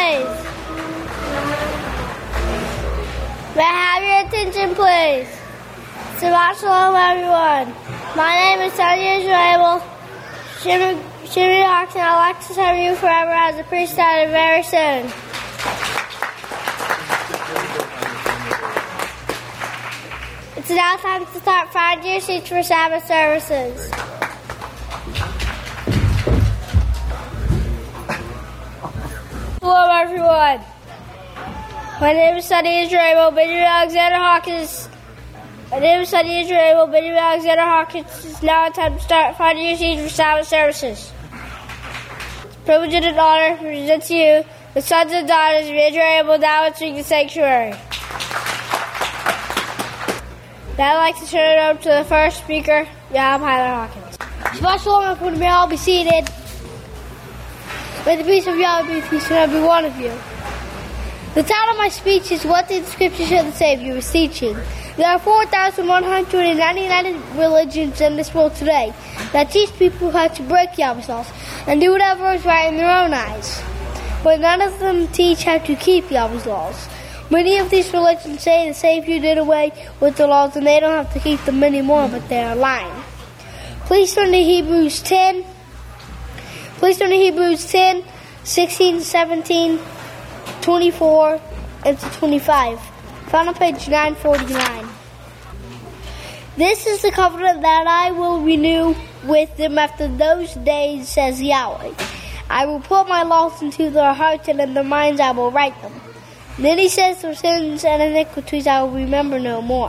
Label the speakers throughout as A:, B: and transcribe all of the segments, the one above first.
A: please? May I have your attention, please? Shabbat Shalom, everyone. My name is Sonia Israel. Shimmy Hawks, and I'd like to serve you forever as a priest started very soon. It's now time to start. Find your seats for Sabbath services. Hello, everyone. My name is Sonny Israel. Benjamin Alexander Hawkins. It's now time to start. Find your seats for Sabbath services. It's a privilege and an honor to present to you the sons and daughters of Israel now entering the sanctuary. Now I'd like to turn it over to the first speaker, Yam Hyler Hawkins. Shabbat Shalom, everyone. May all be seated. May the peace of Yahweh be peace with every one of you. The title of my speech is What Did the Scripture Show the Savior was Teaching? There are 4,199 religions in this world today that teach people how to break Yahweh's laws and do whatever is right in their own eyes. But none of them teach how to keep Yahweh's laws. Many of these religions say the Savior did away with the laws and they don't have to keep them anymore, but they are lying. Please turn to Hebrews 10. Please turn to Hebrews 10, 16, 17, 24, and to 25. Found on page 949. This is the covenant that I will renew with them after those days, says Yahweh. I will put my laws into their hearts, and in their minds I will write them. Then he says, their sins and iniquities I will remember no more.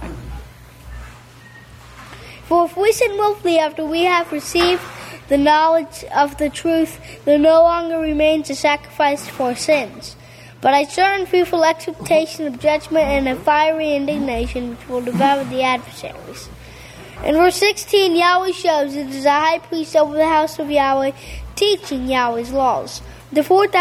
A: For if we sin willfully after we have received the knowledge of the truth, there no longer remains a sacrifice for sins, but a certain fearful expectation of judgment and a fiery indignation which will devour the adversaries. In verse 16, Yahweh shows it is a high priest over the house of Yahweh, teaching Yahweh's laws. The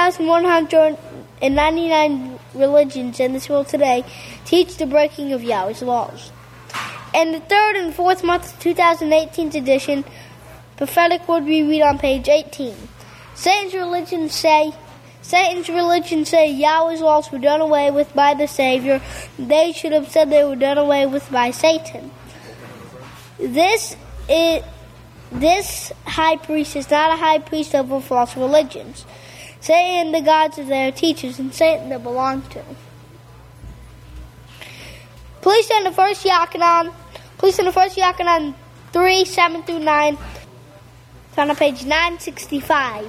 A: 4,199 religions in this world today teach the breaking of Yahweh's laws. In the third and fourth month of 2018's edition, prophetic word we read on page 18. Satan's religion say Yahweh's laws were done away with by the Savior. They should have said they were done away with by Satan. This high priest is not a high priest over false religions. Satan, the gods of their teachers, and Satan they belong to. Please turn to 1 Yochanan. Please turn to 1 Yochanan 3, 7 through 9. It's on page 965.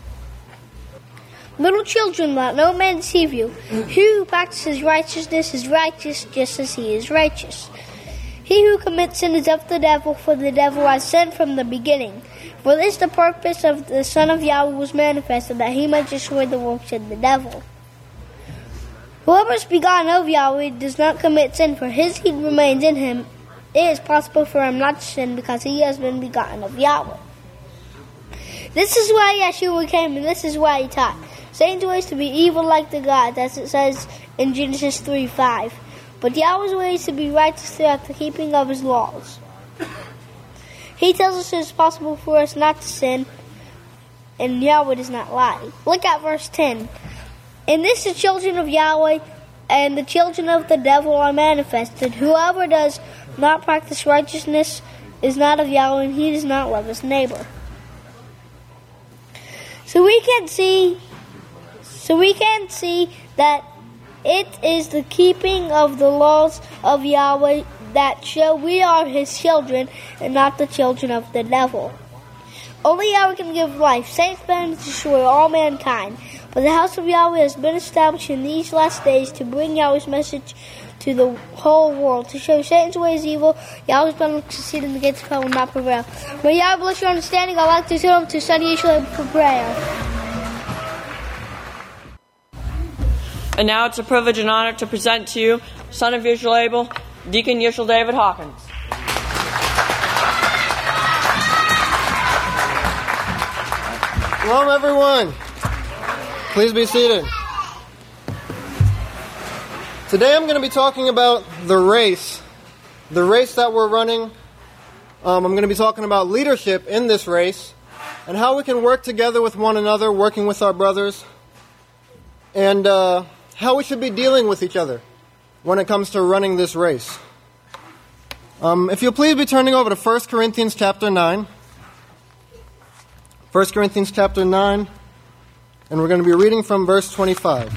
A: Little children, let no man deceive you. He who practices righteousness is righteous, just as he is righteous. He who commits sin is of the devil, for the devil has sinned from the beginning. For this the purpose of the Son of Yahweh was manifested, that he might destroy the works of the devil. Whoever is begotten of Yahweh does not commit sin, for his seed remains in him. It is possible for him not to sin, because he has been begotten of Yahweh. This is why Yeshua came, and this is why he taught. Satan's ways to be evil like the gods, as it says in Genesis 3:5. But Yahweh's ways to be righteous throughout the keeping of his laws. He tells us it is possible for us not to sin, and Yahweh does not lie. Look at verse 10. In this the children of Yahweh and the children of the devil are manifested. Whoever does not practice righteousness is not of Yahweh, and he does not love his neighbor. So we can see that it is the keeping of the laws of Yahweh that show we are his children and not the children of the devil. Only Yahweh can give life. Satan's plan is to destroy all mankind. But the house of Yahweh has been established in these last days to bring Yahweh's message to the whole world. To show Satan's ways evil, Yahweh's plan will succeed and the gates of hell will not prevail. May Yahweh bless your understanding. I'd like to turn over to Sonny Yeshua for prayer.
B: And now it's a privilege and honor to present to you, son of Yishel Abel, Deacon Yishel David Hawkins.
C: Shalom, everyone. Please be seated. Today I'm going to be talking about the race that we're running. I'm going to be talking about leadership in this race and how we can work together with one another, working with our brothers. and how we should be dealing with each other when it comes to running this race. If you'll please be turning over to 1 Corinthians chapter 9. 1 Corinthians chapter 9, and we're going to be reading from verse 25.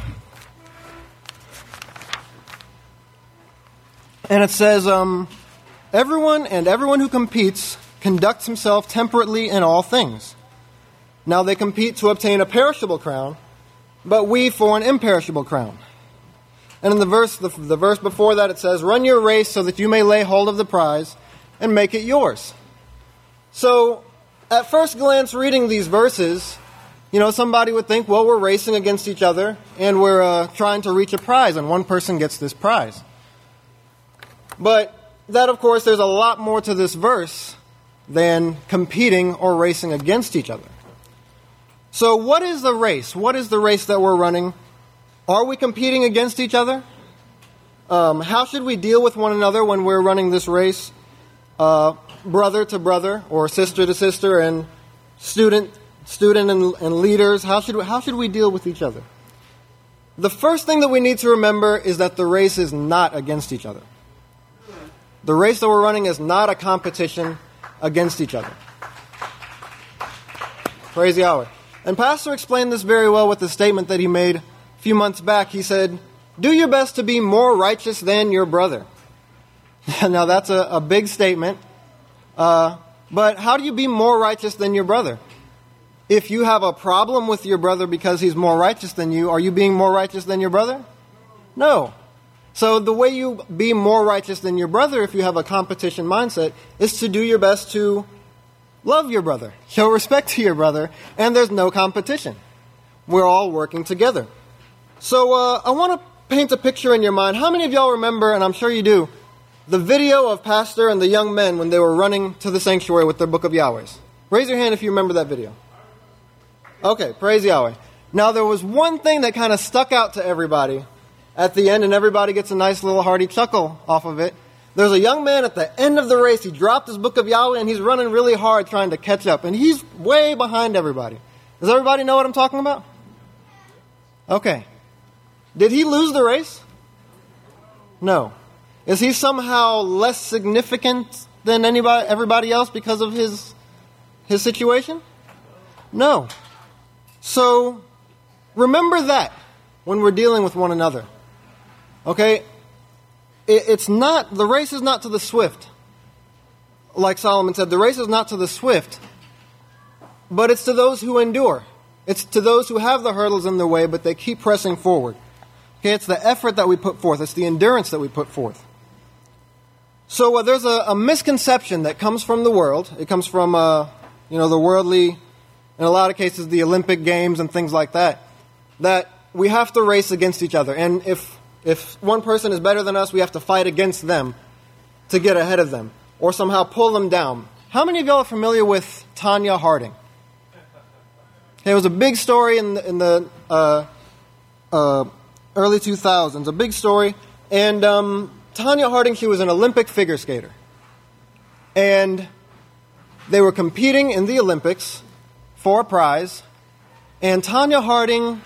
C: And it says, everyone who competes conducts himself temperately in all things. Now they compete to obtain a perishable crown, but we for an imperishable crown. And in the verse before that it says, run your race so that you may lay hold of the prize and make it yours. So, at first glance reading these verses, somebody would think, well, we're racing against each other and we're trying to reach a prize and one person gets this prize. But that, of course, there's a lot more to this verse than competing or racing against each other. So what is the race? What is the race that we're running? Are we competing against each other? How should we deal with one another when we're running this race? Brother to brother or sister to sister and student and leaders. How should we deal with each other? The first thing that we need to remember is that the race is not against each other. The race that we're running is not a competition against each other. Praise Yahweh. And Pastor explained this very well with the statement that he made a few months back. He said, do your best to be more righteous than your brother. Now that's a big statement. But how do you be more righteous than your brother? If you have a problem with your brother because he's more righteous than you, are you being more righteous than your brother? No. So the way you be more righteous than your brother, if you have a competition mindset, is to do your best to love your brother, show respect to your brother, and there's no competition. We're all working together. So I want to paint a picture in your mind. How many of y'all remember, and I'm sure you do, the video of Pastor and the young men when they were running to the sanctuary with their Book of Yahwehs? Raise your hand if you remember that video. Okay, praise Yahweh. Now there was one thing that kind of stuck out to everybody at the end, and everybody gets a nice little hearty chuckle off of it. There's a young man at the end of the race. He dropped his Book of Yahweh, and he's running really hard trying to catch up, and he's way behind everybody. Does everybody know what I'm talking about? Okay. Did he lose the race? No. Is he somehow less significant than everybody else because of his situation? No. So, remember that when we're dealing with one another. Okay? The race is not to the swift. Like Solomon said, the race is not to the swift, but it's to those who endure. It's to those who have the hurdles in their way, but they keep pressing forward. Okay, it's the effort that we put forth. It's the endurance that we put forth. So there's a misconception that comes from the world. It comes from, the worldly, in a lot of cases, the Olympic Games and things like that, that we have to race against each other. And if one person is better than us, we have to fight against them to get ahead of them or somehow pull them down. How many of y'all are familiar with Tonya Harding? Okay, it was a big story in the early 2000s, a big story. And Tonya Harding, she was an Olympic figure skater. And they were competing in the Olympics for a prize. And Tonya Harding,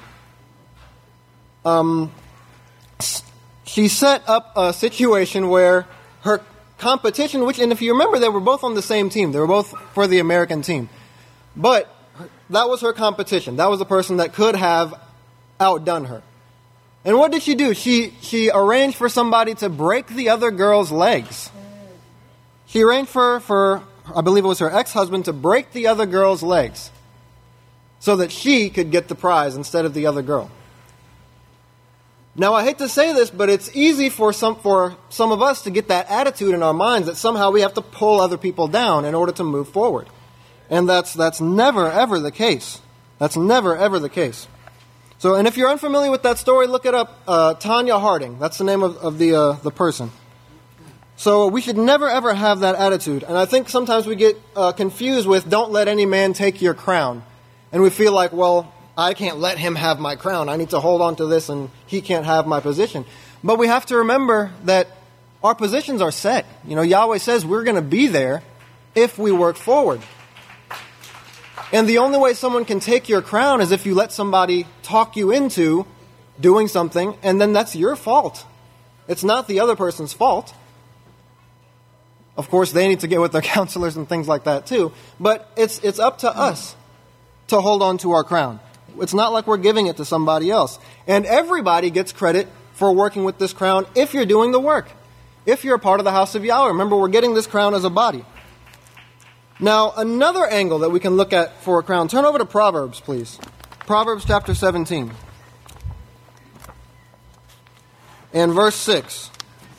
C: she set up a situation where her competition, and if you remember, they were both on the same team. They were both for the American team. But that was her competition. That was the person that could have outdone her. And what did she do? She arranged for somebody to break the other girl's legs. She arranged for I believe it was her ex-husband, to break the other girl's legs so that she could get the prize instead of the other girl. Now, I hate to say this, but it's easy for some of us to get that attitude in our minds that somehow we have to pull other people down in order to move forward. And that's never, ever the case. That's never, ever the case. So, and if you're unfamiliar with that story, look it up. Tonya Harding. That's the name of the person. So we should never, ever have that attitude. And I think sometimes we get confused with, don't let any man take your crown. And we feel like, well, I can't let him have my crown. I need to hold on to this and he can't have my position. But we have to remember that our positions are set. Yahweh says we're going to be there if we work forward. And the only way someone can take your crown is if you let somebody talk you into doing something, and then that's your fault. It's not the other person's fault. Of course, they need to get with their counselors and things like that too. But it's up to us to hold on to our crown. It's not like we're giving it to somebody else. And everybody gets credit for working with this crown if you're doing the work. If you're a part of the house of Yahweh. Remember, we're getting this crown as a body. Now, another angle that we can look at for a crown. Turn over to Proverbs, please. Proverbs chapter 17. And verse 6.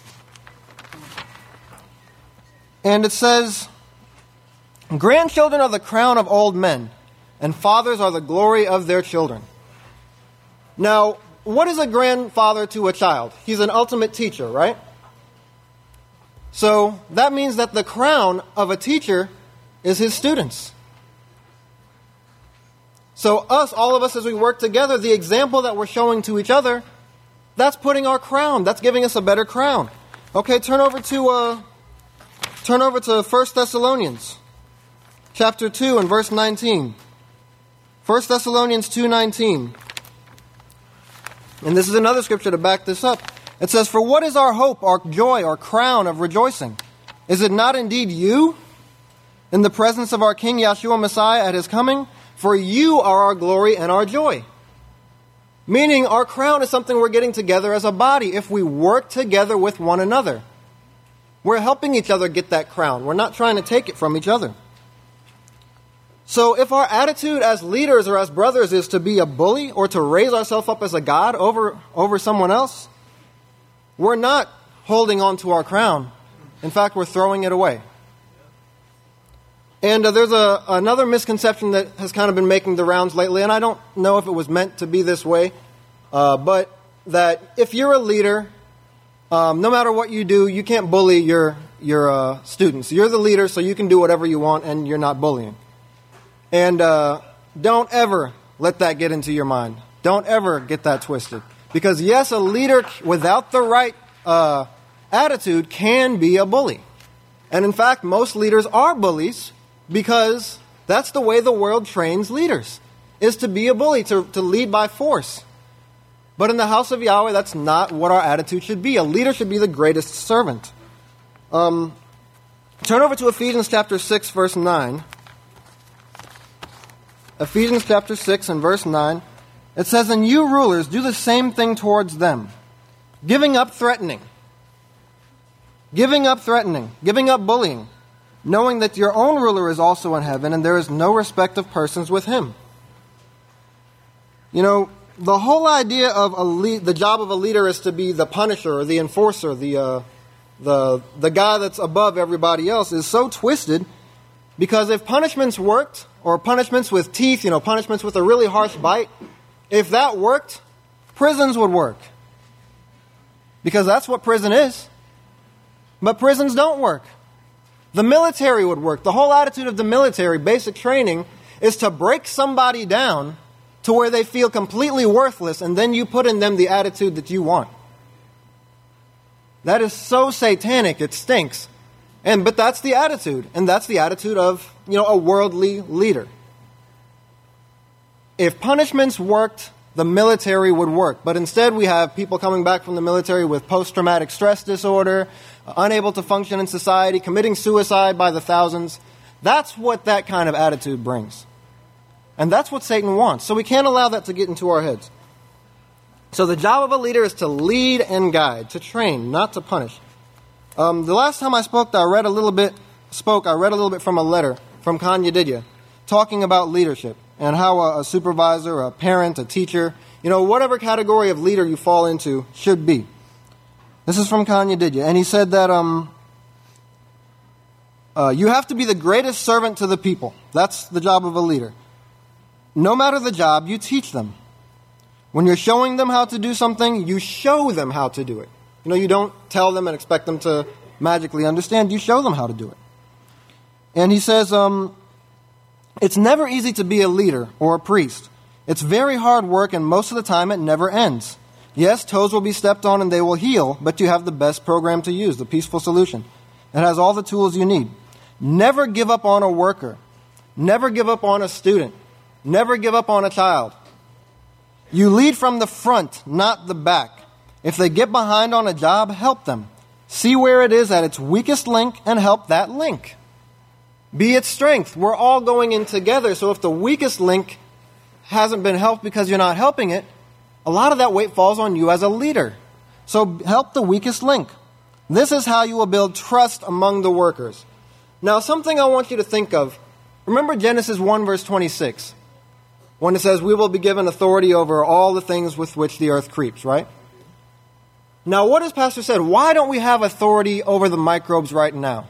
C: And it says, grandchildren are the crown of old men, and fathers are the glory of their children. Now, what is a grandfather to a child? He's an ultimate teacher, right? So that means that the crown of a teacher is his students. So all of us as we work together, the example that we're showing to each other, that's putting our crown. That's giving us a better crown. Okay, turn over to 1 Thessalonians chapter 2 and verse 19. 1 Thessalonians 2:19. And this is another scripture to back this up. It says, for what is our hope, our joy, our crown of rejoicing? Is it not indeed you in the presence of our King Yahshua Messiah at his coming? For you are our glory and our joy. Meaning our crown is something we're getting together as a body if we work together with one another. We're helping each other get that crown. We're not trying to take it from each other. So if our attitude as leaders or as brothers is to be a bully or to raise ourselves up as a god over someone else, we're not holding on to our crown. In fact, we're throwing it away. And there's another misconception that has kind of been making the rounds lately, and I don't know if it was meant to be this way, but that if you're a leader, no matter what you do, you can't bully your students. You're the leader, so you can do whatever you want, and you're not bullying. And don't ever let that get into your mind. Don't ever get that twisted. Because yes, a leader without the right attitude can be a bully. And in fact, most leaders are bullies because that's the way the world trains leaders, is to be a bully, to lead by force. But in the house of Yahweh, that's not what our attitude should be. A leader should be the greatest servant. Turn over to Ephesians chapter 6, verse 9. Ephesians chapter 6 and verse 9. It says, and you rulers, do the same thing towards them, giving up threatening, giving up bullying, knowing that your own ruler is also in heaven, and there is no respect of persons with him. You know, the whole idea of the job of a leader is to be the punisher or the enforcer, the guy that's above everybody else, is so twisted, because if punishments worked, or punishments with teeth, punishments with a really harsh bite, if that worked, prisons would work. Because that's what prison is. But prisons don't work. The military would work. The whole attitude of the military, basic training, is to break somebody down to where they feel completely worthless, and then you put in them the attitude that you want. That is so satanic, it stinks. But that's the attitude, and that's the attitude of, a worldly leader. If punishments worked, the military would work. But instead we have people coming back from the military with post-traumatic stress disorder, unable to function in society, committing suicide by the thousands. That's what that kind of attitude brings. And that's what Satan wants. So we can't allow that to get into our heads. So the job of a leader is to lead and guide, to train, not to punish. The last time I spoke, I read a little bit from a letter from Khan Yedidia, talking about leadership and how a supervisor, a parent, a teacher, whatever category of leader you fall into should be. This is from Khan Yedidia, and he said that you have to be the greatest servant to the people. That's the job of a leader. No matter the job, you teach them. When you're showing them how to do something, you show them how to do it. You don't tell them and expect them to magically understand. You show them how to do it. And he says, it's never easy to be a leader or a priest. It's very hard work, and most of the time it never ends. Yes, toes will be stepped on and they will heal, but you have the best program to use, the Peaceful Solution. It has all the tools you need. Never give up on a worker. Never give up on a student. Never give up on a child. You lead from the front, not the back. If they get behind on a job, help them. See where it is at its weakest link and help that link. Be its strength. We're all going in together, so if the weakest link hasn't been helped because you're not helping it, a lot of that weight falls on you as a leader. So help the weakest link. This is how you will build trust among the workers. Now, something I want you to think of. Remember Genesis 1 verse 26, when it says, we will be given authority over all the things with which the earth creeps, right? Now, what has Pastor said? Why don't we have authority over the microbes right now?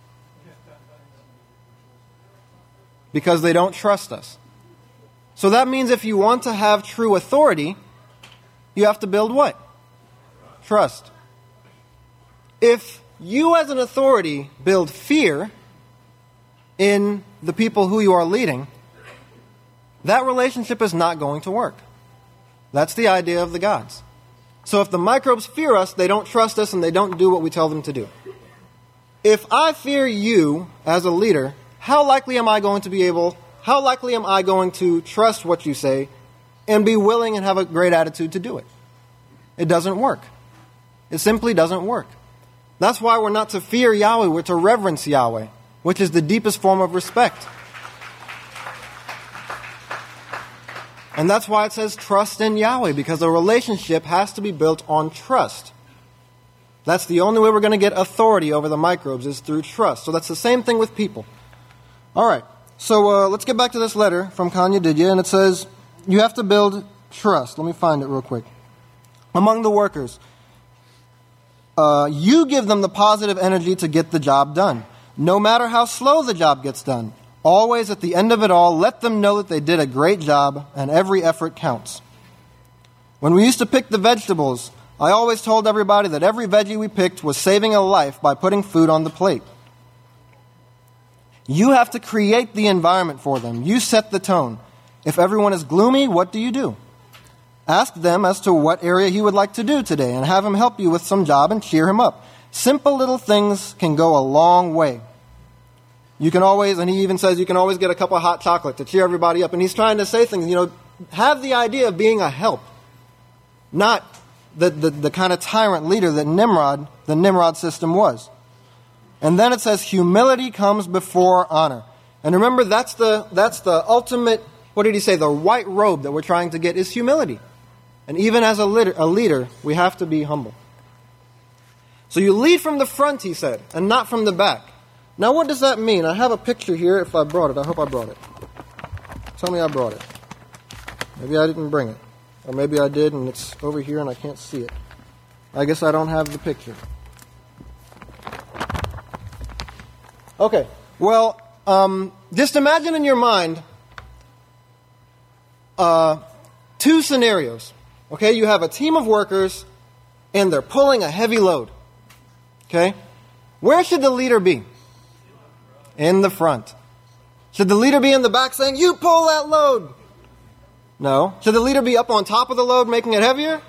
C: Because they don't trust us. So that means if you want to have true authority, you have to build what? Trust. If you as an authority build fear in the people who you are leading, that relationship is not going to work. That's the idea of the gods. So if the microbes fear us, they don't trust us and they don't do what we tell them to do. If I fear you as a leader, how likely am I going to trust what you say and be willing and have a great attitude to do it? It doesn't work. It simply doesn't work. That's why we're not to fear Yahweh, we're to reverence Yahweh, which is the deepest form of respect. And that's why it says trust in Yahweh, because a relationship has to be built on trust. That's the only way we're going to get authority over the microbes is through trust. So that's the same thing with people. All right, so let's get back to this letter from Kanya Didya, and it says, you have to build trust. Let me find it real quick. Among the workers, you give them the positive energy to get the job done, no matter how slow the job gets done. Always at the end of it all, let them know that they did a great job and every effort counts. When we used to pick the vegetables, I always told everybody that every veggie we picked was saving a life by putting food on the plate. You have to create the environment for them. You set the tone. If everyone is gloomy, what do? Ask them as to what area he would like to do today and have him help you with some job and cheer him up. Simple little things can go a long way. You can always, and he even says you can always get a cup of hot chocolate to cheer everybody up. And he's trying to say things, have the idea of being a help. Not the kind of tyrant leader that the Nimrod system was. And then it says humility comes before honor. And remember, that's the ultimate, what did he say? The white robe that we're trying to get is humility. And even as a leader, we have to be humble. So you lead from the front, he said, and not from the back. Now, what does that mean? I have a picture here if I brought it. I hope I brought it. Tell me I brought it. Maybe I didn't bring it. Or maybe I did and it's over here and I can't see it. I guess I don't have the picture. Okay. Well, just imagine in your mind two scenarios. Okay? You have a team of workers and they're pulling a heavy load. Okay? Where should the leader be? In the front. Should the leader be in the back saying, you pull that load? No. Should the leader be up on top of the load making it heavier?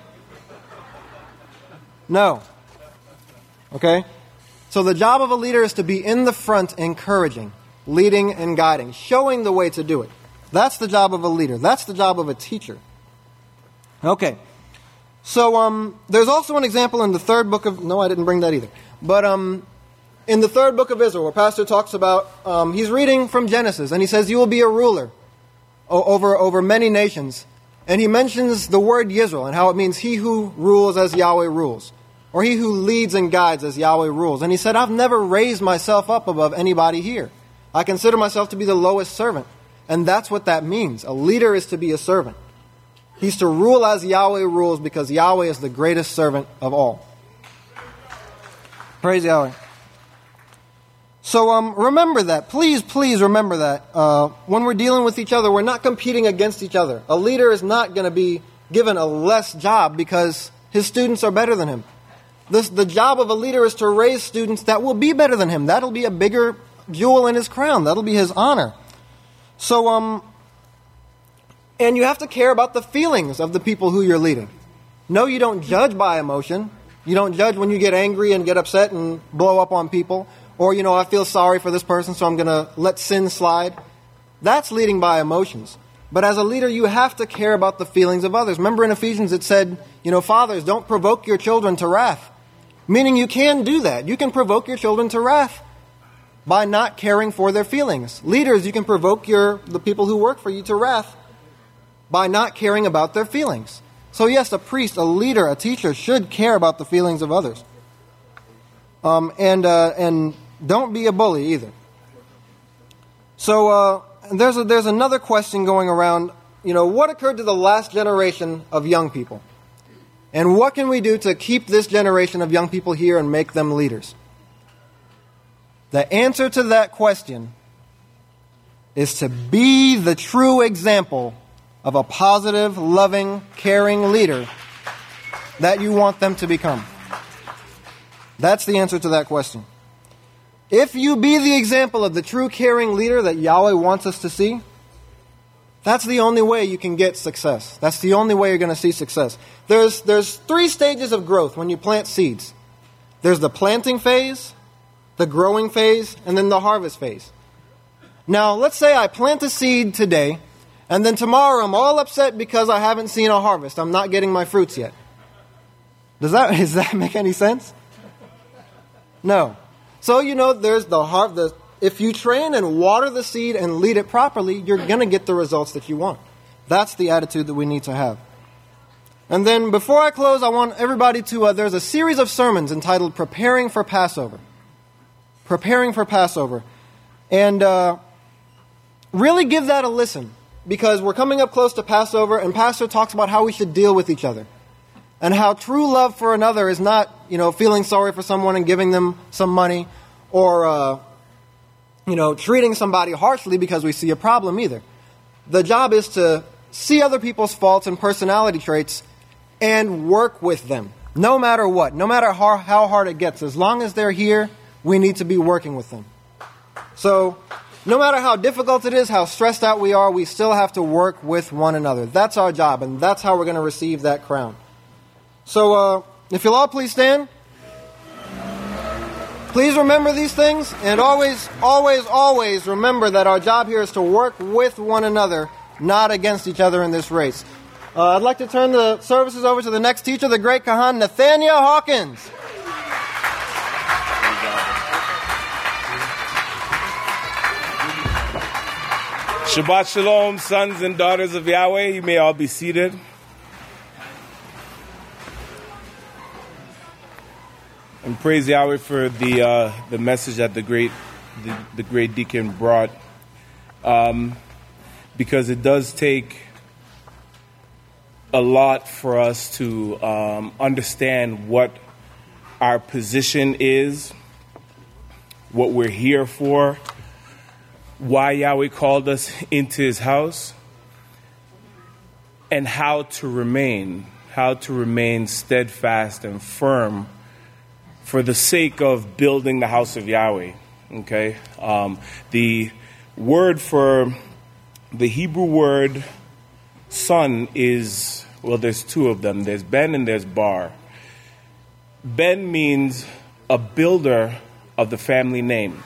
C: No. Okay? So the job of a leader is to be in the front encouraging, leading and guiding, showing the way to do it. That's the job of a leader. That's the job of a teacher. Okay. So there's also an example in the third book of... No, I didn't bring that either. But in the third book of Israel, where Pastor talks about... he's reading from Genesis, and he says, you will be a ruler over many nations. And he mentions the word Yisrael and how it means he who rules as Yahweh rules. Or he who leads and guides as Yahweh rules. And he said, I've never raised myself up above anybody here. I consider myself to be the lowest servant. And that's what that means. A leader is to be a servant. He's to rule as Yahweh rules because Yahweh is the greatest servant of all. Praise Yahweh. So remember that. Please remember that. When we're dealing with each other, we're not competing against each other. A leader is not going to be given a less job because his students are better than him. The job of a leader is to raise students that will be better than him. That'll be a bigger jewel in his crown. That'll be his honor. So, and you have to care about the feelings of the people who you're leading. No, you don't judge by emotion. You don't judge when you get angry and get upset and blow up on people. Or, I feel sorry for this person, so I'm going to let sin slide. That's leading by emotions. But as a leader, you have to care about the feelings of others. Remember in Ephesians it said, fathers, don't provoke your children to wrath. Meaning you can do that. You can provoke your children to wrath by not caring for their feelings. Leaders, you can provoke the people who work for you to wrath by not caring about their feelings. So yes, a priest, a leader, a teacher should care about the feelings of others. And don't be a bully either. So there's another question going around. What occurred to the last generation of young people? And what can we do to keep this generation of young people here and make them leaders? The answer to that question is to be the true example of a positive, loving, caring leader that you want them to become. That's the answer to that question. If you be the example of the true caring leader that Yahweh wants us to see, that's the only way you can get success. That's the only way you're going to see success. There's 3 stages of growth when you plant seeds. There's the planting phase, the growing phase, and then the harvest phase. Now, let's say I plant a seed today, and then tomorrow I'm all upset because I haven't seen a harvest. I'm not getting my fruits yet. Does that make any sense? No. So, there's the harvest. If you train and water the seed and lead it properly, you're going to get the results that you want. That's the attitude that we need to have. And then before I close, I want everybody to, there's a series of sermons entitled Preparing for Passover. Preparing for Passover. And really give that a listen, because we're coming up close to Passover, and Pastor talks about how we should deal with each other. And how true love for another is not, feeling sorry for someone and giving them some money, or, treating somebody harshly because we see a problem either. The job is to see other people's faults and personality traits and work with them, no matter what, no matter how hard it gets. As long as they're here, we need to be working with them. So, no matter how difficult it is, how stressed out we are, we still have to work with one another. That's our job, and that's how we're going to receive that crown. So, if you'll all please stand. Please remember these things, and always, always, always remember that our job here is to work with one another, not against each other in this race. I'd like to turn the services over to the next teacher, the great Kahan Nathaniel Hawkins.
D: Shabbat Shalom, sons and daughters of Yahweh. You may all be seated. And praise Yahweh for the message that the great deacon brought, because it does take a lot for us to understand what our position is, what we're here for, why Yahweh called us into His house, and how to remain steadfast and firm for the sake of building the house of Yahweh. Okay, the word for the Hebrew word son is, well, there's 2 of them. There's Ben and there's Bar. Ben means a builder of the family name.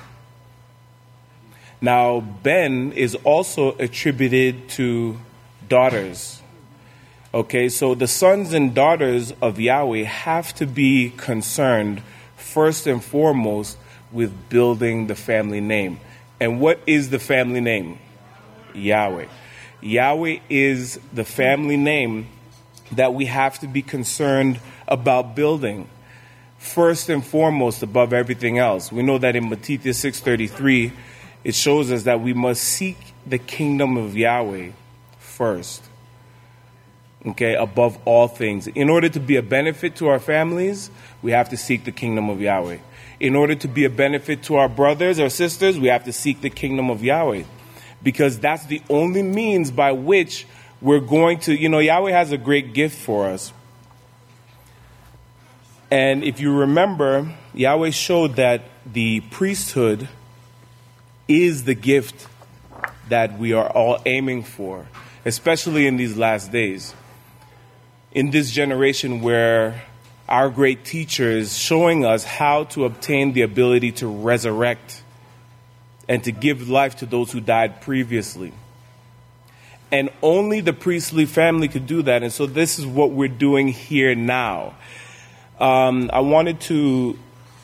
D: Now, Ben is also attributed to daughters. Okay, so the sons and daughters of Yahweh have to be concerned first and foremost with building the family name. And what is the family name? Yahweh. Yahweh is the family name that we have to be concerned about building first and foremost above everything else. We know that in Matthew 6:33, it shows us that we must seek the kingdom of Yahweh first. Okay, above all things. In order to be a benefit to our families, we have to seek the kingdom of Yahweh. In order to be a benefit to our brothers or sisters, we have to seek the kingdom of Yahweh. Because that's the only means by which we're going to, Yahweh has a great gift for us. And if you remember, Yahweh showed that the priesthood is the gift that we are all aiming for, especially in these last days. In this generation where our great teacher is showing us how to obtain the ability to resurrect and to give life to those who died previously. And only the priestly family could do that. And so this is what we're doing here now. I wanted to,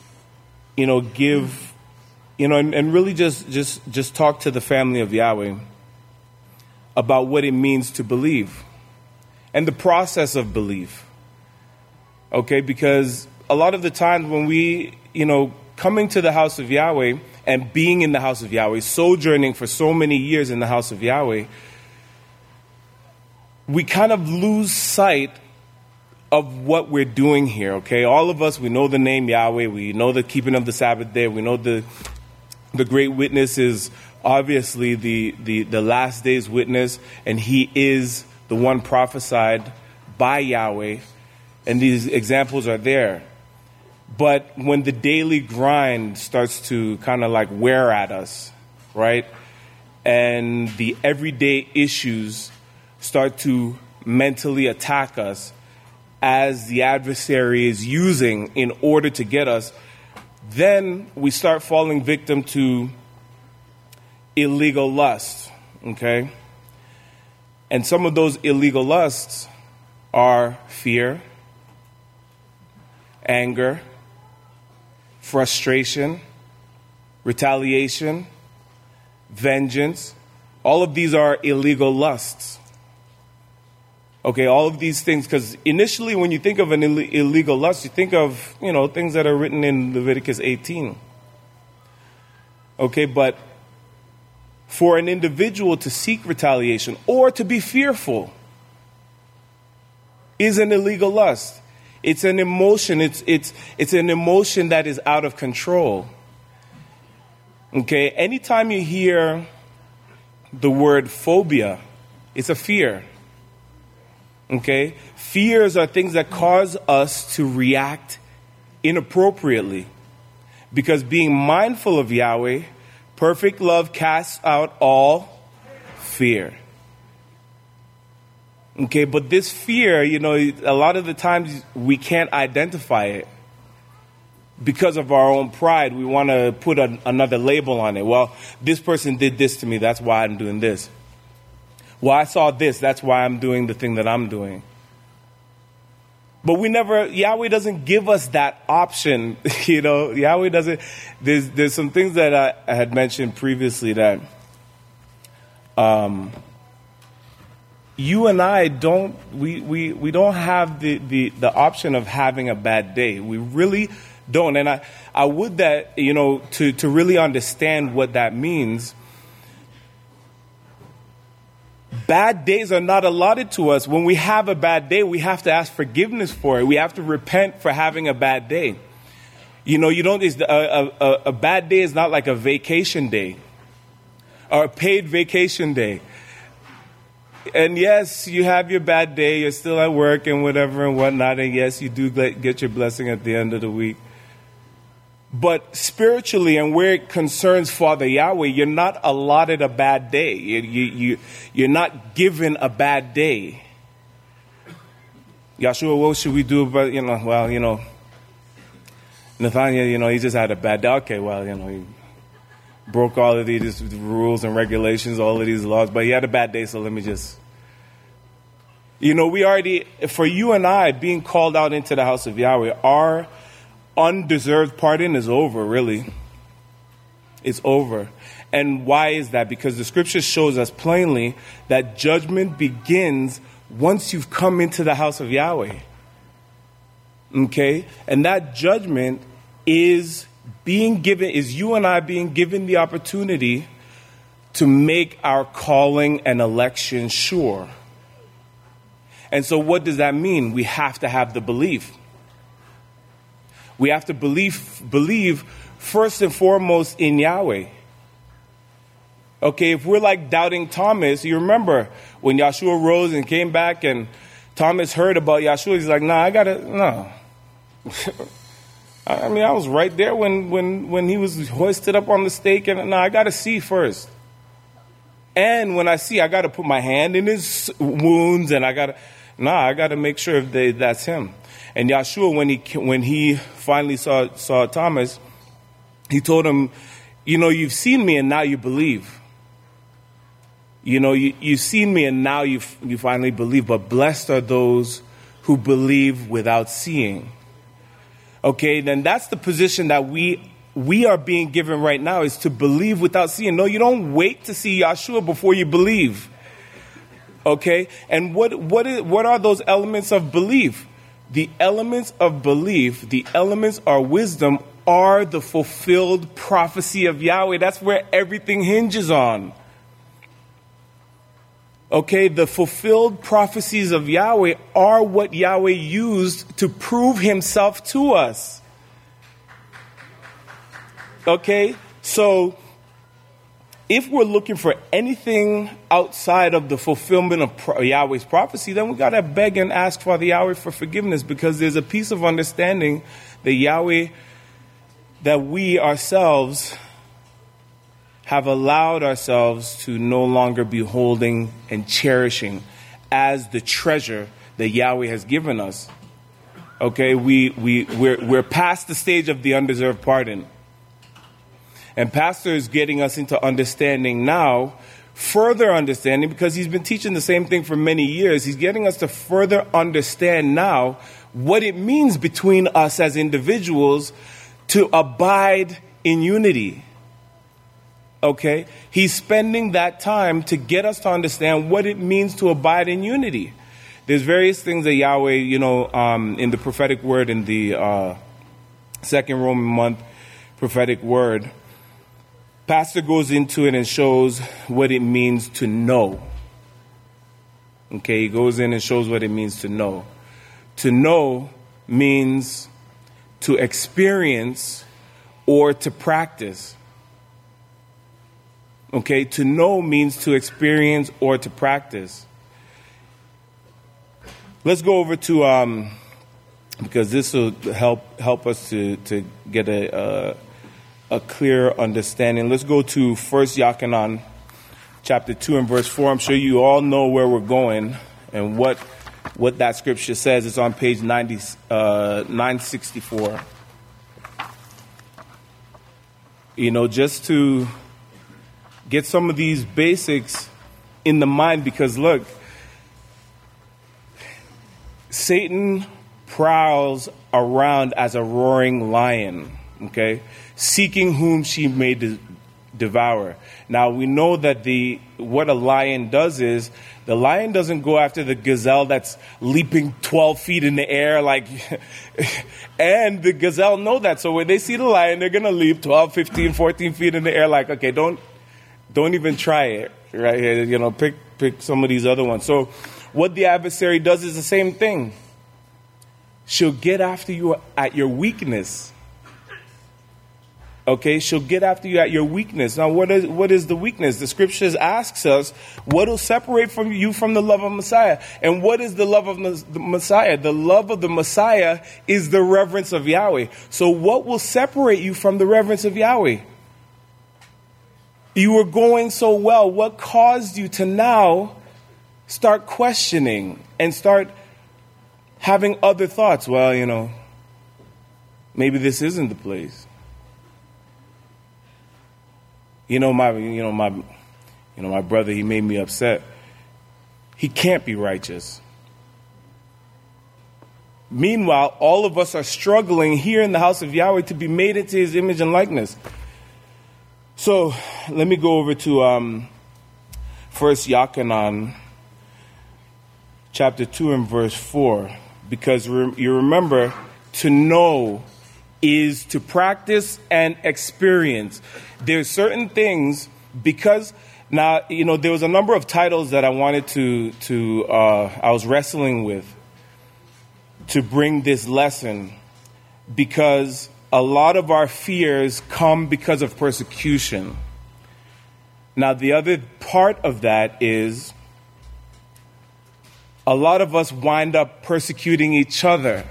D: give, and really just talk to the family of Yahweh about what it means to believe and the process of belief. Okay, because a lot of the times when we, coming to the house of Yahweh and being in the house of Yahweh, sojourning for so many years in the house of Yahweh, we kind of lose sight of what we're doing here, okay? All of us, we know the name Yahweh, we know the keeping of the Sabbath day, we know the great witness is obviously the last day's witness, and he is the one prophesied by Yahweh, and these examples are there. But when the daily grind starts to kind of like wear at us, right? And the everyday issues start to mentally attack us as the adversary is using in order to get us, then we start falling victim to illegal lusts, okay? And some of those illegal lusts are fear, anger, frustration, retaliation, vengeance. All of these are illegal lusts. Okay, all of these things, because initially when you think of an illegal lust, you think of, things that are written in Leviticus 18. Okay, but for an individual to seek retaliation or to be fearful is an illegal lust. It's an emotion. It's an emotion that is out of control. Okay, anytime you hear the word phobia, it's a fear. Okay? Fears are things that cause us to react inappropriately. Because being mindful of Yahweh, perfect love casts out all fear. Okay, but this fear, a lot of the times we can't identify it. Because of our own pride, we want to put another label on it. Well, this person did this to me, that's why I'm doing this. Well, I saw this, that's why I'm doing the thing that I'm doing. But Yahweh doesn't give us that option, Yahweh doesn't, there's some things that I had mentioned previously that you and I don't have the option of having a bad day. We really don't. And I would that, to really understand what that means, bad days are not allotted to us. When we have a bad day, we have to ask forgiveness for it. We have to repent for having a bad day. A bad day is not like a vacation day or a paid vacation day. And yes, you have your bad day. You're still at work and whatever and whatnot. And yes, you do get your blessing at the end of the week. But spiritually, and where it concerns Father Yahweh, you're not allotted a bad day. You're not given a bad day. Yahshua, what should we do about, Nathaniel, he just had a bad day. Okay, well, he broke all of these rules and regulations, all of these laws, but he had a bad day, so let me just... we already, for you and I, being called out into the house of Yahweh, our undeserved pardon is over, really. It's over. And why is that? Because the scripture shows us plainly that judgment begins once you've come into the house of Yahweh. Okay? And that judgment is you and I being given the opportunity to make our calling and election sure. And so what does that mean? We have to have the belief. We have to believe first and foremost in Yahweh. Okay, if we're like doubting Thomas, you remember when Yahshua rose and came back and Thomas heard about Yahshua, he's like, no. I mean, I was right there when he was hoisted up on the stake, and I got to see first. And when I see, I got to put my hand in his wounds, and I got to make sure that's him. And Yahshua, when he finally saw Thomas, he told him, you've seen me and now you believe. You've seen me and now you finally believe, but blessed are those who believe without seeing. Okay, then that's the position that we are being given right now, is to believe without seeing. No, you don't wait to see Yahshua before you believe. Okay, and what are those elements of belief? The elements of belief, the elements are wisdom, are the fulfilled prophecy of Yahweh. That's where everything hinges on. Okay, the fulfilled prophecies of Yahweh are what Yahweh used to prove himself to us. Okay, so if we're looking for anything outside of the fulfillment of Yahweh's prophecy, then we got to beg and ask Father Yahweh for forgiveness, because there's a piece of understanding that Yahweh, that we ourselves have allowed ourselves to no longer be holding and cherishing as the treasure that Yahweh has given us. Okay, we're past the stage of the undeserved pardon. And Pastor is getting us into understanding now, further understanding, because he's been teaching the same thing for many years. He's getting us to further understand now what it means between us as individuals to abide in unity. Okay? He's spending that time to get us to understand what it means to abide in unity. There's various things that Yahweh, in the prophetic word, in the second Roman month prophetic word, Pastor goes into it and shows what it means to know. Okay, he goes in and shows what it means to know. To know means to experience or to practice. Okay, to know means to experience or to practice. Let's go over to, because this will help us to get a clear understanding. Let's go to 1 Yochanan, chapter 2 and verse 4. I'm sure you all know where we're going and what that scripture says. It's on page 964. Just to get some of these basics in the mind, because look, Satan prowls around as a roaring lion, okay, seeking whom she may devour. Now, we know that what a lion does is, the lion doesn't go after the gazelle that's leaping 12 feet in the air, and the gazelle know that. So when they see the lion, they're going to leap 12, 15, 14 feet in the air, okay, don't even try it, right here. Pick some of these other ones. So what the adversary does is the same thing. She'll get after you at your weakness. Okay, she'll get after you at your weakness. Now, what is the weakness? The scriptures asks us, what will separate from you from the love of Messiah? And what is the love of the Messiah? The love of the Messiah is the reverence of Yahweh. So what will separate you from the reverence of Yahweh? You were going so well. What caused you to now start questioning and start having other thoughts? Well, maybe this isn't the place. My brother, he made me upset. He can't be righteous. Meanwhile, all of us are struggling here in the house of Yahweh to be made into his image and likeness. So let me go over to 1 Yochanan, chapter 2 and verse 4. Because you remember, to know is to practice and experience. There's certain things, because now, there was a number of titles that I wanted I was wrestling with to bring this lesson, because a lot of our fears come because of persecution. Now, the other part of that is a lot of us wind up persecuting each other.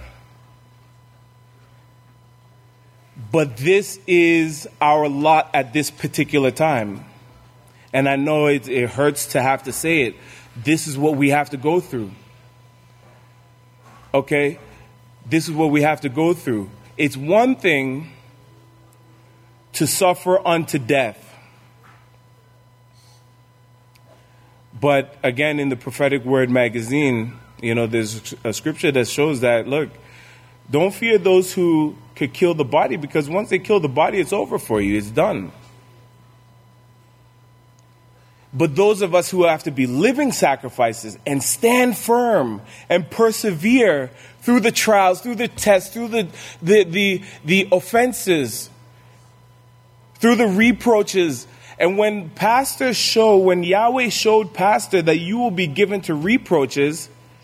D: But this is our lot at this particular time. And I know it hurts to have to say it. This is what we have to go through. Okay? This is what we have to go through. It's one thing to suffer unto death. But again, in the Prophetic Word magazine, there's a scripture that shows that, look, don't fear those who could kill the body, because once they kill the body, it's over for you. It's done. But those of us who have to be living sacrifices and stand firm and persevere through the trials, through the tests, through the offenses, through the reproaches. And when Yahweh showed Pastor that you will be given to reproaches,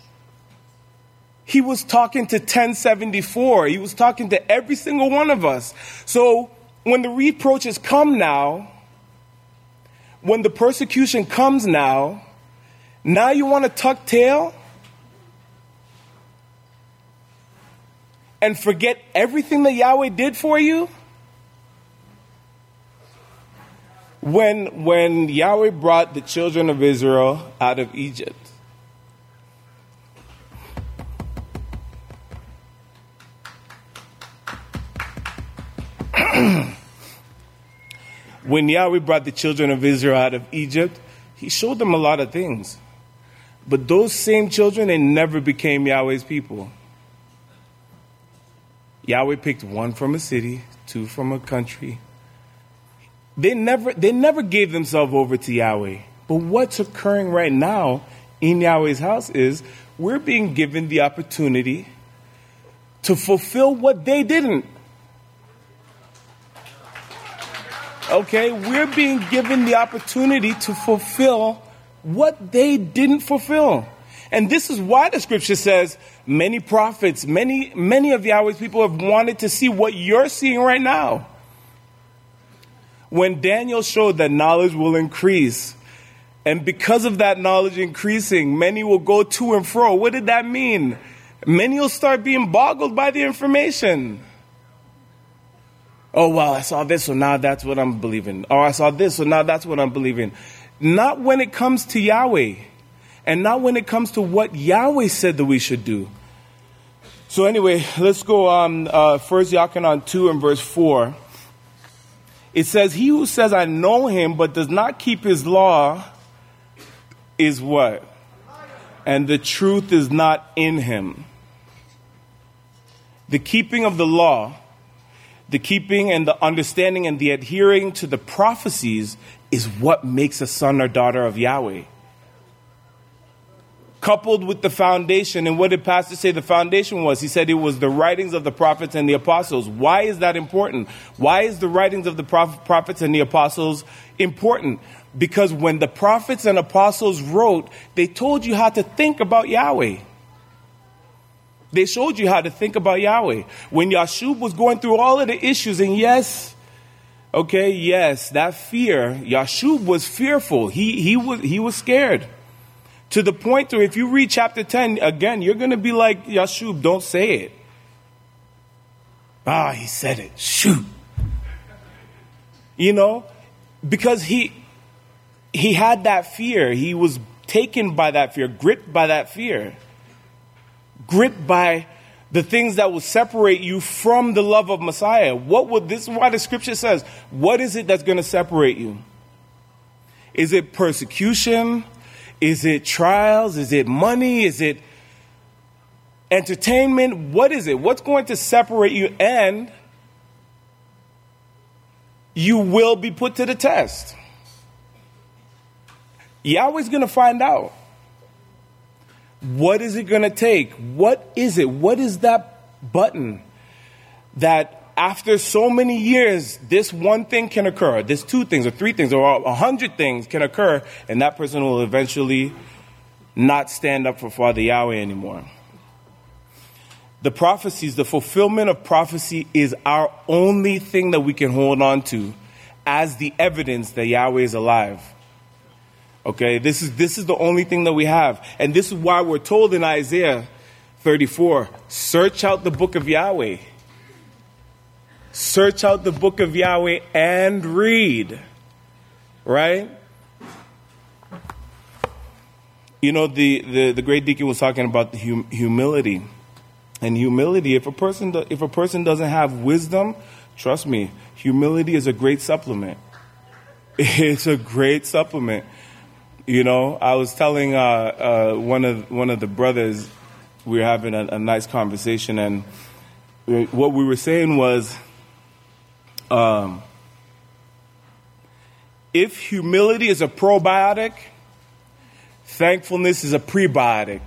D: he was talking to 1074. He was talking to every single one of us. So when the reproaches come now, when the persecution comes now you want to tuck tail and forget everything that Yahweh did for you? When Yahweh brought the children of Israel out of Egypt, when Yahweh brought the children of Israel out of Egypt, he showed them a lot of things. But those same children, they never became Yahweh's people. Yahweh picked one from a city, two from a country. They never gave themselves over to Yahweh. But what's occurring right now in Yahweh's house is we're being given the opportunity to fulfill what they didn't. Okay, we're being given the opportunity to fulfill what they didn't fulfill. And this is why the scripture says many prophets, many of Yahweh's people have wanted to see what you're seeing right now. When Daniel showed that knowledge will increase, and because of that knowledge increasing, many will go to and fro. What did that mean? Many will start being boggled by the information. Oh, well, I saw this, so now that's what I'm believing. Or I saw this, so now that's what I'm believing. Not when it comes to Yahweh. And not when it comes to what Yahweh said that we should do. So anyway, let's go on 1 Yochanan 2 and verse 4. It says, he who says, I know him, but does not keep his law is what? And the truth is not in him. The keeping of the law, the keeping and the understanding and the adhering to the prophecies is what makes a son or daughter of Yahweh. Coupled with the foundation. And what did Pastor say the foundation was? He said it was the writings of the prophets and the apostles. Why is that important? Why is the writings of the prophets and the apostles important? Because when the prophets and apostles wrote, they told you how to think about Yahweh. They showed you how to think about Yahweh. When Yashub was going through all of the issues, and yes, that fear, Yashub was fearful. He was scared. To the point where if you read chapter 10, again, you're going to be like Yashub, don't say it. He said it. Shoot. Because he had that fear. He was taken by that fear, gripped by that fear. Gripped by the things that will separate you from the love of Messiah. This is why the scripture says, what is it that's going to separate you? Is it persecution? Is it trials? Is it money? Is it entertainment? What is it? What's going to separate you? And you will be put to the test. Yahweh's going to find out. What is it going to take? What is it? What is that button that after so many years, this one thing can occur, this two things or three things or 100 things can occur, and that person will eventually not stand up for Father Yahweh anymore. The prophecies, the fulfillment of prophecy is our only thing that we can hold on to as the evidence that Yahweh is alive. Okay, this is the only thing that we have. And this is why we're told in Isaiah 34, search out the book of Yahweh. Search out the book of Yahweh and read. Right? The great deacon was talking about the humility. And humility, if a person doesn't have wisdom, trust me, humility is a great supplement. It's a great supplement. You know, I was telling one of the brothers, we were having a nice conversation, and what we were saying was, if humility is a probiotic, thankfulness is a prebiotic.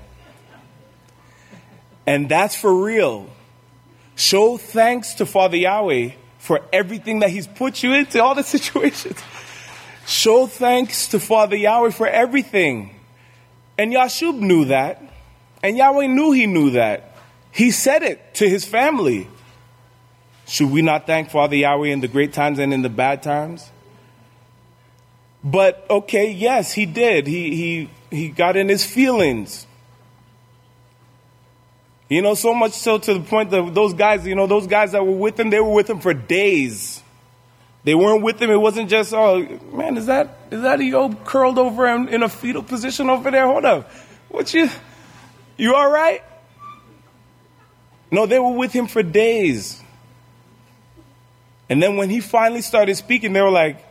D: And that's for real. Show thanks to Father Yahweh for everything that he's put you into, all the situations. Show thanks to Father Yahweh for everything. And Yashub knew that. And Yahweh knew he knew that. He said it to his family. Should we not thank Father Yahweh in the great times and in the bad times? But, okay, yes, he did. He got in his feelings. You know, so much so to the point that those guys that were with him, they were with him for days. They weren't with him. It wasn't just, oh, man, is that Eob curled over in a fetal position over there? Hold up. You all right? No, they were with him for days. And then when he finally started speaking, they were like,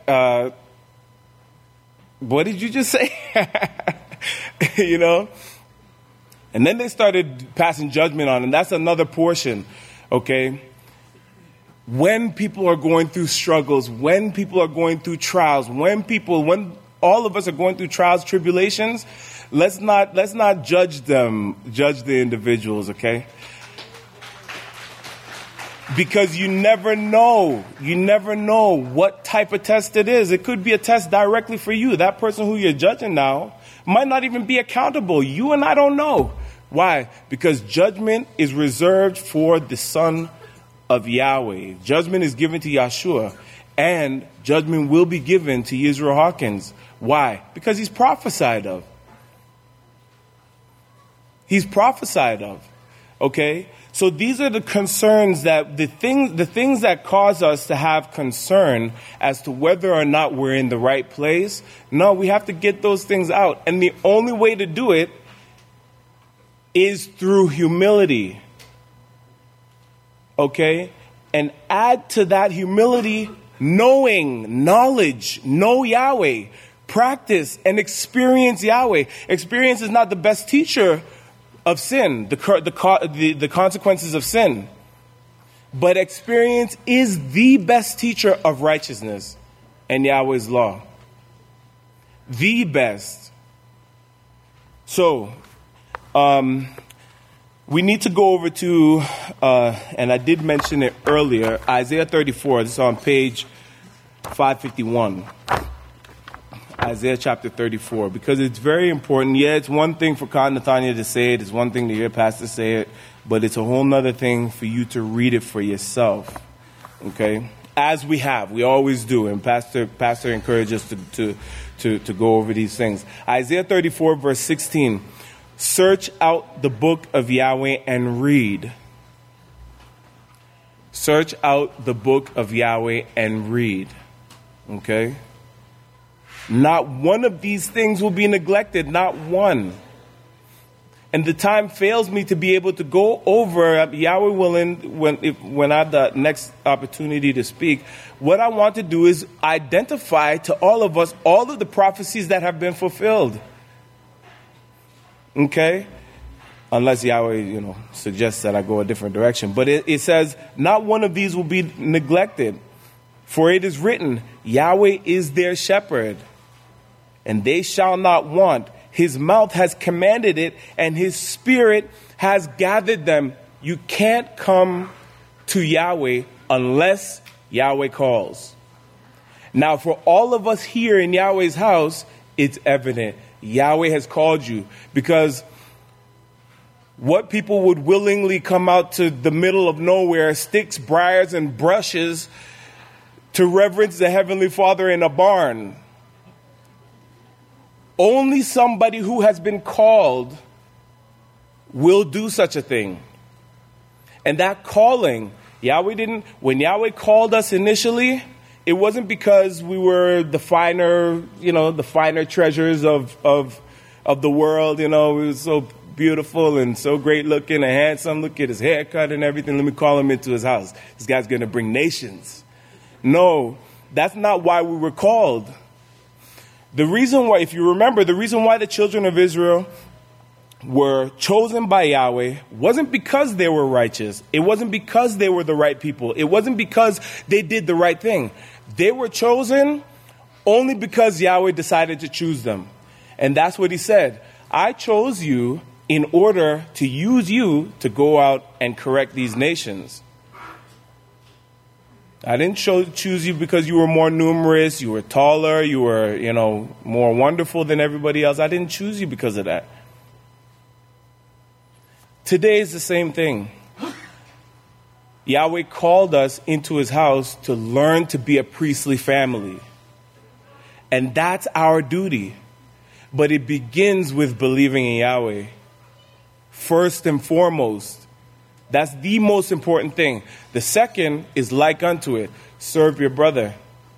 D: what did you just say? You know? And then they started passing judgment on him. That's another portion, okay? When people are going through struggles, when people are going through trials, when all of us are going through trials, tribulations, let's not judge the individuals, okay? Because you never know what type of test it is. It could be a test directly for you. That person who you're judging now might not even be accountable. You and I don't know. Why? Because judgment is reserved for the Son of Yahweh. Judgment is given to Yahshua, and judgment will be given to Israel Hawkins. Why? Because he's prophesied of. He's prophesied of. Okay? So these are the concerns that the things that cause us to have concern as to whether or not we're in the right place. No, we have to get those things out. And the only way to do it is through humility. Okay? And add to that humility knowledge, know Yahweh, practice and experience Yahweh. Experience is not the best teacher of sin, the consequences of sin. But experience is the best teacher of righteousness and Yahweh's law. The best. So, we need to go over to, and I did mention it earlier, Isaiah 34. This is on page 551. Isaiah chapter 34, because it's very important. Yeah, it's one thing for Khan Nathaniel to say it. It's one thing to hear Pastor say it. But it's a whole nother thing for you to read it for yourself. Okay? As we always do. And Pastor encourages us to go over these things. Isaiah 34, verse 16. Search out the book of Yahweh and read. Search out the book of Yahweh and read. Okay? Not one of these things will be neglected, not one. And the time fails me to be able to go over, Yahweh willing, when I have the next opportunity to speak, what I want to do is identify to all of us all of the prophecies that have been fulfilled. Okay? Unless Yahweh, suggests that I go a different direction. But it says, not one of these will be neglected. For it is written, Yahweh is their shepherd, and they shall not want. His mouth has commanded it, and his spirit has gathered them. You can't come to Yahweh unless Yahweh calls. Now, for all of us here in Yahweh's house, it's evident. Yahweh has called you, because what people would willingly come out to the middle of nowhere, sticks, briars, and brushes to reverence the Heavenly Father in a barn. Only somebody who has been called will do such a thing. And that calling, when Yahweh called us initially, it wasn't because we were the finer treasures of the world. We were so beautiful and so great looking and handsome. Look at his haircut and everything. Let me call him into his house. This guy's going to bring nations. No, that's not why we were called. The reason why, if you remember, the reason why the children of Israel were chosen by Yahweh wasn't because they were righteous. It wasn't because they were the right people. It wasn't because they did the right thing. They were chosen only because Yahweh decided to choose them. And that's what he said. I chose you in order to use you to go out and correct these nations. I didn't choose you because you were more numerous, you were taller, you were, more wonderful than everybody else. I didn't choose you because of that. Today is the same thing. Yahweh called us into his house to learn to be a priestly family. And that's our duty. But it begins with believing in Yahweh. First and foremost. That's the most important thing. The second is like unto it. Serve your brother.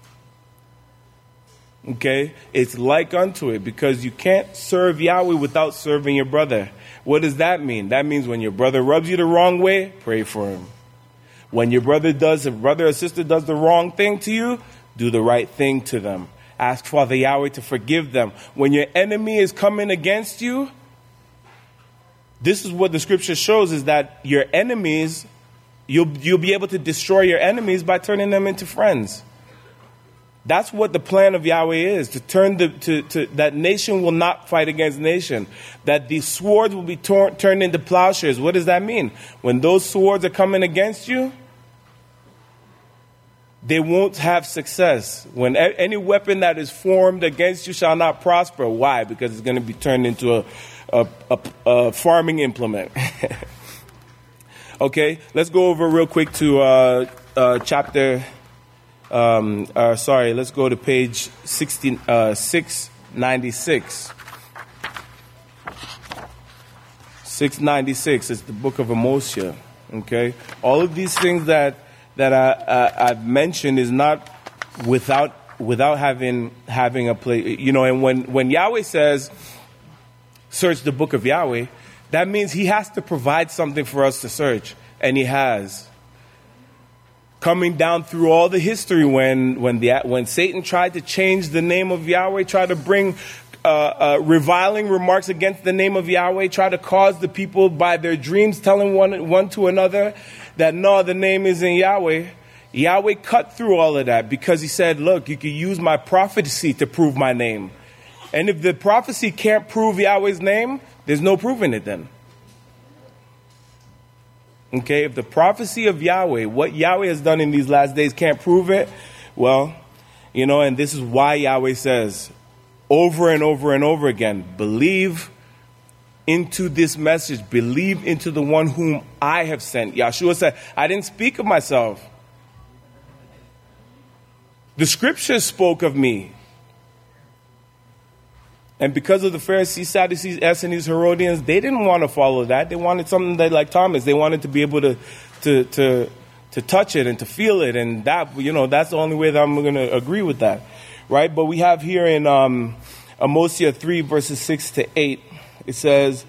D: Okay? It's like unto it because you can't serve Yahweh without serving your brother. What does that mean? That means when your brother rubs you the wrong way, pray for him. When your brother or sister does the wrong thing to you, do the right thing to them. Ask Father Yahweh to forgive them. When your enemy is coming against you, this is what the scripture shows, is that your enemies, you'll be able to destroy your enemies by turning them into friends. That's what the plan of Yahweh is, to turn that nation will not fight against nation, that the swords will be turned into plowshares. What does that mean? When those swords are coming against you, they won't have success. When any weapon that is formed against you shall not prosper. Why? Because it's going to be turned into a farming implement. Okay, let's go over real quick to chapter. Let's go to page 696. 696 is the book of Amos. Okay, all of these things that I've mentioned is not without having a place. And when Yahweh says, search the book of Yahweh, that means he has to provide something for us to search, and he has. Coming down through all the history, when Satan tried to change the name of Yahweh, tried to bring reviling remarks against the name of Yahweh, tried to cause the people by their dreams telling one to another that no, the name isn't Yahweh. Yahweh cut through all of that because he said, look, you can use my prophecy to prove my name. And if the prophecy can't prove Yahweh's name, there's no proving it then. Okay, if the prophecy of Yahweh, what Yahweh has done in these last days, can't prove it, well, and this is why Yahweh says over and over and over again, believe into this message, believe into the one whom I have sent. Yahshua said, I didn't speak of myself. The scriptures spoke of me. And because of the Pharisees, Sadducees, Essenes, Herodians, they didn't want to follow that. They wanted something that, like Thomas, they wanted to be able to touch it and to feel it. And that, that's the only way that I'm going to agree with that. Right? But we have here in Amos 3, verses 6 to 8, it says,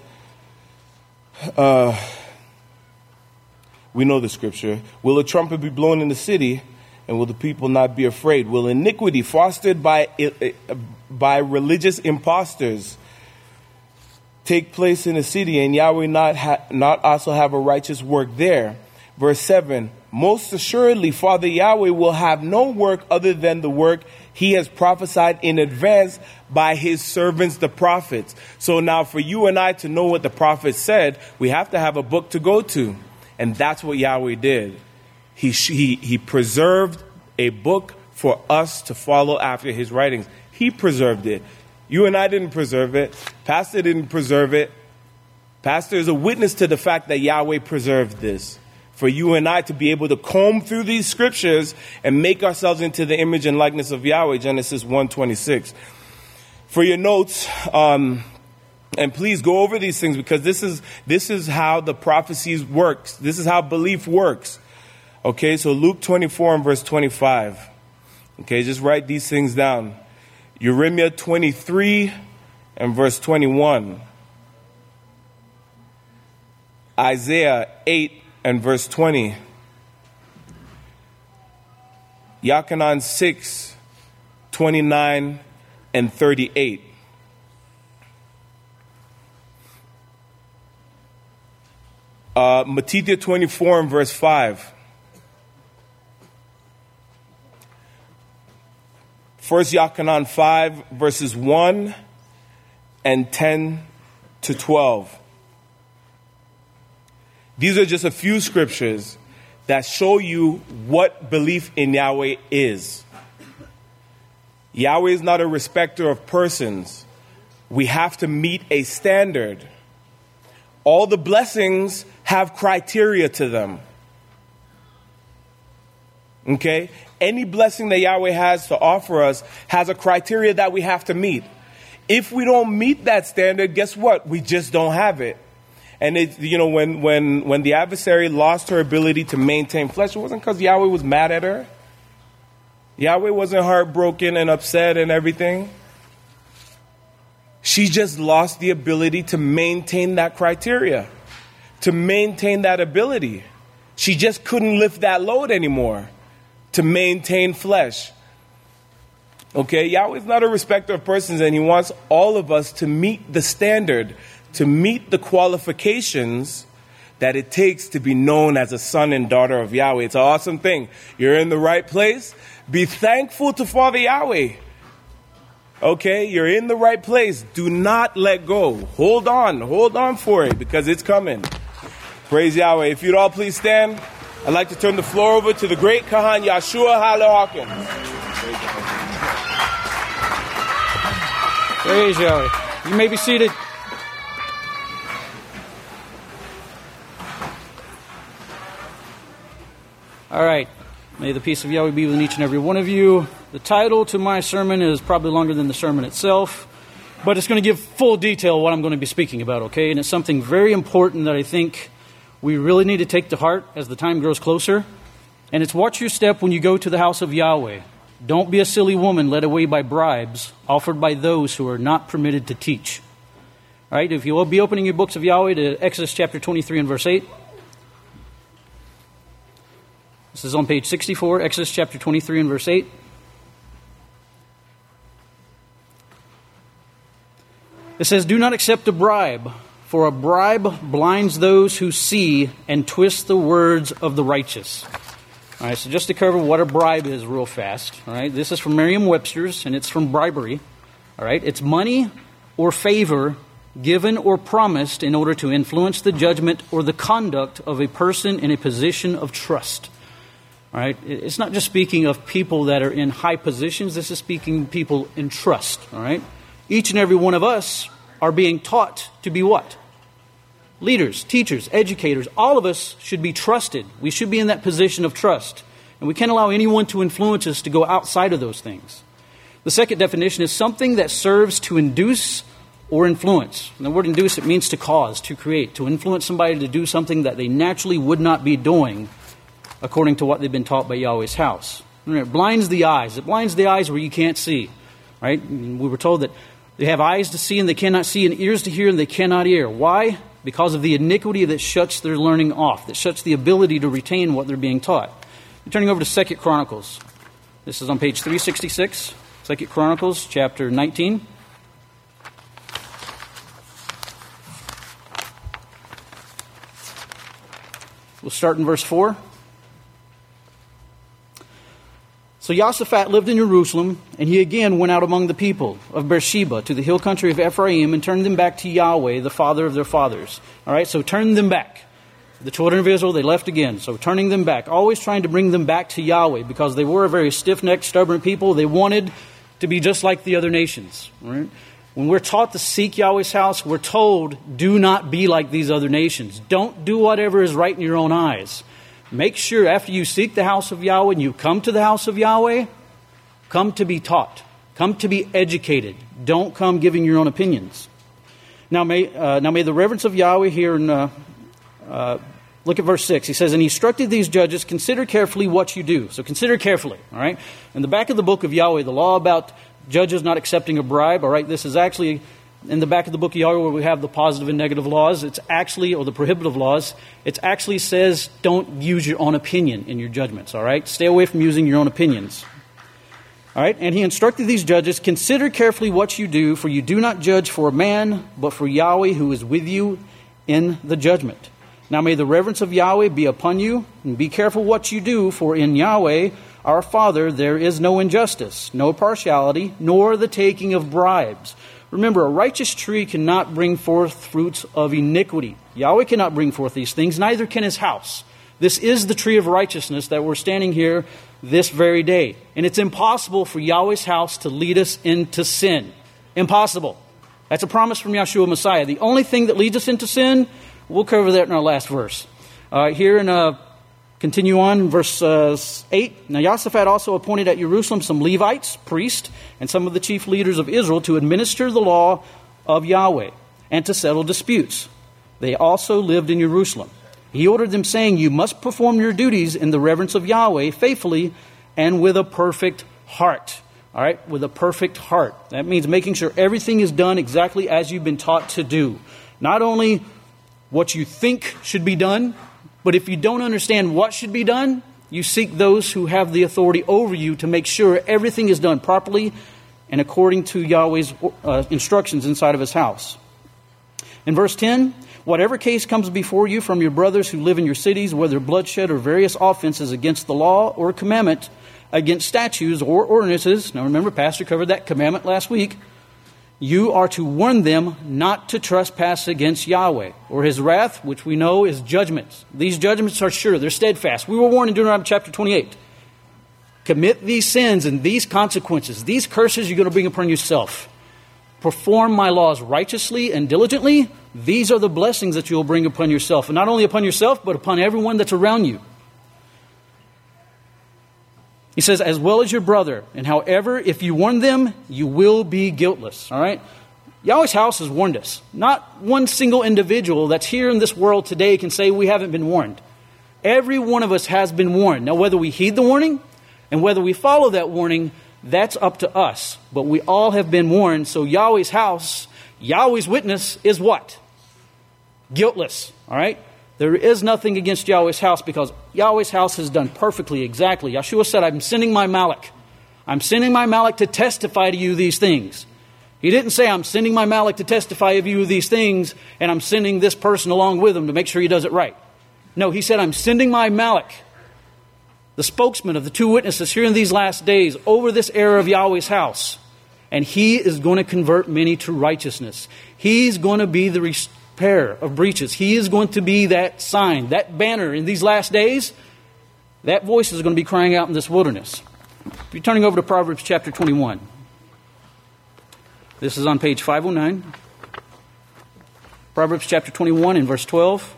D: we know the scripture. Will a trumpet be blown in the city? And will the people not be afraid? Will iniquity fostered by religious impostors take place in the city, and Yahweh not also have a righteous work there? Verse 7, most assuredly, Father Yahweh will have no work other than the work he has prophesied in advance by his servants, the prophets. So now for you and I to know what the prophets said, we have to have a book to go to. And that's what Yahweh did. He preserved a book for us to follow after his writings. He preserved it. You and I didn't preserve it. Pastor didn't preserve it. Pastor is a witness to the fact that Yahweh preserved this. For you and I to be able to comb through these scriptures and make ourselves into the image and likeness of Yahweh, Genesis 1:26. For your notes, and please go over these things because this is how the prophecies works. This is how belief works. Okay, so Luke 24 and verse 25. Okay, just write these things down. Jeremiah 23 and verse 21. Isaiah 8 and verse 20. Yachanan 6, 29 and 38. Matthew 24 and verse 5. 1 Yochanan 5 verses 1 and 10 to 12. These are just a few scriptures that show you what belief in Yahweh is. Yahweh is not a respecter of persons. We have to meet a standard. All the blessings have criteria to them. Okay? Any blessing that Yahweh has to offer us has a criteria that we have to meet. If we don't meet that standard, guess what? We just don't have it. And it, when the adversary lost her ability to maintain flesh, it wasn't because Yahweh was mad at her. Yahweh wasn't heartbroken and upset and everything. She just lost the ability to maintain that criteria, to maintain that ability. She just couldn't lift that load anymore to maintain flesh. Okay, Yahweh's not a respecter of persons, and he wants all of us to meet the standard, to meet the qualifications that it takes to be known as a son and daughter of Yahweh. It's an awesome thing. You're in the right place. Be thankful to Father Yahweh. Okay, you're in the right place. Do not let go. Hold on for it, because it's coming. Praise Yahweh. If you'd all please stand, I'd like to turn the floor over to the great Kahan Yeshua Halle Hawkins.
E: Praise Yahweh. You may be seated. All right. May the peace of Yahweh be with each and every one of you. The title to my sermon is probably longer than the sermon itself, but it's going to give full detail what I'm going to be speaking about, okay? And it's something very important that I think we really need to take to heart as the time grows closer. And it's watch your step when you go to the house of Yahweh. Don't be a silly woman led away by bribes offered by those who are not permitted to teach. All right, if you will be opening your books of Yahweh to Exodus chapter 23 and verse 8. This is on page 64, Exodus chapter 23 and verse 8. It says, "Do not accept a bribe, for a bribe blinds those who see and twists the words of the righteous." All right, so just to cover what a bribe is real fast. All right, this is from Merriam-Webster's, and it's from bribery. All right, it's money or favor given or promised in order to influence the judgment or the conduct of a person in a position of trust. All right, it's not just speaking of people that are in high positions. This is speaking people in trust. All right, each and every one of us are being taught to be what? Leaders, teachers, educators. All of us should be trusted. We should be in that position of trust. And we can't allow anyone to influence us to go outside of those things. The second definition is something that serves to induce or influence. And the word induce, it means to cause, to create, to influence somebody to do something that they naturally would not be doing according to what they've been taught by Yahweh's house. And it blinds the eyes. It blinds the eyes where you can't see. Right? And we were told that they have eyes to see and they cannot see, and ears to hear and they cannot hear. Why? Because of the iniquity that shuts their learning off, that shuts the ability to retain what they're being taught. I'm turning over to 2 Chronicles. This is on page 366, 2 Chronicles chapter 19. We'll start in verse 4. So Jehoshaphat lived in Jerusalem, and he again went out among the people of Beersheba to the hill country of Ephraim and turned them back to Yahweh, the Father of their fathers. All right, so turn them back. The children of Israel, they left again. So turning them back, always trying to bring them back to Yahweh, because they were a very stiff-necked, stubborn people. They wanted to be just like the other nations. All right? When we're taught to seek Yahweh's house, we're told, do not be like these other nations. Don't do whatever is right in your own eyes. Make sure after you seek the house of Yahweh and you come to the house of Yahweh, come to be taught. Come to be educated. Don't come giving your own opinions. Now may the reverence of Yahweh here, look at verse 6. He says, "And he instructed these judges, consider carefully what you do." So consider carefully, all right? In the back of the book of Yahweh, the law about judges not accepting a bribe, all right? This is actually in the back of the book of Yahweh where we have the positive and negative laws. It's actually, or the prohibitive laws, it actually says don't use your own opinion in your judgments, all right? Stay away from using your own opinions. All right, and he instructed these judges, consider carefully what you do, for you do not judge for man, but for Yahweh who is with you in the judgment. Now may the reverence of Yahweh be upon you, and be careful what you do, for in Yahweh our Father there is no injustice, no partiality, nor the taking of bribes. Remember, a righteous tree cannot bring forth fruits of iniquity. Yahweh cannot bring forth these things, neither can his house. This is the tree of righteousness that we're standing here this very day. And it's impossible for Yahweh's house to lead us into sin. Impossible. That's a promise from Yeshua Messiah. The only thing that leads us into sin, we'll cover that in our last verse. Continue on in verse 8. Now Jehoshaphat also appointed at Jerusalem some Levites, priests, and some of the chief leaders of Israel to administer the law of Yahweh and to settle disputes. They also lived in Jerusalem. He ordered them, saying, you must perform your duties in the reverence of Yahweh faithfully and with a perfect heart. All right, with a perfect heart. That means making sure everything is done exactly as you've been taught to do. Not only what you think should be done, but if you don't understand what should be done, you seek those who have the authority over you to make sure everything is done properly and according to Yahweh's instructions inside of his house. In verse 10, whatever case comes before you from your brothers who live in your cities, whether bloodshed or various offenses against the law or commandment, against statutes or ordinances, now remember, Pastor covered that commandment last week, you are to warn them not to trespass against Yahweh, or his wrath, which we know is judgments. These judgments are sure, they're steadfast. We were warned in Deuteronomy chapter 28. Commit these sins and these consequences, these curses you're going to bring upon yourself. Perform my laws righteously and diligently. These are the blessings that you'll bring upon yourself. And not only upon yourself, but upon everyone that's around you. He says, as well as your brother. And however, if you warn them, you will be guiltless. All right? Yahweh's house has warned us. Not one single individual that's here in this world today can say we haven't been warned. Every one of us has been warned. Now, whether we heed the warning and whether we follow that warning, that's up to us. But we all have been warned. So Yahweh's house, Yahweh's witness is what? Guiltless. All right? There is nothing against Yahweh's house because Yahweh's house has done perfectly, exactly. Yeshua said, I'm sending my Malach. I'm sending my Malach to testify to you these things. He didn't say, I'm sending my Malach to testify of you these things, and I'm sending this person along with him to make sure he does it right. No, he said, I'm sending my Malach, the spokesman of the two witnesses here in these last days over this era of Yahweh's house. And he is going to convert many to righteousness. He's going to be the repair of breaches. He is going to be that sign, that banner in these last days. That voice is going to be crying out in this wilderness. If you're turning over to Proverbs chapter 21. This is on page 509. Proverbs chapter 21 and verse 12.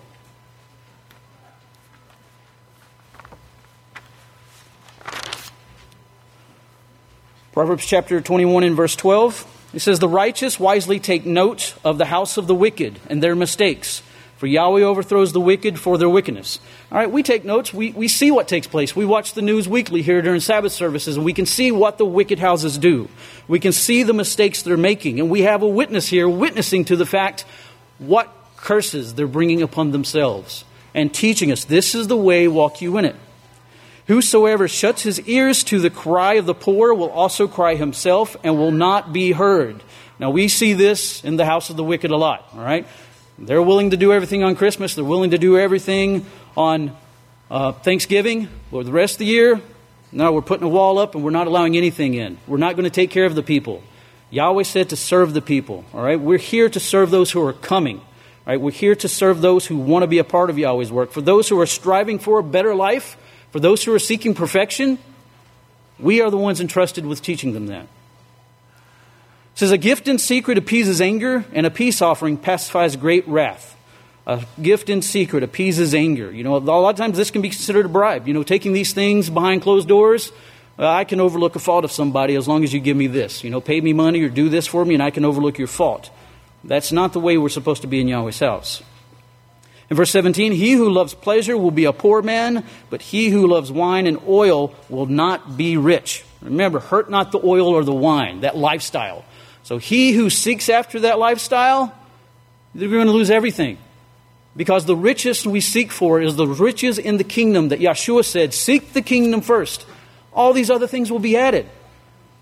E: Proverbs chapter 21 and verse 12. It says, the righteous wisely take note of the house of the wicked and their mistakes, for Yahweh overthrows the wicked for their wickedness. All right, we take notes. We see what takes place. We watch the news weekly here during Sabbath services, and we can see what the wicked houses do. We can see the mistakes they're making, and we have a witness here witnessing to the fact what curses they're bringing upon themselves and teaching us, this is the way, walk you in it. Whosoever shuts his ears to the cry of the poor will also cry himself and will not be heard. Now, we see this in the house of the wicked a lot, all right? They're willing to do everything on Christmas. They're willing to do everything on Thanksgiving or the rest of the year. No, we're putting a wall up and we're not allowing anything in. We're not going to take care of the people. Yahweh said to serve the people, all right? We're here to serve those who are coming, all right? We're here to serve those who want to be a part of Yahweh's work. For those who are striving for a better life, for those who are seeking perfection, we are the ones entrusted with teaching them that. It says, a gift in secret appeases anger, and a peace offering pacifies great wrath. A gift in secret appeases anger. You know, a lot of times this can be considered a bribe. You know, taking these things behind closed doors, I can overlook a fault of somebody as long as you give me this. You know, pay me money or do this for me, and I can overlook your fault. That's not the way we're supposed to be in Yahweh's house. In verse 17, he who loves pleasure will be a poor man, but he who loves wine and oil will not be rich. Remember, hurt not the oil or the wine, that lifestyle. So he who seeks after that lifestyle, they're going to lose everything. Because the richest we seek for is the riches in the kingdom that Yeshua said, seek the kingdom first. All these other things will be added.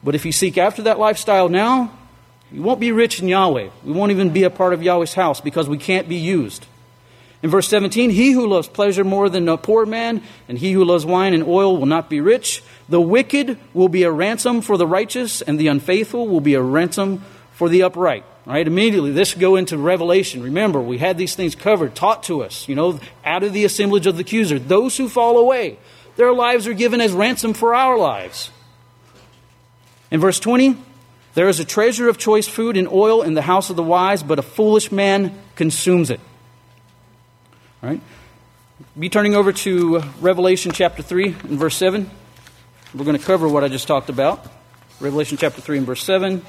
E: But if you seek after that lifestyle now, you won't be rich in Yahweh. We won't even be a part of Yahweh's house because we can't be used. In verse 17, he who loves pleasure more than a poor man, and he who loves wine and oil will not be rich. The wicked will be a ransom for the righteous, and the unfaithful will be a ransom for the upright. All right, immediately, this go into Revelation. Remember, we had these things covered, taught to us, out of the assemblage of the accuser. Those who fall away, their lives are given as ransom for our lives. In verse 20, there is a treasure of choice food and oil in the house of the wise, but a foolish man consumes it. All right. Be turning over to Revelation chapter 3 and verse 7. We're going to cover what I just talked about. Revelation chapter 3 and verse 7.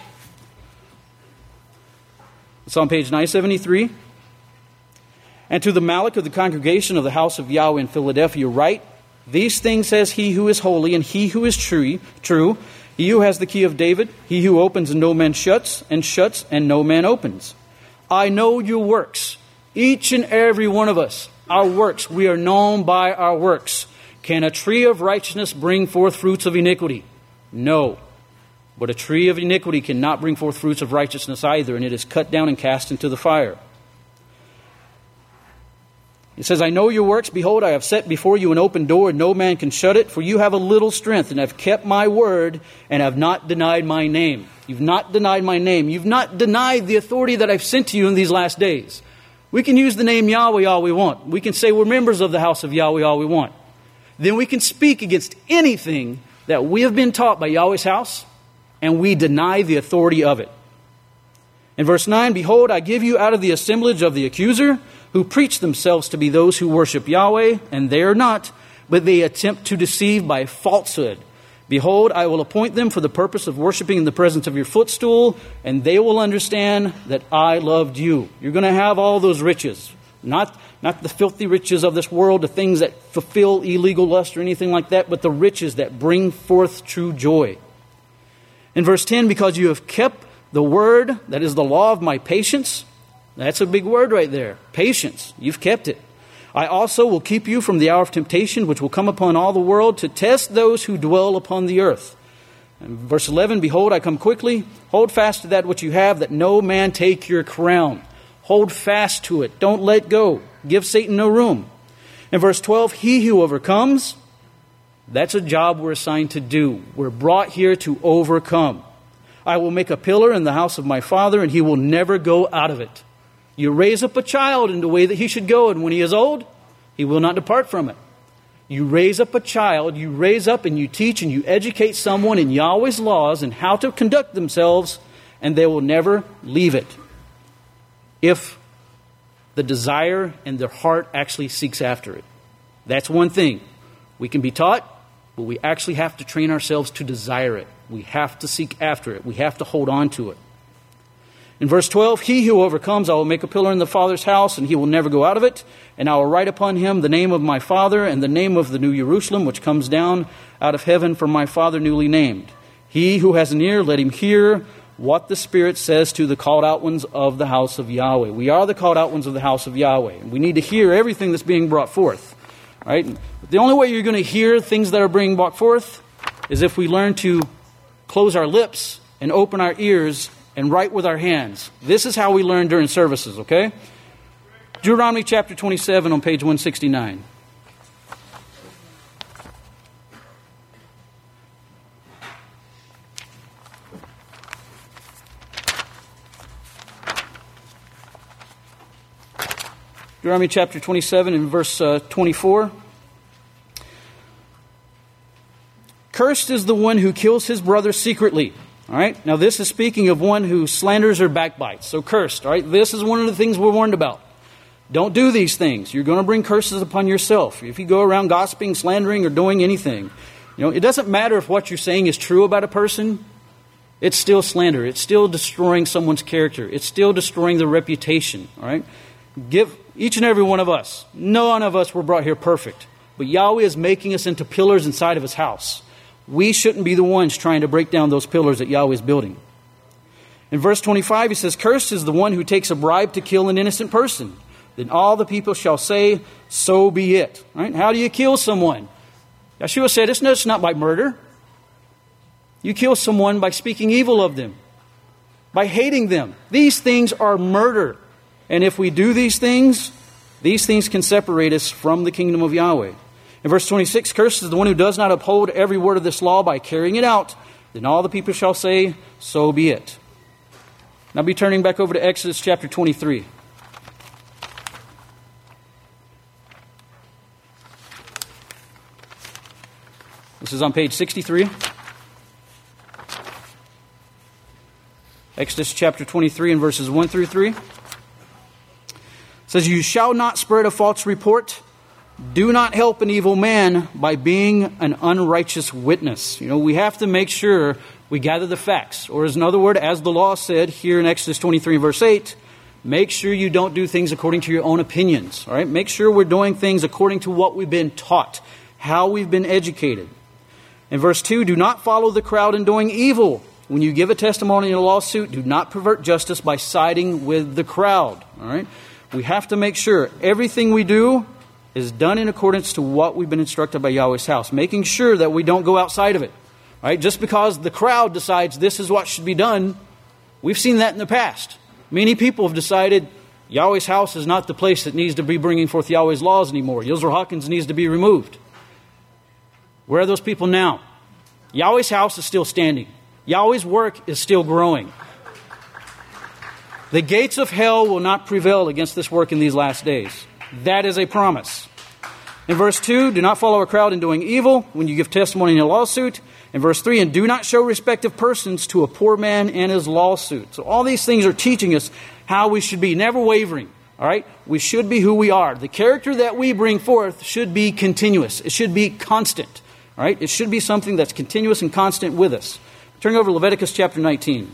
E: It's on page 973. And to the Malach of the congregation of the house of Yahweh in Philadelphia write, these things says he who is holy and he who is true, he who has the key of David, he who opens and no man shuts, and no man opens. I know your works, each and every one of us, our works. We are known by our works. Can a tree of righteousness bring forth fruits of iniquity? No. But a tree of iniquity cannot bring forth fruits of righteousness either, and it is cut down and cast into the fire. It says, I know your works. Behold, I have set before you an open door, and no man can shut it. For you have a little strength, and have kept my word, and have not denied my name. You've not denied my name. You've not denied the authority that I've sent to you in these last days. We can use the name Yahweh all we want. We can say we're members of the house of Yahweh all we want. Then we can speak against anything that we have been taught by Yahweh's house, and we deny the authority of it. In verse 9, behold, I give you out of the assemblage of the accuser, who preach themselves to be those who worship Yahweh, and they are not, but they attempt to deceive by falsehood. Behold, I will appoint them for the purpose of worshiping in the presence of your footstool, and they will understand that I loved you. You're going to have all those riches, not the filthy riches of this world, the things that fulfill illegal lust or anything like that, but the riches that bring forth true joy. In verse 10, because you have kept the word, that is the law of my patience. That's a big word right there. Patience. You've kept it. I also will keep you from the hour of temptation, which will come upon all the world to test those who dwell upon the earth. And verse 11, behold, I come quickly. Hold fast to that which you have, that no man take your crown. Hold fast to it. Don't let go. Give Satan no room. In verse 12, he who overcomes, that's a job we're assigned to do. We're brought here to overcome. I will make a pillar in the house of my father, and he will never go out of it. You raise up a child in the way that he should go, and when he is old, he will not depart from it. You raise up a child, you raise up and you teach and you educate someone in Yahweh's laws and how to conduct themselves, and they will never leave it. If the desire and their heart actually seeks after it. That's one thing. We can be taught, but we actually have to train ourselves to desire it. We have to seek after it. We have to hold on to it. In verse 12, he who overcomes, I will make a pillar in the Father's house, and he will never go out of it. And I will write upon him the name of my Father and the name of the new Jerusalem, which comes down out of heaven from my Father newly named. He who has an ear, let him hear what the Spirit says to the called out ones of the house of Yahweh. We are the called out ones of the house of Yahweh. And we need to hear everything that's being brought forth. Right? The only way you're going to hear things that are being brought forth is if we learn to close our lips and open our ears and write with our hands. This is how we learn during services, okay? Deuteronomy chapter 27 on page 169. Deuteronomy chapter 27 and verse 24. Cursed is the one who kills his brother secretly. All right. Now this is speaking of one who slanders or backbites. So cursed. All right. This is one of the things we're warned about. Don't do these things. You're going to bring curses upon yourself. If you go around gossiping, slandering, or doing anything, it doesn't matter if what you're saying is true about a person. It's still slander. It's still destroying someone's character. It's still destroying their reputation. All right. Give each and every one of us. None of us were brought here perfect, but Yahweh is making us into pillars inside of His house. We shouldn't be the ones trying to break down those pillars that Yahweh is building. In verse 25, he says, cursed is the one who takes a bribe to kill an innocent person. Then all the people shall say, so be it. Right? How do you kill someone? Yeshua said, it's not by murder. You kill someone by speaking evil of them, by hating them. These things are murder. And if we do these things can separate us from the kingdom of Yahweh. In verse 26, cursed is the one who does not uphold every word of this law by carrying it out. Then all the people shall say, so be it. Now be turning back over to Exodus chapter 23. This is on page 63. Exodus chapter 23 and verses 1 through 3. It says, you shall not spread a false report. Do not help an evil man by being an unrighteous witness. We have to make sure we gather the facts. Or in other words, as the law said here in Exodus 23 and verse 8, make sure you don't do things according to your own opinions. All right? Make sure we're doing things according to what we've been taught, how we've been educated. In verse 2, do not follow the crowd in doing evil. When you give a testimony in a lawsuit, do not pervert justice by siding with the crowd. All right? We have to make sure everything we do is done in accordance to what we've been instructed by Yahweh's house, making sure that we don't go outside of it. All right? Just because the crowd decides this is what should be done, we've seen that in the past. Many people have decided Yahweh's house is not the place that needs to be bringing forth Yahweh's laws anymore. Yisroel Hawkins needs to be removed. Where are those people now? Yahweh's house is still standing. Yahweh's work is still growing. The gates of hell will not prevail against this work in these last days. That is a promise. In verse 2, do not follow a crowd in doing evil when you give testimony in a lawsuit. In verse 3, and do not show respect of persons to a poor man in his lawsuit. So all these things are teaching us how we should be, never wavering. All right? We should be who we are. The character that we bring forth should be continuous. It should be constant. All right? It should be something that's continuous and constant with us. Turn over to Leviticus chapter 19.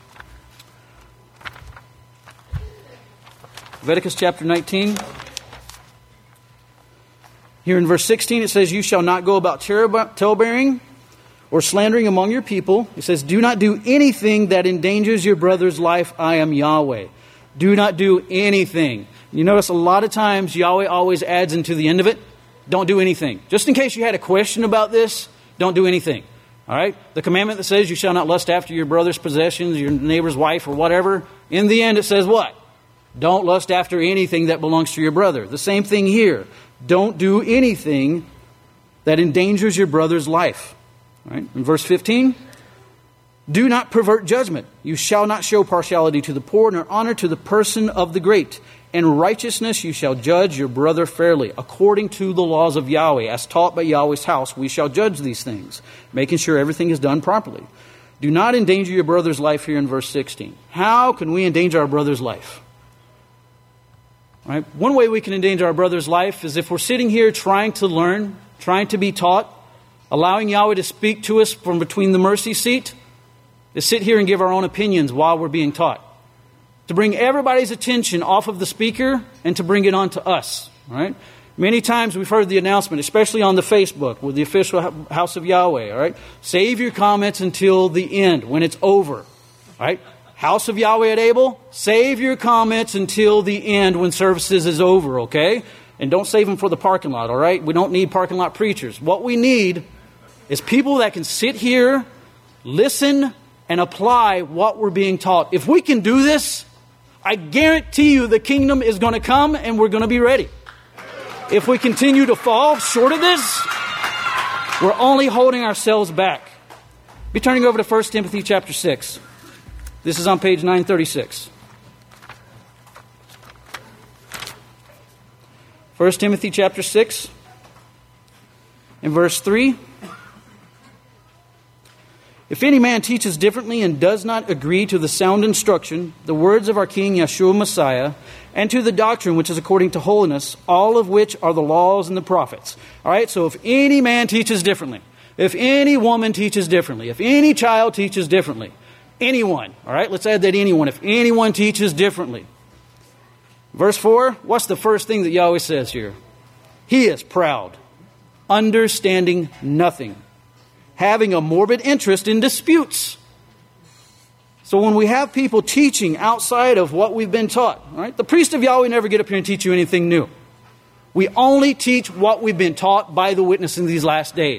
E: Leviticus chapter 19. Here in verse 16 it says, you shall not go about talebearing or slandering among your people. It says, do not do anything that endangers your brother's life. I am Yahweh. Do not do anything. You notice a lot of times Yahweh always adds into the end of it, don't do anything. Just in case you had a question about this, don't do anything. All right? The commandment that says you shall not lust after your brother's possessions, your neighbor's wife, or whatever, in the end it says what? Don't lust after anything that belongs to your brother. The same thing here. Don't do anything that endangers your brother's life. All right? In verse 15, do not pervert judgment. You shall not show partiality to the poor, nor honor to the person of the great. In righteousness you shall judge your brother fairly, according to the laws of Yahweh. As taught by Yahweh's house, we shall judge these things, making sure everything is done properly. Do not endanger your brother's life here in verse 16. How can we endanger our brother's life? All right? One way we can endanger our brother's life is if we're sitting here trying to learn, trying to be taught, allowing Yahweh to speak to us from between the mercy seat, to sit here and give our own opinions while we're being taught. To bring everybody's attention off of the speaker and to bring it on to us. All right? Many times we've heard the announcement, especially on the Facebook with the official house of Yahweh. All right? Save your comments until the end, when it's over. All right? House of Yahweh at Abel, save your comments until the end when services is over, okay? And don't save them for the parking lot, all right? We don't need parking lot preachers. What we need is people that can sit here, listen, and apply what we're being taught. If we can do this, I guarantee you the kingdom is going to come and we're going to be ready. If we continue to fall short of this, we're only holding ourselves back. Be turning over to 1 Timothy chapter 6. This is on page 936. 1 Timothy chapter 6 and verse 3. If any man teaches differently and does not agree to the sound instruction, the words of our King Yeshua Messiah, and to the doctrine which is according to holiness, all of which are the laws and the prophets. All right, so if any man teaches differently, if any woman teaches differently, if any child teaches differently, anyone, all right, let's add that anyone, if anyone teaches differently. Verse 4, what's the first thing that Yahweh says here? He is proud, understanding nothing, having a morbid interest in disputes. So when we have people teaching outside of what we've been taught, all right, the priest of Yahweh never get up here and teach you anything new. We only teach what we've been taught by the witness in these last days.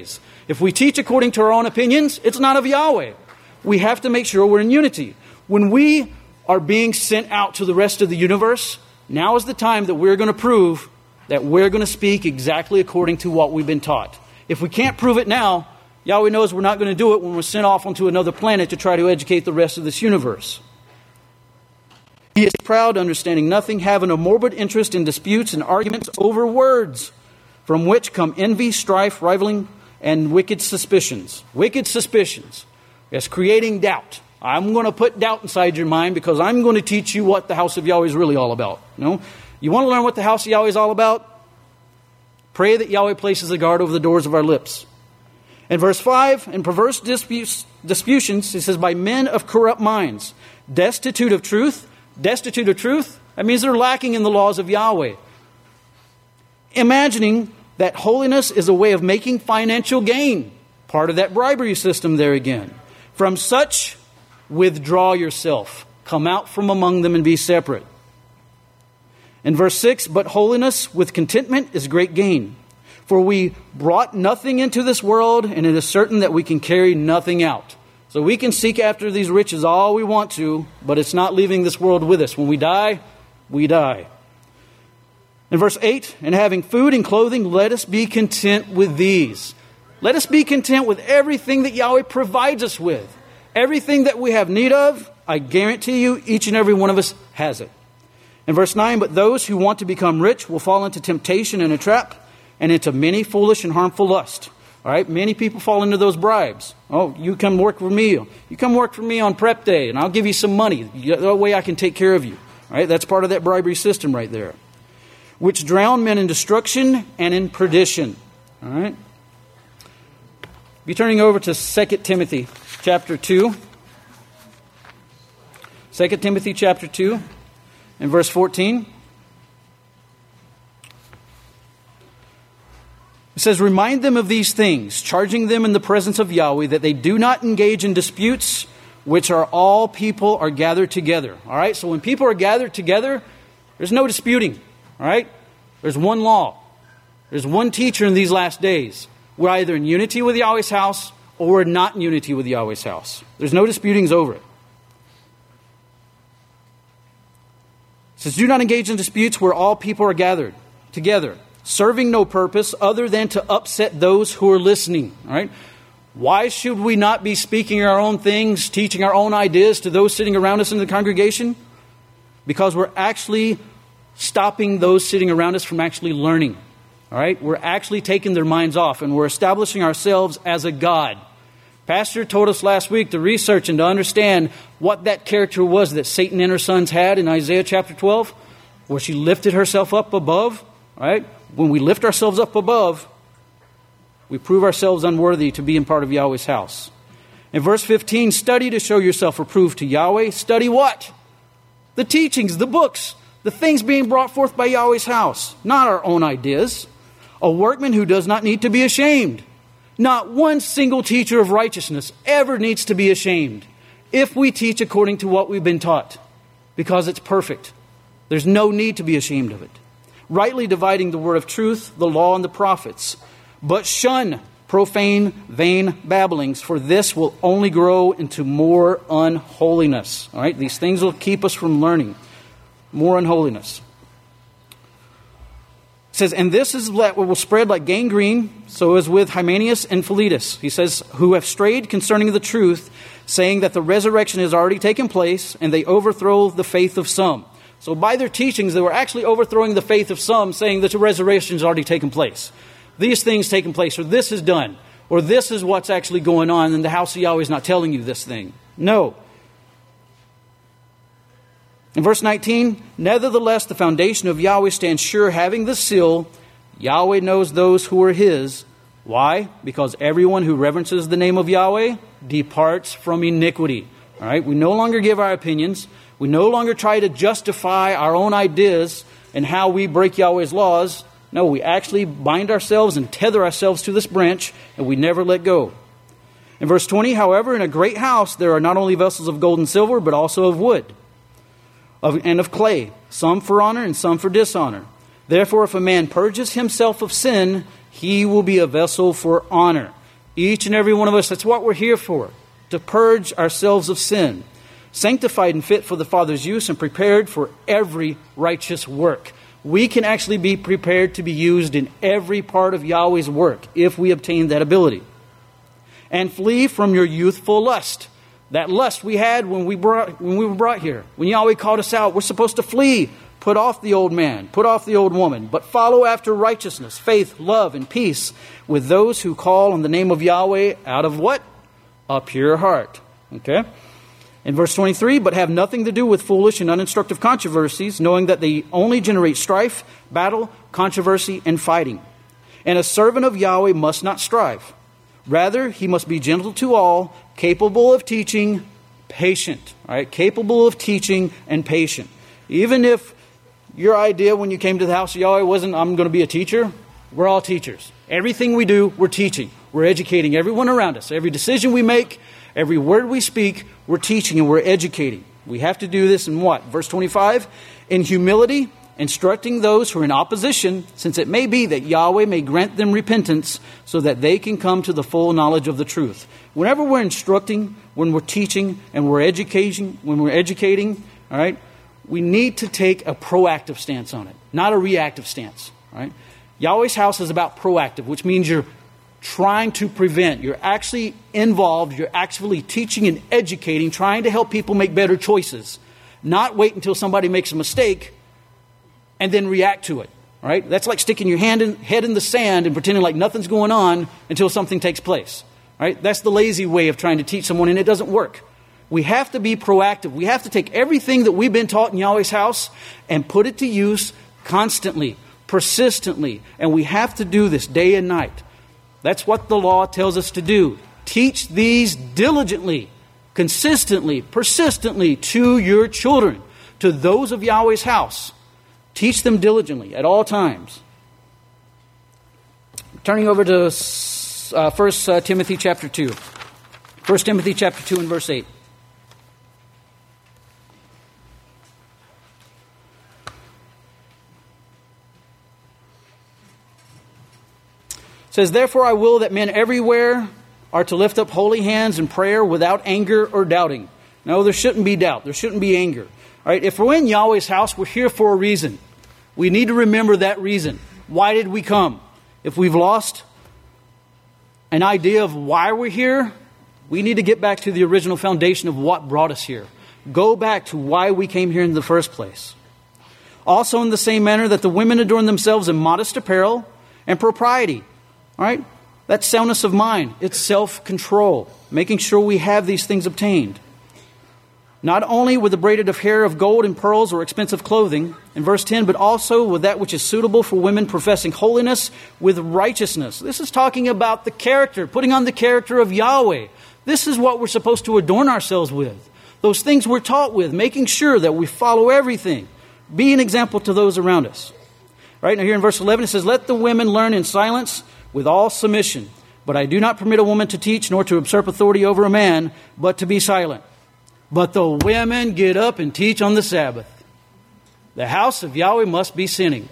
E: If we teach according to our own opinions, it's not of Yahweh. We have to make sure we're in unity. When we are being sent out to the rest of the universe, now is the time that we're going to prove that we're going to speak exactly according to what we've been taught. If we can't prove it now, Yahweh knows we're not going to do it when we're sent off onto another planet to try to educate the rest of this universe. He is proud, understanding nothing, having a morbid interest in disputes and arguments over words, from which come envy, strife, rivaling, and wicked suspicions. Wicked suspicions. Yes, creating doubt. I'm going to put doubt inside your mind because I'm going to teach you what the house of Yahweh is really all about. No? You want to learn what the house of Yahweh is all about? Pray that Yahweh places a guard over the doors of our lips. In verse 5, in perverse disputions, it says, by men of corrupt minds, destitute of truth. Destitute of truth, that means they're lacking in the laws of Yahweh. Imagining that holiness is a way of making financial gain. Part of that bribery system there again. From such, withdraw yourself. Come out from among them and be separate. In verse 6, but holiness with contentment is great gain. For we brought nothing into this world, and it is certain that we can carry nothing out. So we can seek after these riches all we want to, but it's not leaving this world with us. When we die, we die. In verse 8, and having food and clothing, let us be content with these. Let us be content with everything that Yahweh provides us with. Everything that we have need of, I guarantee you, each and every one of us has it. In verse 9, but those who want to become rich will fall into temptation and a trap, and into many foolish and harmful lusts. All right, many people fall into those bribes. Oh, you come work for me. You come work for me on prep day, and I'll give you some money. That way I can take care of you. All right, that's part of that bribery system right there. Which drown men in destruction and in perdition. All right. Be turning over to 2 Timothy chapter 2. 2 Timothy chapter 2 and verse 14. It says, remind them of these things, charging them in the presence of Yahweh, that they do not engage in disputes, which are all people are gathered together. All right, so when people are gathered together, there's no disputing. All right, there's one law. There's one teacher in these last days. We're either in unity with Yahweh's house, or we're not in unity with Yahweh's house. There's no disputings over it. It says, do not engage in disputes where all people are gathered together, serving no purpose other than to upset those who are listening. All right? Why should we not be speaking our own things, teaching our own ideas to those sitting around us in the congregation? Because we're actually stopping those sitting around us from actually learning. All right? We're actually taking their minds off, and we're establishing ourselves as a God. Pastor told us last week to research and to understand what that character was that Satan and her sons had in Isaiah chapter 12, where she lifted herself up above. All right? When we lift ourselves up above, we prove ourselves unworthy to be in part of Yahweh's house. In verse 15, study to show yourself approved to Yahweh. Study what? The teachings, the books, the things being brought forth by Yahweh's house, not our own ideas. A workman who does not need to be ashamed. Not one single teacher of righteousness ever needs to be ashamed if we teach according to what we've been taught, because it's perfect. There's no need to be ashamed of it. Rightly dividing the word of truth, the law, and the prophets. But shun profane, vain babblings, for this will only grow into more unholiness. All right, these things will keep us from learning more unholiness. It says, and this is what will spread like gangrene, so as with Hymenaeus and Philetus. He says, who have strayed concerning the truth, saying that the resurrection has already taken place, and they overthrow the faith of some. So by their teachings, they were actually overthrowing the faith of some, saying that the resurrection has already taken place. These things taken place, or this is done, or this is what's actually going on, and the house of Yahweh is not telling you this thing. No. In verse 19, nevertheless, the foundation of Yahweh stands sure, having the seal. Yahweh knows those who are his. Why? Because everyone who reverences the name of Yahweh departs from iniquity. All right? We no longer give our opinions. We no longer try to justify our own ideas and how we break Yahweh's laws. No, we actually bind ourselves and tether ourselves to this branch, and we never let go. In verse 20, however, in a great house there are not only vessels of gold and silver, but also of wood and of clay, some for honor and some for dishonor. Therefore, if a man purges himself of sin, he will be a vessel for honor, Each and every one of us, that's what we're here for, to purge ourselves of sin, sanctified and fit for the Father's use and prepared for every righteous work. We can actually be prepared to be used in every part of Yahweh's work if we obtain that ability. And flee from your youthful lust. That lust we had when we were brought here. When Yahweh called us out, we're supposed to flee. Put off the old man, put off the old woman, but follow after righteousness, faith, love, and peace with those who call on the name of Yahweh out of what? A pure heart. Okay? In verse 23, but have nothing to do with foolish and uninstructive controversies, knowing that they only generate strife, battle, controversy, and fighting. And a servant of Yahweh must not strive. Rather, he must be gentle to all, capable of teaching, patient. All right? Capable of teaching and patient. Even if your idea when you came to the house of Yahweh wasn't, I'm going to be a teacher, we're all teachers. Everything we do, we're teaching. We're educating everyone around us. Every decision we make, every word we speak, we're teaching and we're educating. We have to do this in what? Verse 25, in humility, instructing those who are in opposition, since it may be that Yahweh may grant them repentance so that they can come to the full knowledge of the truth. Whenever we're instructing, when we're teaching, and we're educating, all right, we need to take a proactive stance on it, not a reactive stance. All right? Yahweh's house is about proactive, which means you're trying to prevent. You're actually involved. You're actually teaching and educating, trying to help people make better choices. Not wait until somebody makes a mistake and then react to it. All right? That's like sticking your head in the sand and pretending like nothing's going on until something takes place. All right? That's the lazy way of trying to teach someone, and it doesn't work. We have to be proactive. We have to take everything that we've been taught in Yahweh's house and put it to use constantly, persistently. And we have to do this day and night. That's what the law tells us to do. Teach these diligently, consistently, persistently to your children, to those of Yahweh's house. Teach them diligently at all times. Turning over to 1 Timothy chapter 2. 1 Timothy chapter 2 and verse 8. It says, therefore I will that men everywhere are to lift up holy hands in prayer without anger or doubting. No, there shouldn't be doubt. There shouldn't be anger. All right, if we're in Yahweh's house, we're here for a reason. We need to remember that reason. Why did we come? If we've lost an idea of why we're here, we need to get back to the original foundation of what brought us here. Go back to why we came here in the first place. Also in the same manner that the women adorn themselves in modest apparel and propriety. All right? That's soundness of mind. It's self-control. Making sure we have these things obtained. Not only with the braided of hair of gold and pearls or expensive clothing, in verse 10, but also with that which is suitable for women professing holiness with righteousness. This is talking about the character, putting on the character of Yahweh. This is what we're supposed to adorn ourselves with. Those things we're taught with, making sure that we follow everything. Be an example to those around us. Right now here in verse 11 it says, let the women learn in silence with all submission. But I do not permit a woman to teach nor to usurp authority over a man, but to be silent. But the women get up and teach on the Sabbath. The house of Yahweh must be sinning.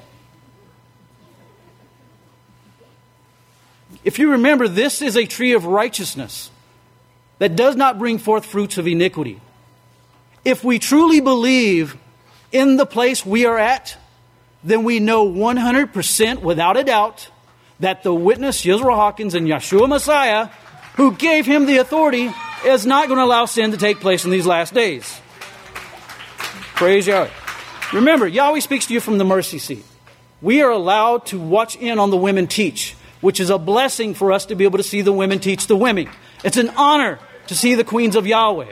E: If you remember, this is a tree of righteousness that does not bring forth fruits of iniquity. If we truly believe in the place we are at, then we know 100% without a doubt that the witness, Yisrael Hawkins and Yeshua Messiah, who gave him the authority, is not going to allow sin to take place in these last days. Praise Yahweh. Remember, Yahweh speaks to you from the mercy seat. We are allowed to watch in on the women teach, which is a blessing for us to be able to see the women teach the women. It's an honor to see the queens of Yahweh.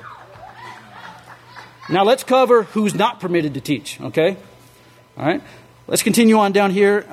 E: Now let's cover who's not permitted to teach, okay? All right. Let's continue on down here.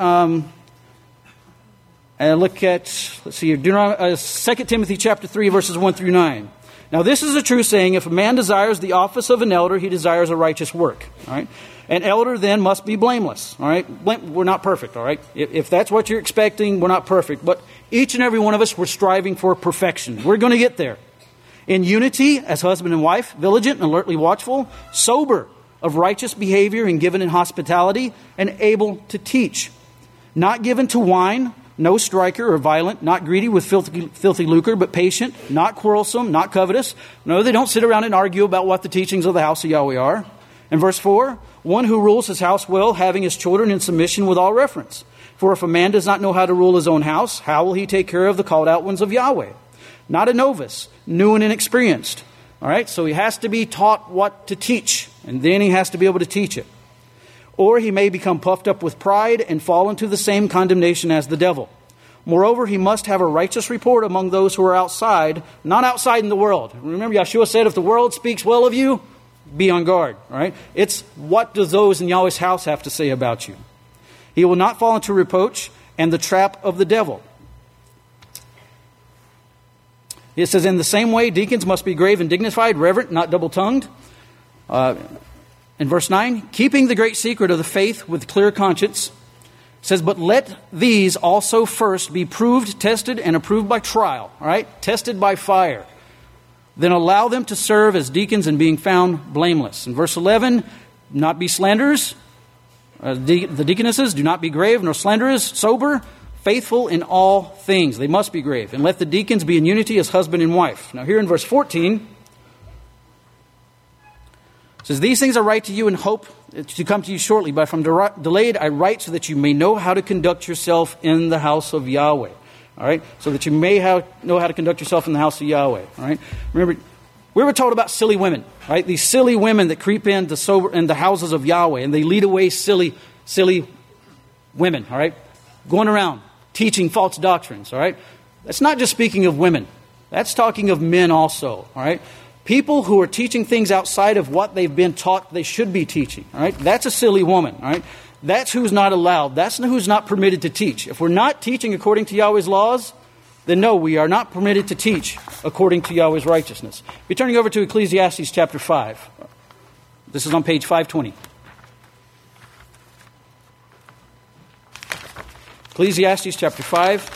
E: And look at, 2 Timothy chapter 3, verses 1 through 9. Now this is a true saying, if a man desires the office of an elder, he desires a righteous work. All right? An elder then must be blameless. All right? We're not perfect, all right? If that's what you're expecting, we're not perfect. But each and every one of us, we're striving for perfection. We're going to get there. In unity, as husband and wife, vigilant and alertly watchful, sober, of righteous behavior and given in hospitality, and able to teach. Not given to wine, no striker or violent, not greedy with filthy lucre, but patient, not quarrelsome, not covetous. No, they don't sit around and argue about what the teachings of the house of Yahweh are. And verse 4, one who rules his house well, having his children in submission with all reverence. For if a man does not know how to rule his own house, how will he take care of the called out ones of Yahweh? Not a novice, new and inexperienced. All right, so he has to be taught what to teach, and then he has to be able to teach it. Or he may become puffed up with pride and fall into the same condemnation as the devil. Moreover, he must have a righteous report among those who are outside, not outside in the world. Remember, Yeshua said, if the world speaks well of you, be on guard. All right, it's what do those in Yahweh's house have to say about you? He will not fall into reproach and the trap of the devil. It says, in the same way, deacons must be grave and dignified, reverent, not double-tongued. In verse 9, keeping the great secret of the faith with clear conscience, it says, but let these also first be proved, tested, and approved by trial. All right, tested by fire. Then allow them to serve as deacons and being found blameless. In verse 11, not be slanderers. The deaconesses, do not be grave nor slanderers, sober, faithful in all things. They must be grave. And let the deacons be in unity as husband and wife. Now here in verse 14, it says, these things I write to you and hope to come to you shortly, but if I'm delayed, I write so that you may know how to conduct yourself in the house of Yahweh. All right? So that you may know how to conduct yourself in the house of Yahweh. All right? Remember, we were told about silly women, right? These silly women that creep into the houses of Yahweh, and they lead away silly women, all right? Going around teaching false doctrines, all right? That's not just speaking of women. That's talking of men also, all right? People who are teaching things outside of what they've been taught they should be teaching, all right? That's a silly woman, all right? That's who's not allowed. That's who's not permitted to teach. If we're not teaching according to Yahweh's laws, then no, we are not permitted to teach according to Yahweh's righteousness. We're turning over to Ecclesiastes chapter 5. This is on page 520. Ecclesiastes chapter 5.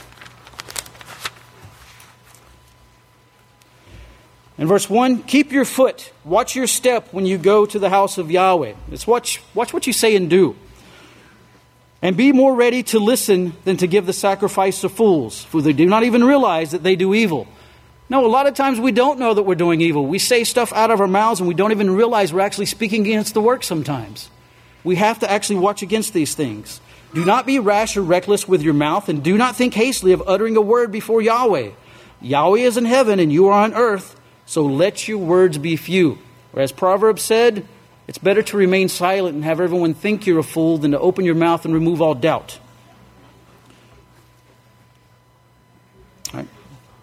E: In verse 1, keep your foot, watch your step when you go to the house of Yahweh. It's watch what you say and do. And be more ready to listen than to give the sacrifice of fools, for they do not even realize that they do evil. No, a lot of times we don't know that we're doing evil. We say stuff out of our mouths and we don't even realize we're actually speaking against the work sometimes. We have to actually watch against these things. Do not be rash or reckless with your mouth, and do not think hastily of uttering a word before Yahweh. Yahweh is in heaven and you are on earth, so let your words be few. Or as Proverbs said, it's better to remain silent and have everyone think you're a fool than to open your mouth and remove all doubt. All right.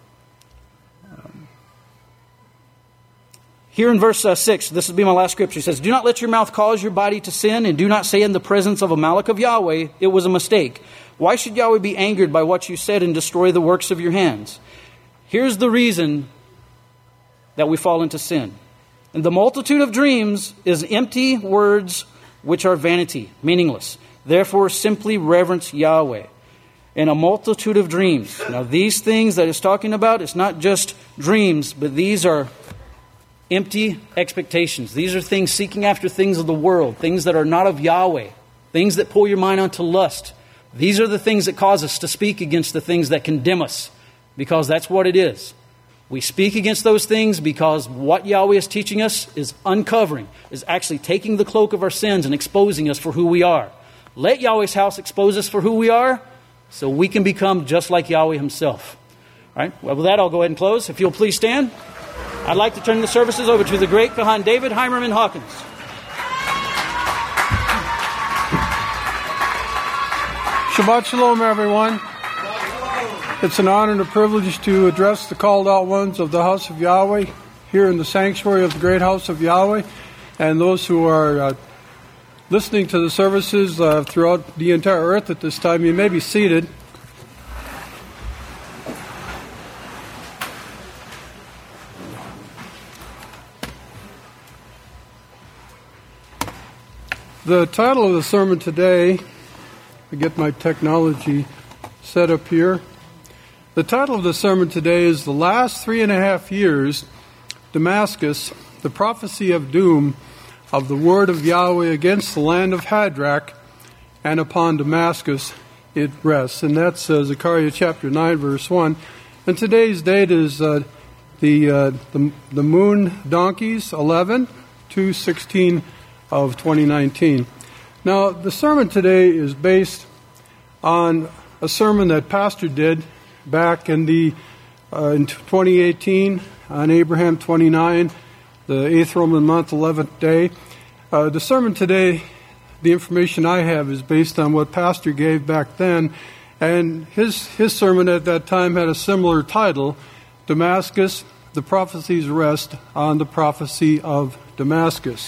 E: Here in verse 6, this will be my last scripture. It says, do not let your mouth cause your body to sin, and do not say in the presence of a Malach of Yahweh, it was a mistake. Why should Yahweh be angered by what you said and destroy the works of your hands? Here's the reason that we fall into sin. And the multitude of dreams is empty words which are vanity, meaningless. Therefore, simply reverence Yahweh. And a multitude of dreams. Now, these things that it's talking about, it's not just dreams, but these are empty expectations. These are things seeking after things of the world, things that are not of Yahweh, things that pull your mind onto lust. These are the things that cause us to speak against the things that condemn us, because that's what it is. We speak against those things because what Yahweh is teaching us is uncovering, is actually taking the cloak of our sins and exposing us for who we are. Let Yahweh's house expose us for who we are so we can become just like Yahweh himself. All right, well, with that, I'll go ahead and close. If you'll please stand. I'd like to turn the services over to the great Kahan David Heimerman Hawkins.
F: Shabbat Shalom, everyone. It's an honor and a privilege to address the called out ones of the house of Yahweh here in the sanctuary of the great house of Yahweh, and those who are listening to the services throughout the entire earth at this time. You may be seated. The title of the sermon today, I get my technology set up here. The title of the sermon today is The Last 3.5 Years, Damascus, the Prophecy of Doom of the Word of Yahweh against the land of Hadrach and upon Damascus it rests. And that's Zechariah chapter 9, verse 1. And today's date is the moon donkeys, 11/2/16 of 2019. Now, the sermon today is based on a sermon that Pastor did back in 2018 on Abraham 29, the 8th Roman month, 11th day. The sermon today, the information I have, is based on what Pastor gave back then, and his sermon at that time had a similar title, Damascus, the prophecies rest on the prophecy of Damascus.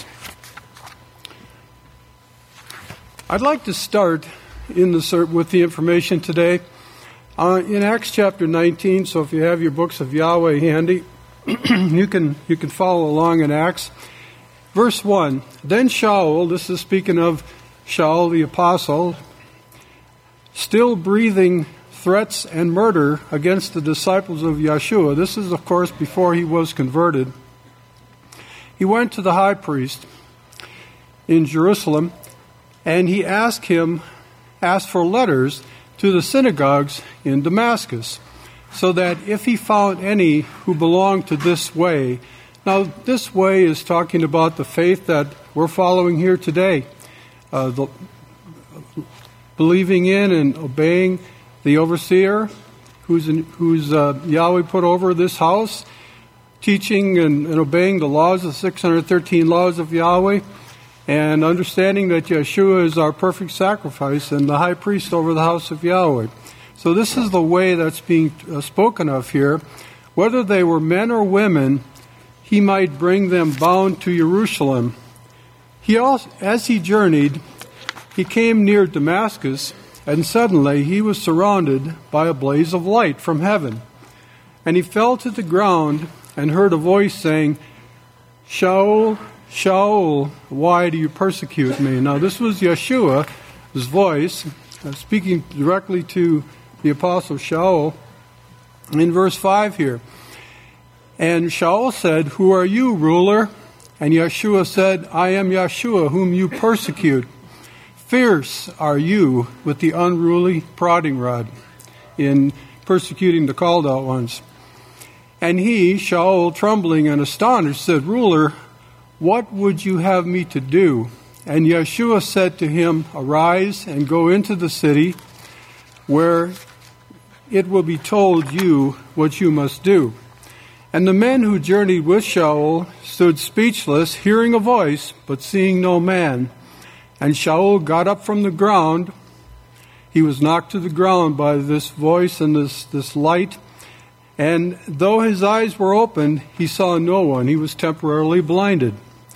F: I'd like to start with the information today in Acts chapter 19. So if you have your books of Yahweh handy, you can follow along in Acts. Verse 1, Then Shaul, this is speaking of Shaul the apostle, still breathing threats and murder against the disciples of Yeshua. This is, of course, before he was converted. He went to the high priest in Jerusalem, and he asked for letters to the synagogues in Damascus, so that if he found any who belonged to this way. Now, this way is talking about the faith that we're following here today, believing in and obeying the overseer who's Yahweh put over this house, teaching and obeying the laws, the 613 laws of Yahweh, and understanding that Yeshua is our perfect sacrifice and the high priest over the house of Yahweh. So this is the way that's being spoken of here. Whether they were men or women, he might bring them bound to Jerusalem. As he journeyed, he came near Damascus, and suddenly he was surrounded by a blaze of light from heaven. And he fell to the ground and heard a voice saying, Shaul, Shaul, why do you persecute me? Now this was Yeshua's voice, speaking directly to the apostle Shaul. In verse 5 here, And Shaul said, Who are you, ruler? And Yeshua said, I am Yeshua, whom you persecute. Fierce are you with the unruly prodding rod in persecuting the called out ones. And he, Shaul, trembling and astonished, said, Ruler, what would you have me to do? And Yeshua said to him, Arise and go into the city, where it will be told you what you must do. And the men who journeyed with Shaul stood speechless, hearing a voice, but seeing no man. And Shaul got up from the ground. He was knocked to the ground by this voice and this light. And though his eyes were opened, he saw no one. He was temporarily blinded.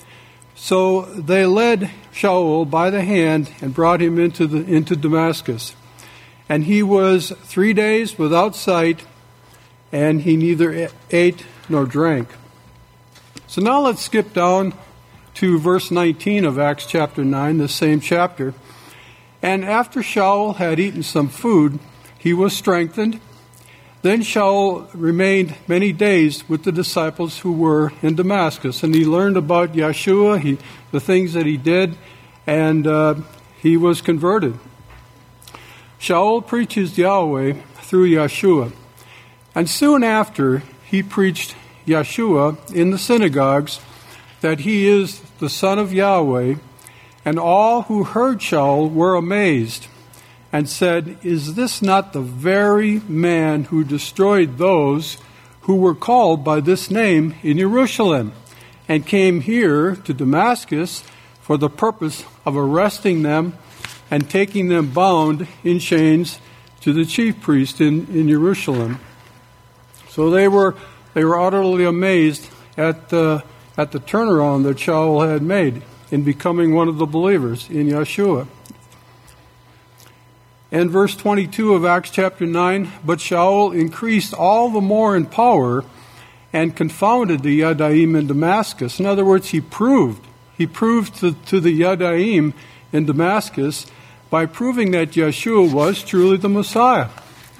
F: So they led Shaul by the hand and brought him into Damascus. And he was 3 days without sight, and he neither ate nor drank. So now let's skip down to verse 19 of Acts chapter 9, the same chapter. And after Shaul had eaten some food, he was strengthened. Then Shaul remained many days with the disciples who were in Damascus, and he learned about Yeshua, the things that he did, and he was converted. Shaul preaches Yahweh through Yeshua, and soon after he preached Yeshua in the synagogues, that he is the Son of Yahweh, and all who heard Shaul were amazed, and said, Is this not the very man who destroyed those who were called by this name in Jerusalem, and came here to Damascus for the purpose of arresting them and taking them bound in chains to the chief priest in Jerusalem? So they were utterly amazed at the turnaround that Shaul had made in becoming one of the believers in Yeshua. And verse 22 of Acts chapter 9, But Shaul increased all the more in power and confounded the Yadaim in Damascus. In other words, he proved to the Yadaim in Damascus by proving that Yeshua was truly the Messiah.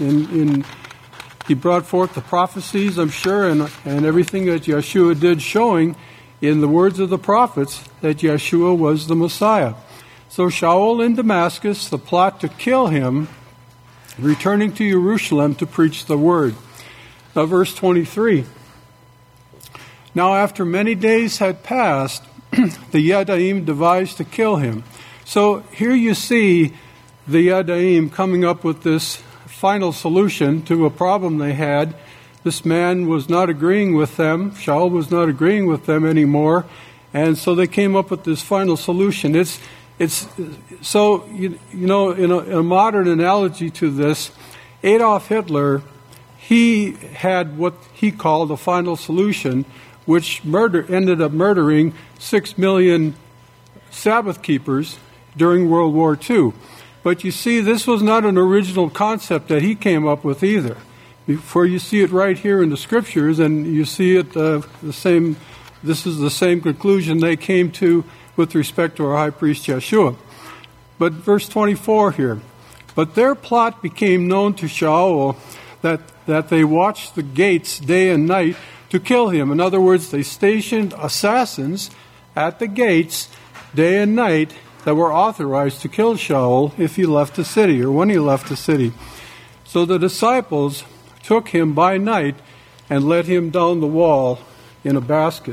F: He brought forth the prophecies, I'm sure, and everything that Yeshua did, showing in the words of the prophets that Yeshua was the Messiah. So Shaul in Damascus, the plot to kill him returning to Jerusalem to preach the word. Now, verse 23. Now, after many days had passed, the Yadayim devised to kill him. So here you see the Yadayim coming up with this final solution to a problem they had. This man was not agreeing with them. Shaul was not agreeing with them anymore. And so they came up with this final solution. It's so, you know, in a modern analogy to this, Adolf Hitler, he had what he called a final solution, which ended up murdering 6 million Sabbath keepers during World War II. But you see, this was not an original concept that he came up with either. For you see it right here in the Scriptures, and you see it the same. This is the same conclusion they came to with respect to our high priest Yeshua. But verse 24 here. But their plot became known to Shaul that they watched the gates day and night to kill him. In other words, they stationed assassins at the gates day and night that were authorized to kill Shaul if he left the city or when he left the city. So the disciples took him by night and let him down the wall in a basket.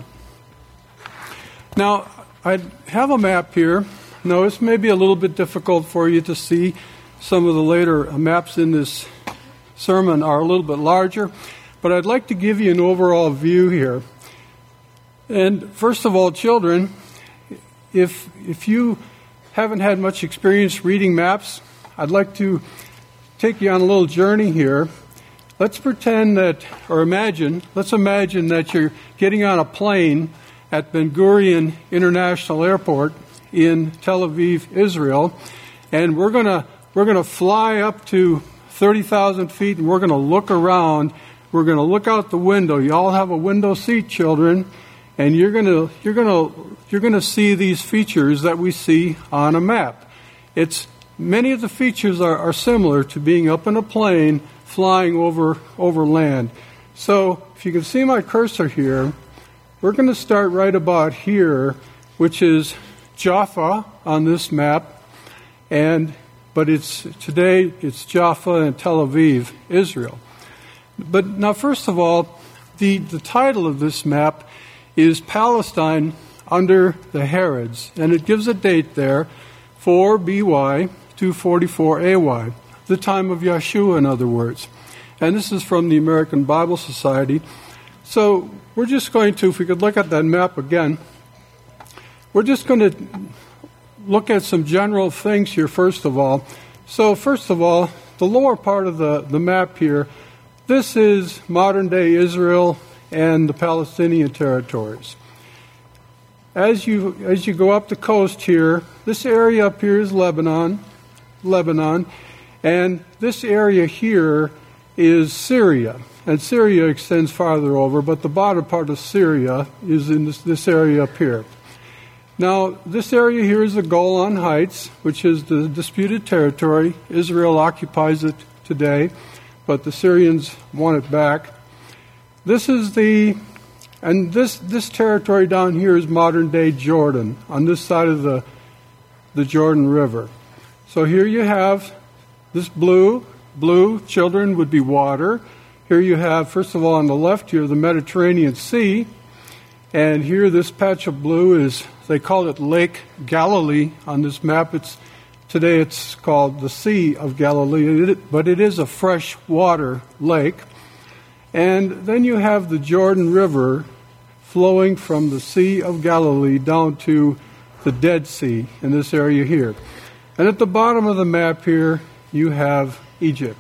F: Now, I have a map here. Now, this may be a little bit difficult for you to see. Some of the later maps in this sermon are a little bit larger, but I'd like to give you an overall view here. And first of all, children, if you haven't had much experience reading maps, I'd like to take you on a little journey here. Let's pretend that, or let's imagine that you're getting on a plane at Ben Gurion International Airport in Tel Aviv, Israel, and we're going to fly up to 30,000 feet, and we're going to look around. We're going to look out the window. You all have a window seat, children, and you're going to see these features that we see on a map. Many of the features are similar to being up in a plane flying over land. So if you can see my cursor here, we're going to start right about here, which is Jaffa on this map, but today it's Jaffa and Tel Aviv, Israel. But now, first of all, the title of this map is Palestine under the Herods, and it gives a date there, 4 BY 244 AY, the time of Yeshua, in other words. And this is from the American Bible Society. So we're just going to, if we could look at that map again, we're just going to look at some general things here first of all. So first of all, the lower part of the map here, this is modern-day Israel and the Palestinian territories. As you go up the coast here, this area up here is Lebanon, and this area here is Syria. And Syria extends farther over, but the bottom part of Syria is in this area up here. Now, this area here is the Golan Heights, which is the disputed territory. Israel occupies it today, but the Syrians want it back. This territory down here is modern-day Jordan, on this side of the Jordan River. So here you have this blue, children, would be water. Here you have, first of all, on the left here, the Mediterranean Sea. And here, this patch of blue is, they call it Lake Galilee on this map. Today it's called the Sea of Galilee, but it is a freshwater lake. And then you have the Jordan River flowing from the Sea of Galilee down to the Dead Sea in this area here. And at the bottom of the map here, you have Egypt.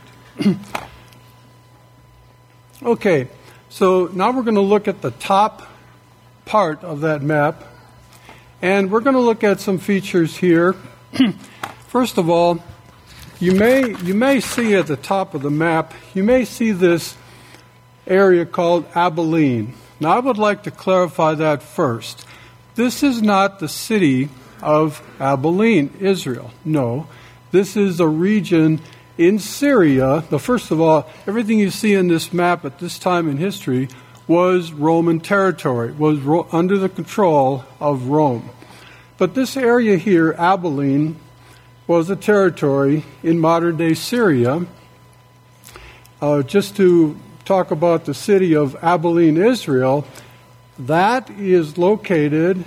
F: Okay, so now we're going to look at the top part of that map, and we're going to look at some features here. First of all, you may see at the top of the map, you may see this area called Abilene. Now, I would like to clarify that first. This is not the city of Abilene, Israel. No, this is a region in Syria. But first of all, everything you see in this map at this time in history was Roman territory, was under the control of Rome. But this area here, Abilene, was a territory in modern-day Syria, just to talk about the city of Abilene, Israel, that is located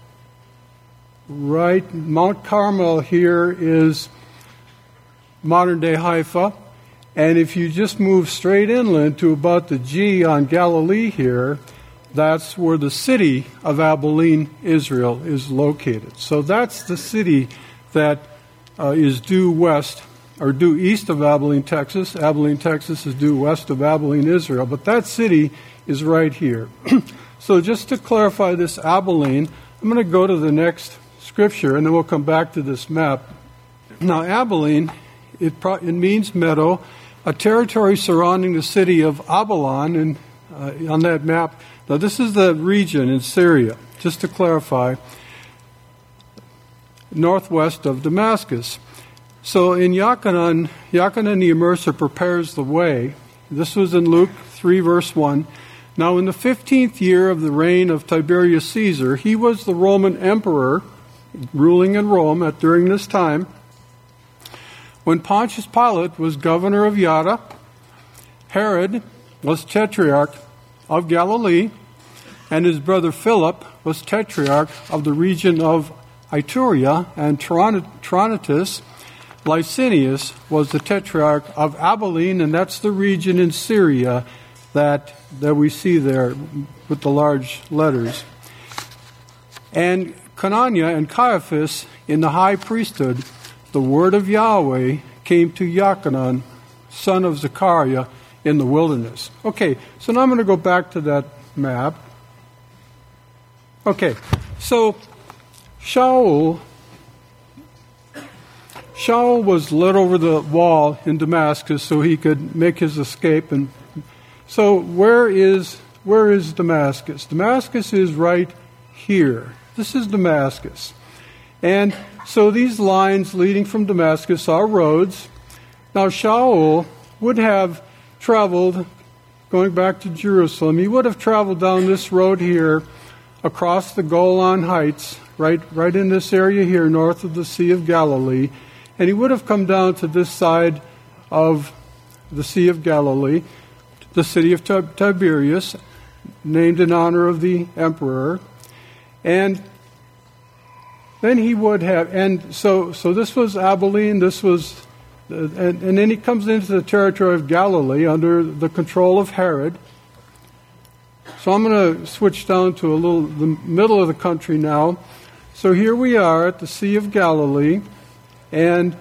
F: right, Mount Carmel here is modern-day Haifa, and if you just move straight inland to about the G on Galilee here, that's where the city of Abilene, Israel, is located. So that's the city that is due west, or due east of Abilene, Texas. Abilene, Texas is due west of Abilene, Israel, but that city is right here. So just to clarify this Abilene, I'm going to go to the next scripture, and then we'll come back to this map. Now, Abilene, it means meadow, a territory surrounding the city of Abalon, and on that map. Now, this is the region in Syria, just to clarify, northwest of Damascus. So in Yochanan the Immerser prepares the way. This was in Luke 3, verse 1. Now, in the 15th year of the reign of Tiberius Caesar, he was the Roman emperor, ruling in Rome during this time, when Pontius Pilate was governor of Judea, Herod was tetrarch of Galilee, and his brother Philip was tetrarch of the region of Iturea, and Tronitus, Licinius, was the tetrarch of Abilene, and that's the region in Syria that we see there with the large letters. And Conaniah and Caiaphas in the high priesthood, the word of Yahweh came to Yochanan, son of Zechariah, in the wilderness. Okay, so now I'm going to go back to that map. Okay, so Shaul was led over the wall in Damascus so he could make his escape. And so where is Damascus? Damascus is right here. This is Damascus. And so these lines leading from Damascus are roads. Now Shaul would have traveled, going back to Jerusalem, he would have traveled down this road here across the Golan Heights, right in this area here north of the Sea of Galilee. And he would have come down to this side of the Sea of Galilee, the city of Tiberias, named in honor of the emperor. And then he would have, and so this was Abilene, this was, and then he comes into the territory of Galilee under the control of Herod. So I'm going to switch down to the middle of the country now. So here we are at the Sea of Galilee, and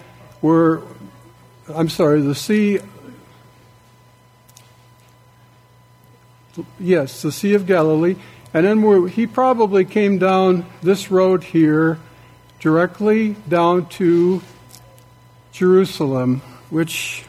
F: the Sea of Galilee. And then he probably came down this road here, directly down to Jerusalem, which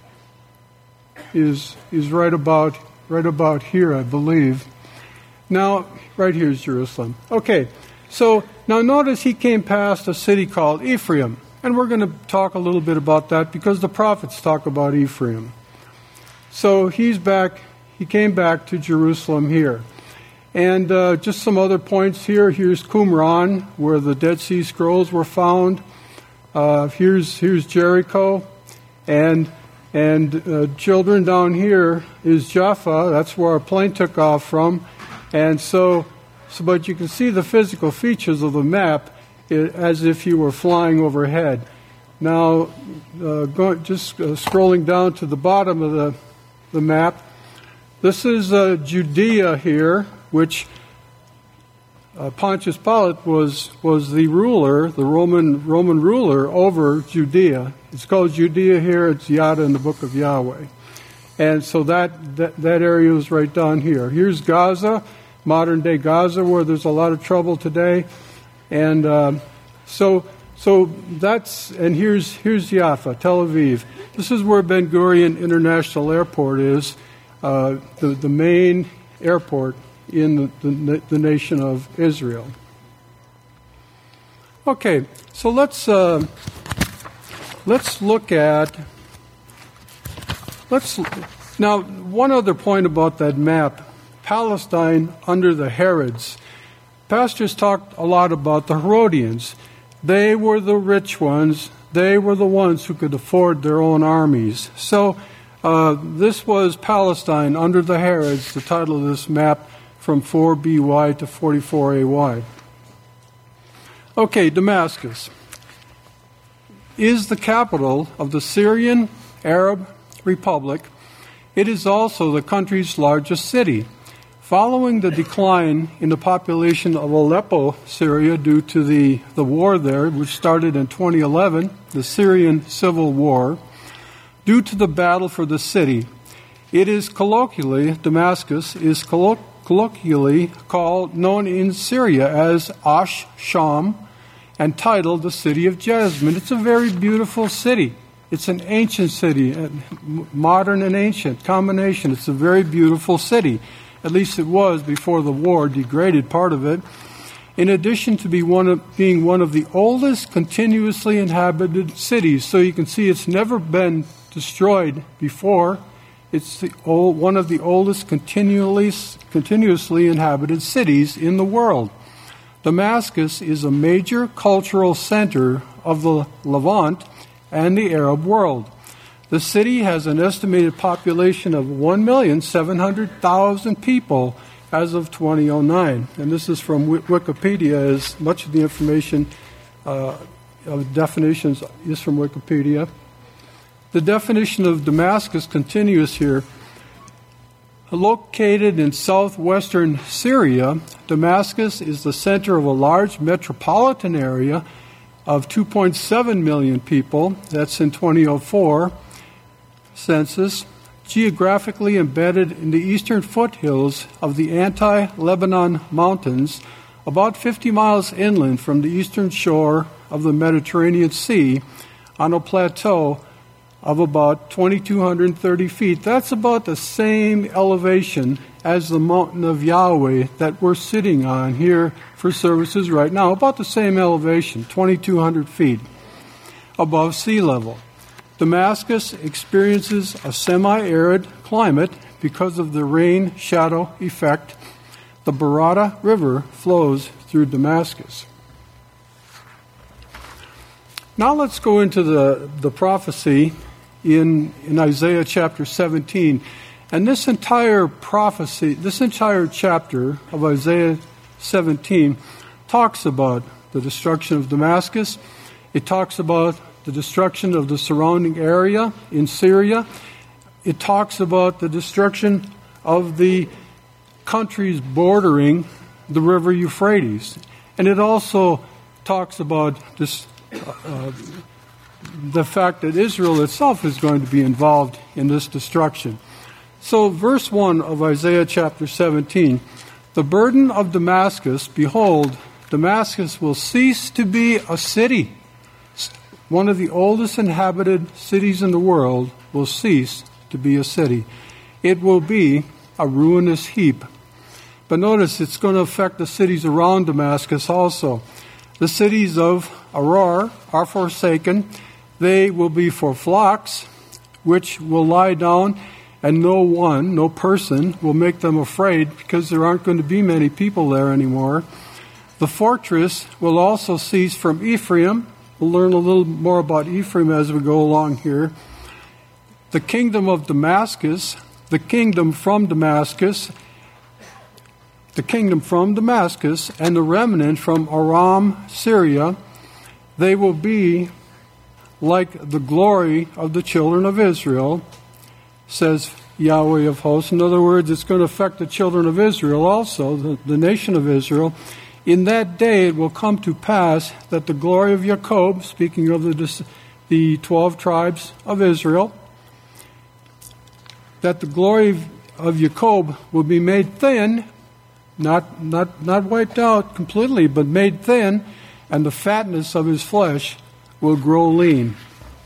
F: is right about here, I believe. Now, right here is Jerusalem. Okay, so now notice he came past a city called Ephraim, and we're going to talk a little bit about that because the prophets talk about Ephraim. So he came back to Jerusalem here. And just some other points here. Here's Qumran, where the Dead Sea Scrolls were found. Here's Jericho, and children down here is Jaffa. That's where our plane took off from. And but you can see the physical features of the map as if you were flying overhead. Now, scrolling down to the bottom of the map, this is Judea here, which Pontius Pilate was the ruler, the Roman ruler over Judea. It's called Judea here. It's Yada in the book of Yahweh. And so that area is right down here. Here's Gaza, modern-day Gaza, where there's a lot of trouble today. And so that's, and here's Jaffa, Tel Aviv. This is where Ben Gurion International Airport is, the main airport in the nation of Israel. Okay, so let's look at now one other point about that map. Palestine under the Herods. Pastors talked a lot about the Herodians. They were the rich ones. They were the ones who could afford their own armies. So This was Palestine under the Herods, the title of this map, from 4 BY to 44 AY. Okay, Damascus is the capital of the Syrian Arab Republic. It is also the country's largest city. Following the decline in the population of Aleppo, Syria, due to the war there, which started in 2011, the Syrian Civil War, due to the battle for the city, Damascus is colloquially known in Syria as Ash-Sham, and titled the City of Jasmine. It's a very beautiful city. It's an ancient city, modern and ancient combination. It's a very beautiful city. At least it was before the war degraded part of it. In addition to being one of the oldest continuously inhabited cities, so you can see it's never been destroyed before. It's one of the oldest continuously inhabited cities in the world. Damascus is a major cultural center of the Levant and the Arab world. The city has an estimated population of 1,700,000 people as of 2009. And this is from Wikipedia, as much of the information of definitions is from Wikipedia. The definition of Damascus continues here. Located in southwestern Syria, Damascus is the center of a large metropolitan area of 2.7 million people. That's in 2004 census, geographically embedded in the eastern foothills of the anti-Lebanon mountains, about 50 miles inland from the eastern shore of the Mediterranean Sea, on a plateau of about 2,230 feet. That's about the same elevation as the mountain of Yahweh that we're sitting on here for services right now. About the same elevation, 2,200 feet above sea level. Damascus experiences a semi-arid climate because of the rain-shadow effect. The Barada River flows through Damascus. Now let's go into the prophecy in Isaiah chapter 17. And this entire prophecy, this entire chapter of Isaiah 17 talks about the destruction of Damascus. It talks about the destruction of the surrounding area in Syria. It talks about the destruction of the countries bordering the river Euphrates. And it also talks about this the fact that Israel itself is going to be involved in this destruction. So verse 1 of Isaiah chapter 17, the burden of Damascus, behold, Damascus will cease to be a city. One of the oldest inhabited cities in the world will cease to be a city. It will be a ruinous heap. But notice it's going to affect the cities around Damascus also. The cities of Arar are forsaken. They will be for flocks, which will lie down, and no person will make them afraid, because there aren't going to be many people there anymore. The fortress will also cease from Ephraim. We'll learn a little more about Ephraim as we go along here. The kingdom of Damascus, the kingdom from Damascus, and the remnant from Aram, Syria, they will be like the glory of the children of Israel, says Yahweh of hosts. In other words, it's going to affect the children of Israel also, the nation of Israel. In that day it will come to pass that the glory of Jacob, speaking of the 12 tribes of Israel, that the glory of Jacob will be made thin, not wiped out completely, but made thin, and the fatness of his flesh will grow lean.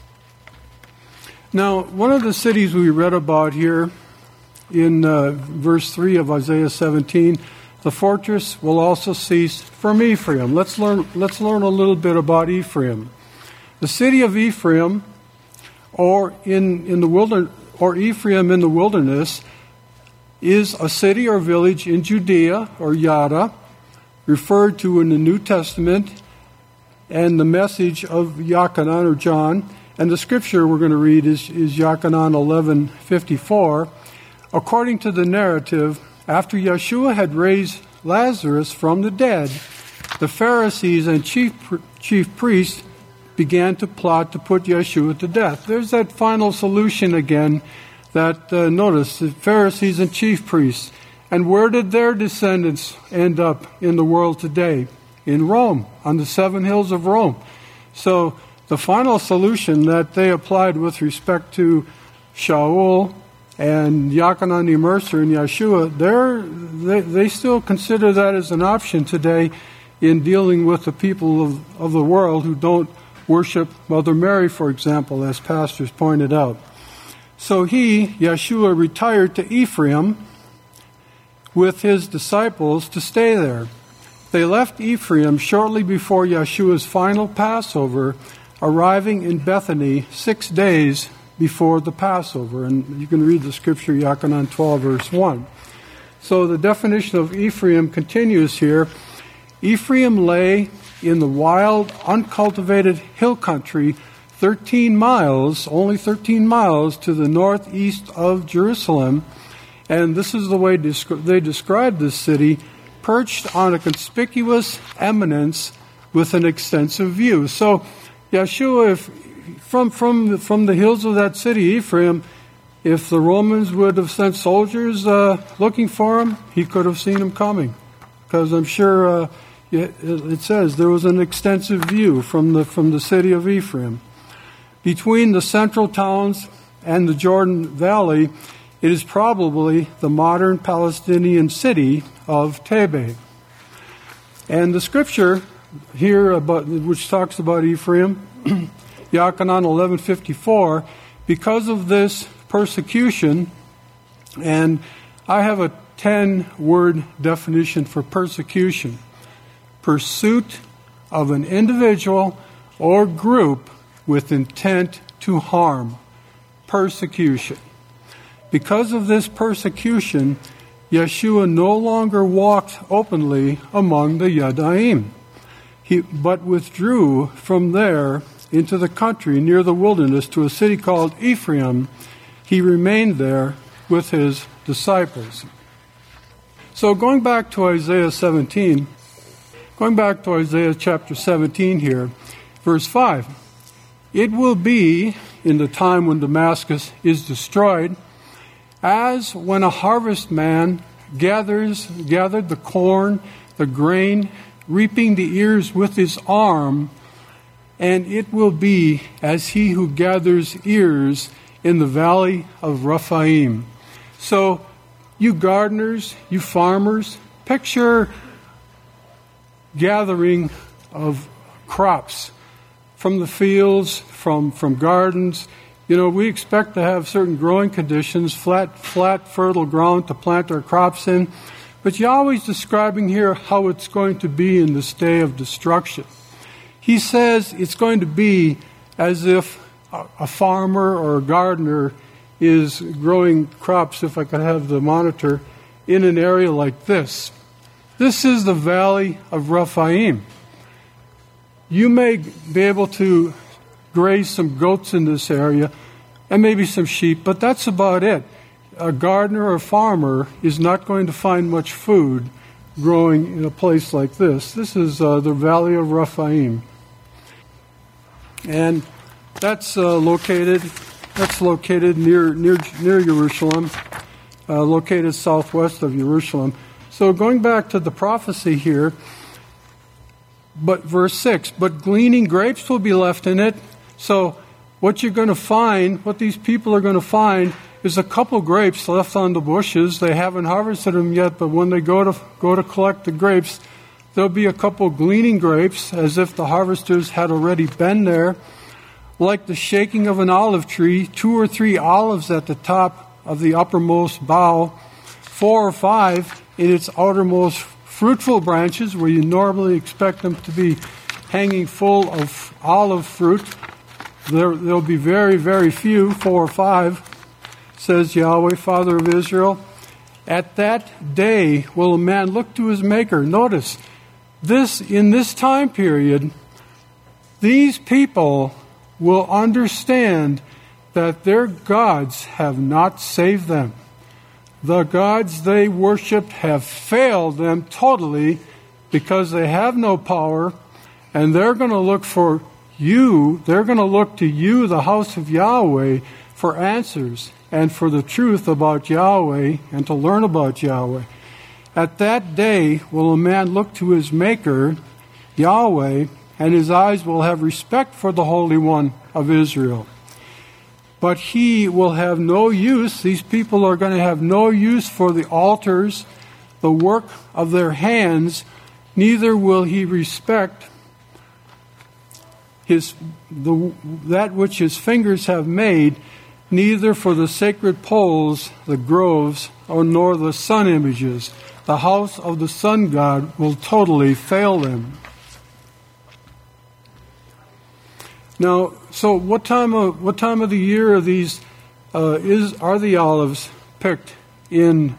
F: Now, one of the cities we read about here in verse 3 of Isaiah 17, the fortress will also cease from Ephraim. Let's learn a little bit about Ephraim. The city of Ephraim, or in the wilderness, or Ephraim in the wilderness, is a city or village in Judea, or Yada, referred to in the New Testament and the message of Yachanan or John And the scripture we're going to read is Yochanan 11:54. According to the narrative, after Yeshua had raised Lazarus from the dead, the Pharisees and chief priests began to plot to put Yeshua to death. There's that final solution again that, notice, the Pharisees and chief priests. And where did their descendants end up in the world today? In Rome, on the 7 hills of Rome. So the final solution that they applied with respect to Shaul and Yochanan the Immerser and Yeshua, they still consider that as an option today in dealing with the people of the world who don't worship Mother Mary, for example, as pastors pointed out. So Yeshua, retired to Ephraim with his disciples to stay there. They left Ephraim shortly before Yeshua's final Passover, arriving in Bethany 6 days before the Passover. And you can read the scripture, Yochanan 12, verse 1. So the definition of Ephraim continues here. Ephraim lay in the wild, uncultivated hill country, only 13 miles to the northeast of Jerusalem. And this is the way they describe this city, perched on a conspicuous eminence with an extensive view. So Yeshua, from the hills of that city, Ephraim, if the Romans would have sent soldiers looking for him, he could have seen him coming. Because I'm sure it says there was an extensive view from the city of Ephraim. Between the central towns and the Jordan Valley, it is probably the modern Palestinian city of Tebeh. And the scripture here, which talks about Ephraim, Yochanan 11:54, because of this persecution, and I have a 10-word definition for persecution: pursuit of an individual or group with intent to harm. Persecution. Because of this persecution, Yeshua no longer walked openly among the Yadaim, but withdrew from there into the country near the wilderness to a city called Ephraim. He remained there with his disciples. So going back to Isaiah chapter 17 here, verse 5, it will be in the time when Damascus is destroyed, as when a harvestman gathered the corn, the grain, reaping the ears with his arm, and it will be as he who gathers ears in the valley of Rephaim. So, you gardeners, you farmers, picture gathering of crops from the fields, from gardens. You know, we expect to have certain growing conditions, flat, fertile ground to plant our crops in. But Yahweh's describing here how it's going to be in this day of destruction. He says it's going to be as if a farmer or a gardener is growing crops, if I could have the monitor, in an area like this. This is the valley of Rephaim. You may be able to graze some goats in this area and maybe some sheep, but that's about it. A gardener or a farmer is not going to find much food growing in a place like this. This is the valley of Rephaim. And that's located near Jerusalem, located southwest of Jerusalem. So going back to the prophecy here, but verse 6, but gleaning grapes will be left in it. So what you're going to find, what these people are going to find, is a couple grapes left on the bushes. They haven't harvested them yet, but when they go to collect the grapes, there'll be a couple gleaning grapes, as if the harvesters had already been there. Like the shaking of an olive tree, 2 or 3 olives at the top of the uppermost bough, 4 or 5 in its outermost fruitful branches, where you normally expect them to be hanging full of olive fruit. There'll be very, very few, 4 or 5, says Yahweh, Father of Israel. At that day will a man look to his Maker. Notice, in this time period, these people will understand that their gods have not saved them. The gods they worshipped have failed them totally because they have no power, and they're going to look for you. They're going to look to you, the house of Yahweh, for answers and for the truth about Yahweh and to learn about Yahweh. At that day will a man look to his Maker, Yahweh, and his eyes will have respect for the Holy One of Israel. But he will have no use, these people are going to have no use for the altars, the work of their hands, neither will he respect that which his fingers have made, neither for the sacred poles, the groves, nor the sun images. The house of the sun god will totally fail them. Now, so what time of the year are these? Are the olives picked in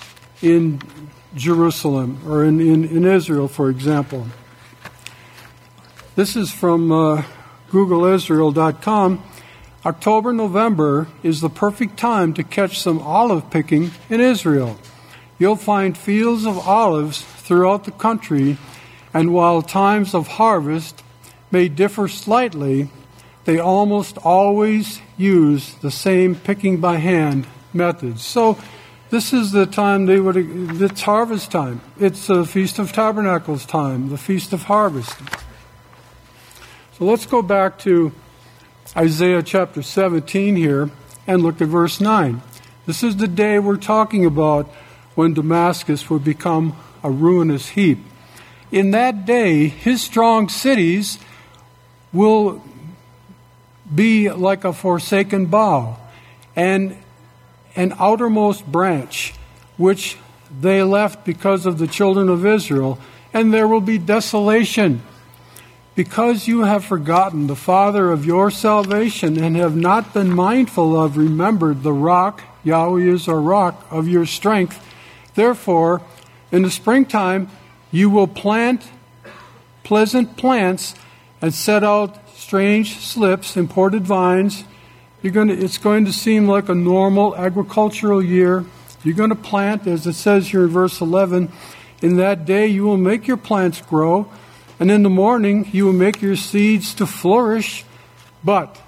F: Jerusalem or in Israel, for example? This is from GoogleIsrael.com. October, November is the perfect time to catch some olive picking in Israel. You'll find fields of olives throughout the country, and while times of harvest may differ slightly, they almost always use the same picking by hand methods. So this is the time it's harvest time. It's the Feast of Tabernacles time, the Feast of Harvest. So let's go back to Isaiah chapter 17 here and look at verse 9. This is the day we're talking about when Damascus will become a ruinous heap. In that day, his strong cities will be like a forsaken bough, and an outermost branch, which they left because of the children of Israel, and there will be desolation. Because you have forgotten the Father of your salvation, and have not been mindful of, remembered the rock, Yahweh is our rock, of your strength. Therefore, in the springtime, you will plant pleasant plants and set out strange slips, imported vines. It's going to seem like a normal agricultural year. You're going to plant, as it says here in verse 11, in that day you will make your plants grow, and in the morning you will make your seeds to flourish. But,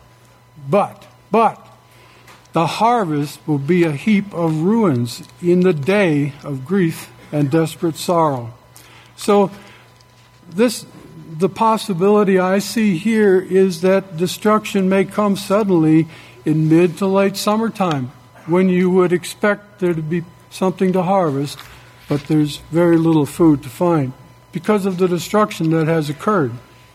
F: the harvest will be a heap of ruins in the day of grief and desperate sorrow. So the possibility I see here is that destruction may come suddenly in mid to late summertime, when you would expect there to be something to harvest, but there's very little food to find because of the destruction that has occurred.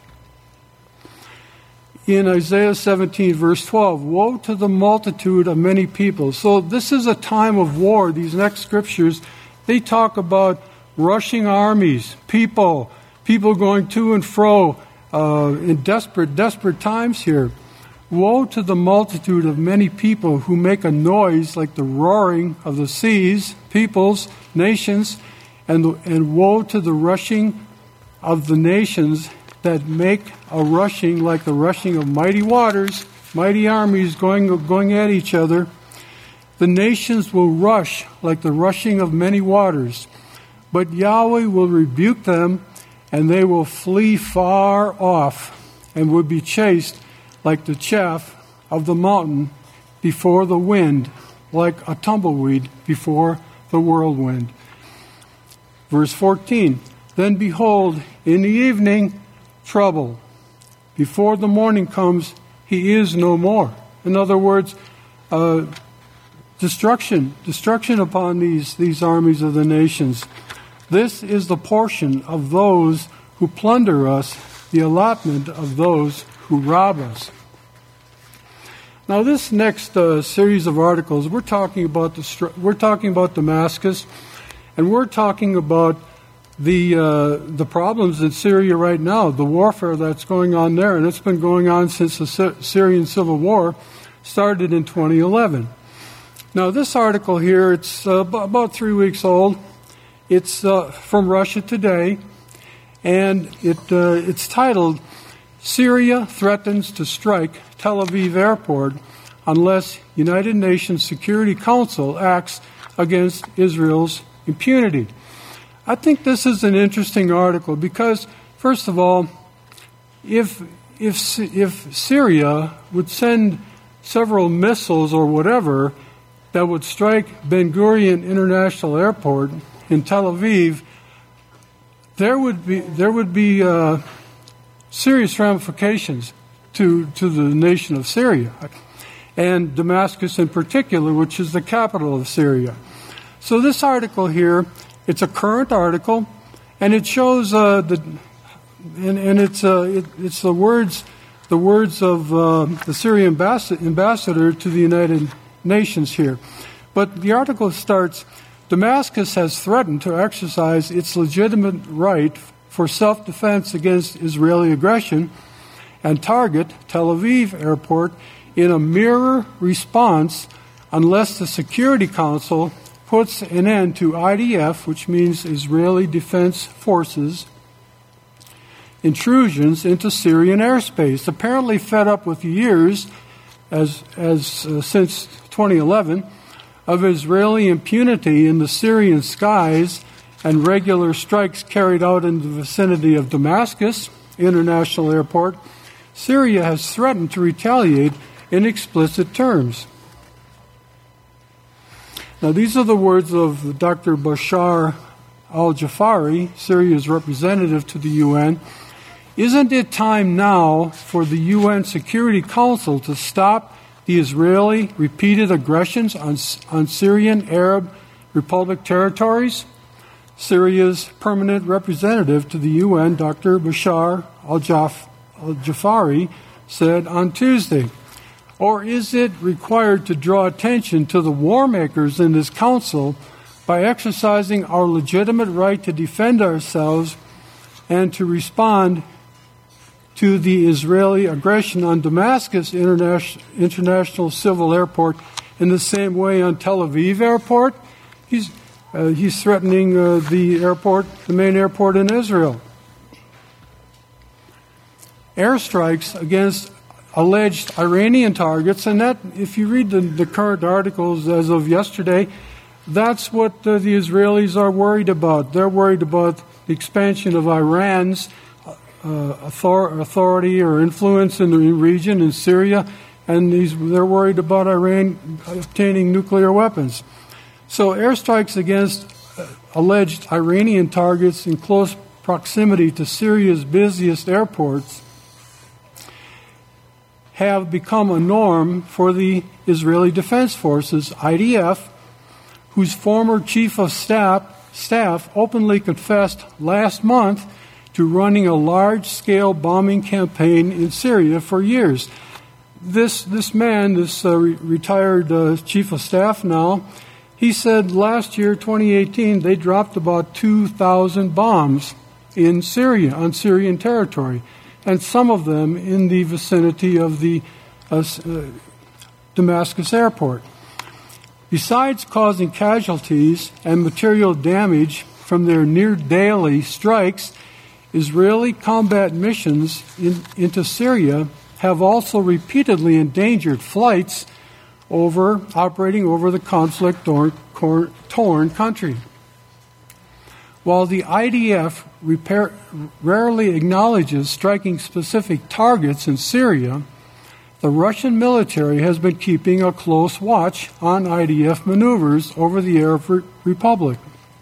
F: In Isaiah 17, verse 12, woe to the multitude of many people. So this is a time of war. These next scriptures, they talk about rushing armies, people going to and fro in desperate times here. Woe to the multitude of many people who make a noise like the roaring of the seas, peoples, nations, and woe to the rushing of the nations that make a rushing like the rushing of mighty waters, mighty armies going at each other. The nations will rush like the rushing of many waters, but Yahweh will rebuke them, and they will flee far off and will be chased like the chaff of the mountain before the wind, like a tumbleweed before the whirlwind. Verse 14, then behold, in the evening, trouble. Before the morning comes, he is no more. In other words, destruction upon these armies of the nations. This is the portion of those who plunder us, the allotment of those who rob us. Now, this next series of articles, we're talking about Damascus, and we're talking about the problems in Syria right now, the warfare that's going on there, and it's been going on since the Syrian Civil War started in 2011. Now, this article here, it's about 3 weeks old. It's from Russia Today, and it's titled, Syria threatens to strike Tel Aviv airport unless United Nations Security Council acts against Israel's impunity. I think this is an interesting article because, first of all, if Syria would send several missiles or whatever that would strike Ben Gurion International Airport in Tel Aviv, there would be serious ramifications to the nation of Syria, and Damascus in particular, which is the capital of Syria. So this article here, it's a current article, and it shows it's the words of the Syrian ambassador to the United Nations here. But the article starts, Damascus has threatened to exercise its legitimate right for self-defense against Israeli aggression and target Tel Aviv airport in a mirror response unless the Security Council puts an end to IDF, which means Israeli Defense Forces, intrusions into Syrian airspace. Apparently fed up with years, since 2011, of Israeli impunity in the Syrian skies and regular strikes carried out in the vicinity of Damascus International Airport, Syria has threatened to retaliate in explicit terms. Now, these are the words of Dr. Bashar al-Jafari, Syria's representative to the UN. Isn't it time now for the UN Security Council to stop the Israeli repeated aggressions on Syrian Arab Republic territories? Syria's permanent representative to the UN, Dr. Bashar al-Jafari, said on Tuesday. Or is it required to draw attention to the war makers in this council by exercising our legitimate right to defend ourselves and to respond to the Israeli aggression on Damascus International Civil Airport in the same way on Tel Aviv Airport? He's threatening the airport, the main airport in Israel. Airstrikes against alleged Iranian targets, and that, if you read the current articles as of yesterday, that's what the Israelis are worried about. They're worried about the expansion of Iran's authority or influence in the region, in Syria, and they're worried about Iran obtaining nuclear weapons. So airstrikes against alleged Iranian targets in close proximity to Syria's busiest airports have become a norm for the Israeli Defense Forces, IDF, whose former chief of staff openly confessed last month to running a large-scale bombing campaign in Syria for years. This man, retired chief of staff now, he said last year, 2018, they dropped about 2,000 bombs in Syria, on Syrian territory, and some of them in the vicinity of the Damascus airport. Besides causing casualties and material damage from their near-daily strikes, Israeli combat missions into Syria have also repeatedly endangered flights operating over the conflict-torn country. While the IDF rarely acknowledges striking specific targets in Syria, the Russian military has been keeping a close watch on IDF maneuvers over the Arab Republic.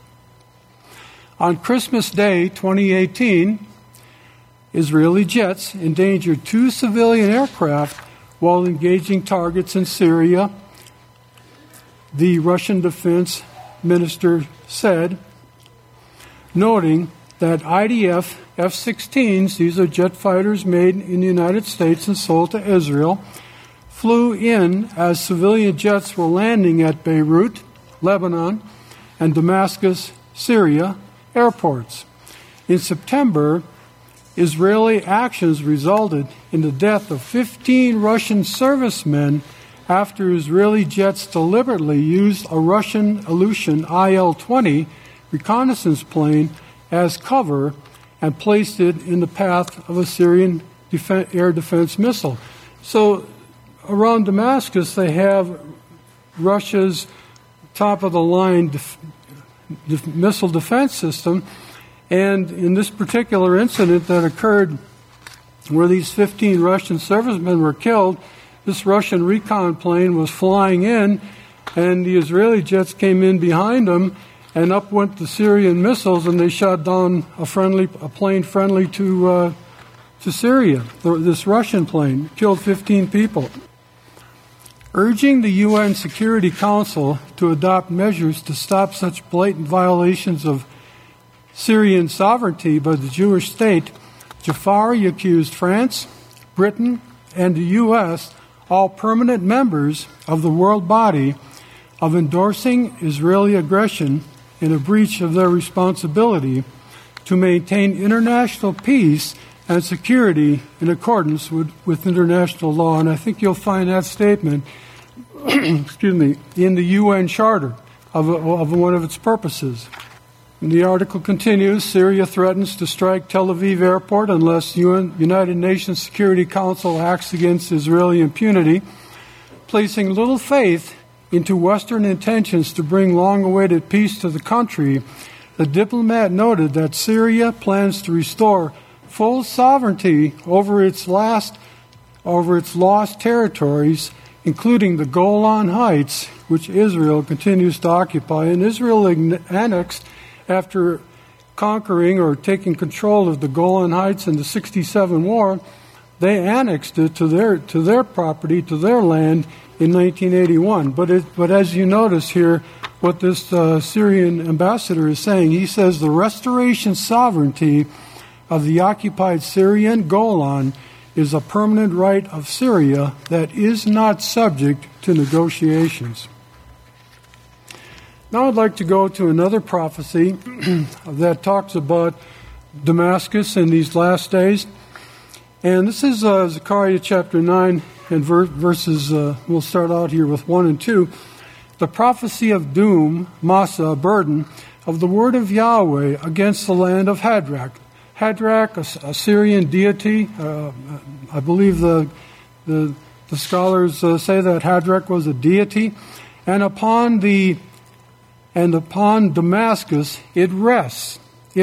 F: On Christmas Day 2018, Israeli jets endangered 2 civilian aircraft while engaging targets in Syria, the Russian defense minister said, noting that IDF F-16s, these are jet fighters made in the United States and sold to Israel, flew in as civilian jets were landing at Beirut, Lebanon, and Damascus, Syria airports. In September, Israeli actions resulted in the death of 15 Russian servicemen after Israeli jets deliberately used a Russian Ilyushin Il-20 reconnaissance plane as cover and placed it in the path of a Syrian air defense missile. So around Damascus, they have Russia's top-of-the-line missile defense system. And in this particular incident that occurred where these 15 Russian servicemen were killed, this Russian recon plane was flying in, and the Israeli jets came in behind them, and up went the Syrian missiles, and they shot down a plane friendly to Syria. This Russian plane killed 15 people. Urging the UN Security Council to adopt measures to stop such blatant violations of Syrian sovereignty by the Jewish state, Jafari accused France, Britain, and the U.S., all permanent members of the world body, of endorsing Israeli aggression in a breach of their responsibility to maintain international peace and security in accordance with international law. And I think you'll find that statement in the UN Charter of one of its purposes. And the article continues, Syria threatens to strike Tel Aviv airport unless United Nations Security Council acts against Israeli impunity, placing little faith into Western intentions to bring long-awaited peace to the country. The diplomat noted that Syria plans to restore full sovereignty over its lost territories, including the Golan Heights, which Israel continues to occupy. And Israel annexed, after conquering or taking control of the Golan Heights in the 1967 war, they annexed it to their property, to their land in 1981. But as you notice here, what this Syrian ambassador is saying, he says the restoration sovereignty of the occupied Syrian Golan is a permanent right of Syria that is not subject to negotiations. Now I'd like to go to another prophecy that talks about Damascus in these last days. And this is Zechariah chapter 9 and verses, we'll start out here with 1 and 2. The prophecy of doom, Massa, burden, of the word of Yahweh against the land of Hadrach. Hadrach, a Syrian deity. I believe the scholars say that Hadrach was a deity. And upon Damascus it rests.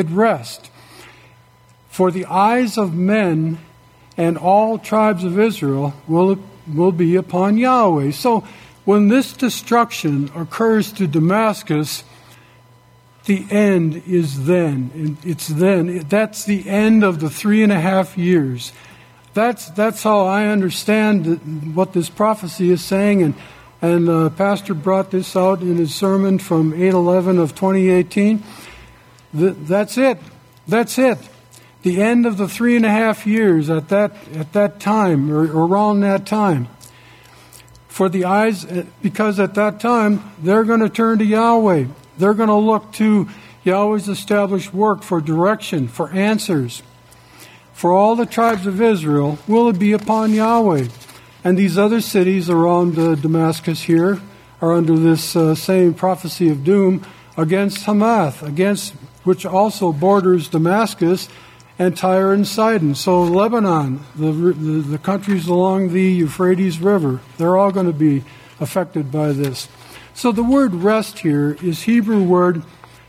F: For the eyes of men and all tribes of Israel will be upon Yahweh. So when this destruction occurs to Damascus, the end is then. It's then. That's the end of the 3.5 years. That's how I understand what this prophecy is saying. And Pastor brought this out in his sermon from 8/11 of 2018. That's it. The end of the 3.5 years at that time, or around that time. For the eyes, because at that time, they're going to turn to Yahweh. They're going to look to Yahweh's established work for direction, for answers. For all the tribes of Israel will it be upon Yahweh. And these other cities around Damascus here are under this same prophecy of doom against Hamath, against which also borders Damascus and Tyre and Sidon. So Lebanon, the countries along the Euphrates River, they're all going to be affected by this. So the word rest here is Hebrew word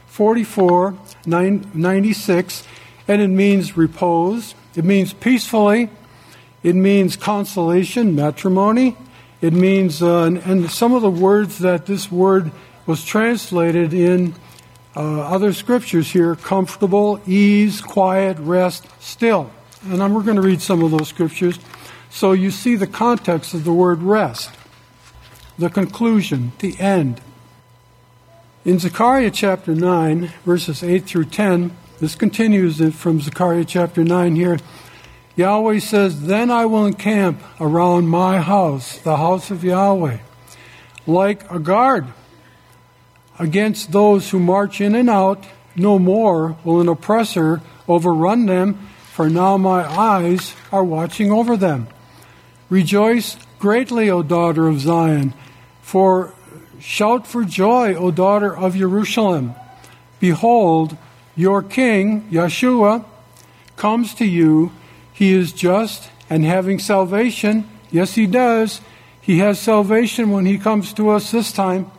F: 4496, and it means repose. It means peacefully. It means consolation, matrimony. It means, and some of the words that this word was translated in other scriptures here, comfortable, ease, quiet, rest, still. And we're going to read some of those scriptures. So you see the context of the word rest, the conclusion, the end. In Zechariah chapter 9, verses 8 through 10, this continues from Zechariah chapter 9 here. Yahweh says, "Then I will encamp around my house, the house of Yahweh, like a guard against those who march in and out. No more will an oppressor overrun them, for now my eyes are watching over them. Rejoice greatly, O daughter of Zion, for shout for joy, O daughter of Jerusalem. Behold, your king, Yeshua, comes to you. He is just and having salvation. Yes, He does. He has salvation when He comes to us this time.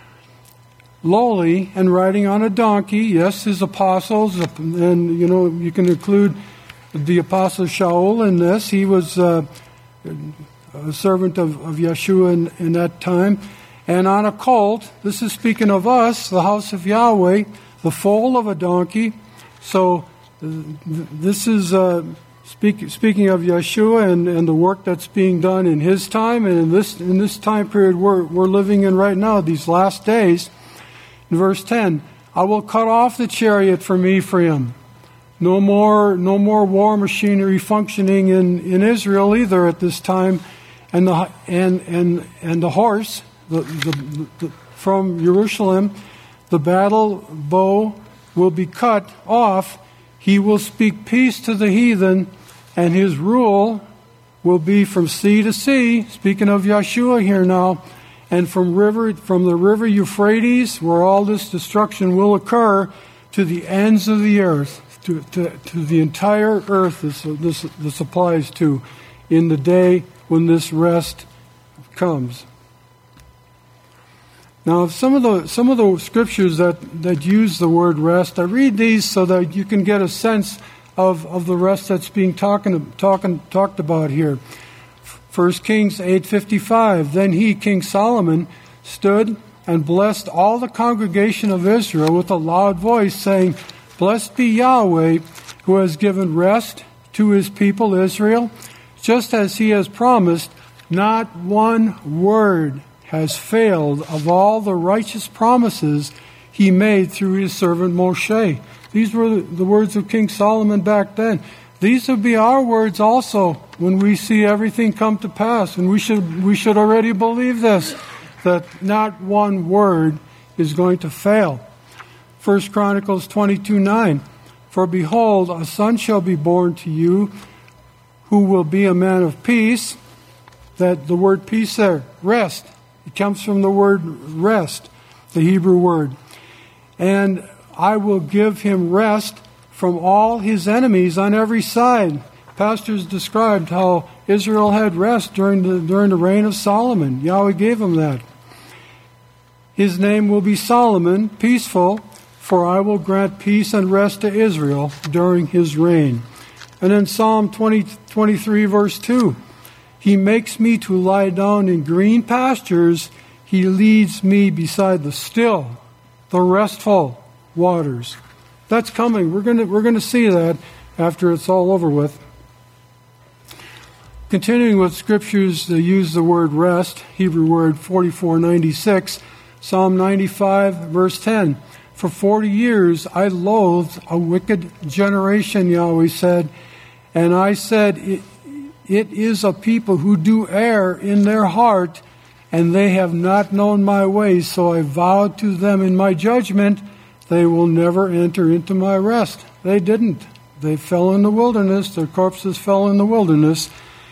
F: Lowly and riding on a donkey. Yes, His apostles, and you can include the apostle Shaul in this. He was a servant of Yeshua in that time. And on a colt. This is speaking of us, the house of Yahweh, the foal of a donkey. So this is speaking of Yeshua and the work that's being done in His time and in this time period we're living in right now, these last days. In verse 10, I will cut off the chariot from Ephraim. No more war machinery functioning in Israel either at this time, and the horse from Jerusalem, the battle bow will be cut off. He will speak peace to the heathen, and His rule will be from sea to sea. Speaking of Yeshua here now, and from the river Euphrates, where all this destruction will occur, to the ends of the earth, to the entire earth. This applies to in the day when this rest comes. Now, some of the scriptures that use the word rest, I read these so that you can get a sense of the rest that's being talked about here. 1 Kings 8:55. Then he, King Solomon, stood and blessed all the congregation of Israel with a loud voice, saying, Blessed be Yahweh, who has given rest to His people Israel, just as He has promised. Not one word has failed of all the righteous promises He made through His servant Moshe. These were the words of King Solomon back then. These will be our words also when we see everything come to pass. And we should already believe this, that not one word is going to fail. 1 Chronicles 22:9. For behold, a son shall be born to you, who will be a man of peace. That the word peace there, rest. It comes from the word rest, the Hebrew word. And I will give him rest from all his enemies on every side. Pastors described how Israel had rest during the reign of Solomon. Yahweh gave him that. His name will be Solomon, peaceful, for I will grant peace and rest to Israel during his reign. And in Psalm 23, verse 2, He makes me to lie down in green pastures. He leads me beside the still, the restful waters. That's coming. We're going to see that after it's all over with. Continuing with scriptures that use the word rest, Hebrew word 4496, Psalm 95, verse 10. For 40 years I loathed a wicked generation, Yahweh said, and I said, it is a people who do err in their heart, and they have not known my ways. So I vowed to them in my judgment, they will never enter into my rest. They didn't. They fell in the wilderness. Their corpses fell in the wilderness.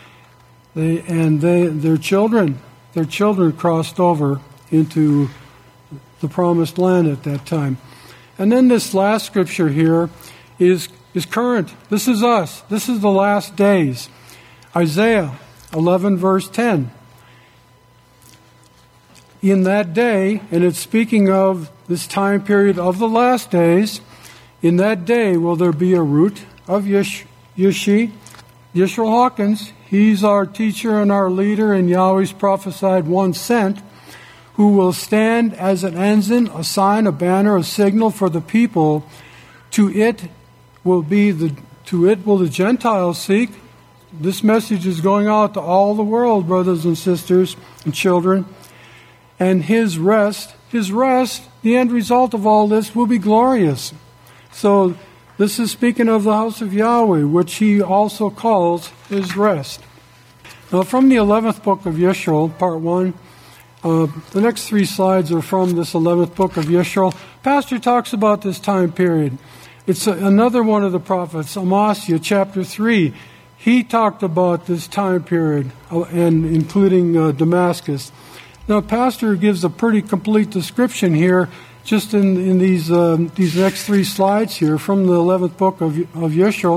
F: Their children crossed over into the promised land at that time. And then this last scripture here is current. This is us. This is the last days. Isaiah 11, verse 10. In that day, and it's speaking of this time period of the last days, in that day will there be a root of Yeshua Hawkins. He's our teacher and our leader, and Yahweh's prophesied one sent, who will stand as an ensign, a sign, a banner, a signal for the people. To it will the Gentiles seek. This message is going out to all the world, brothers and sisters and children. And his rest, the end result of all this will be glorious. So this is speaking of the house of Yahweh, which he also calls his rest. Now from the 11th book of Yeshua, part 1, the next 3 slides are from this 11th book of Yeshua. Pastor talks about this time period. It's another one of the prophets, Amasya, chapter 3. He talked about this time period, and including Damascus. Now, Pastor gives a pretty complete description here, just in these next 3 slides here from the 11th book of Yeshua.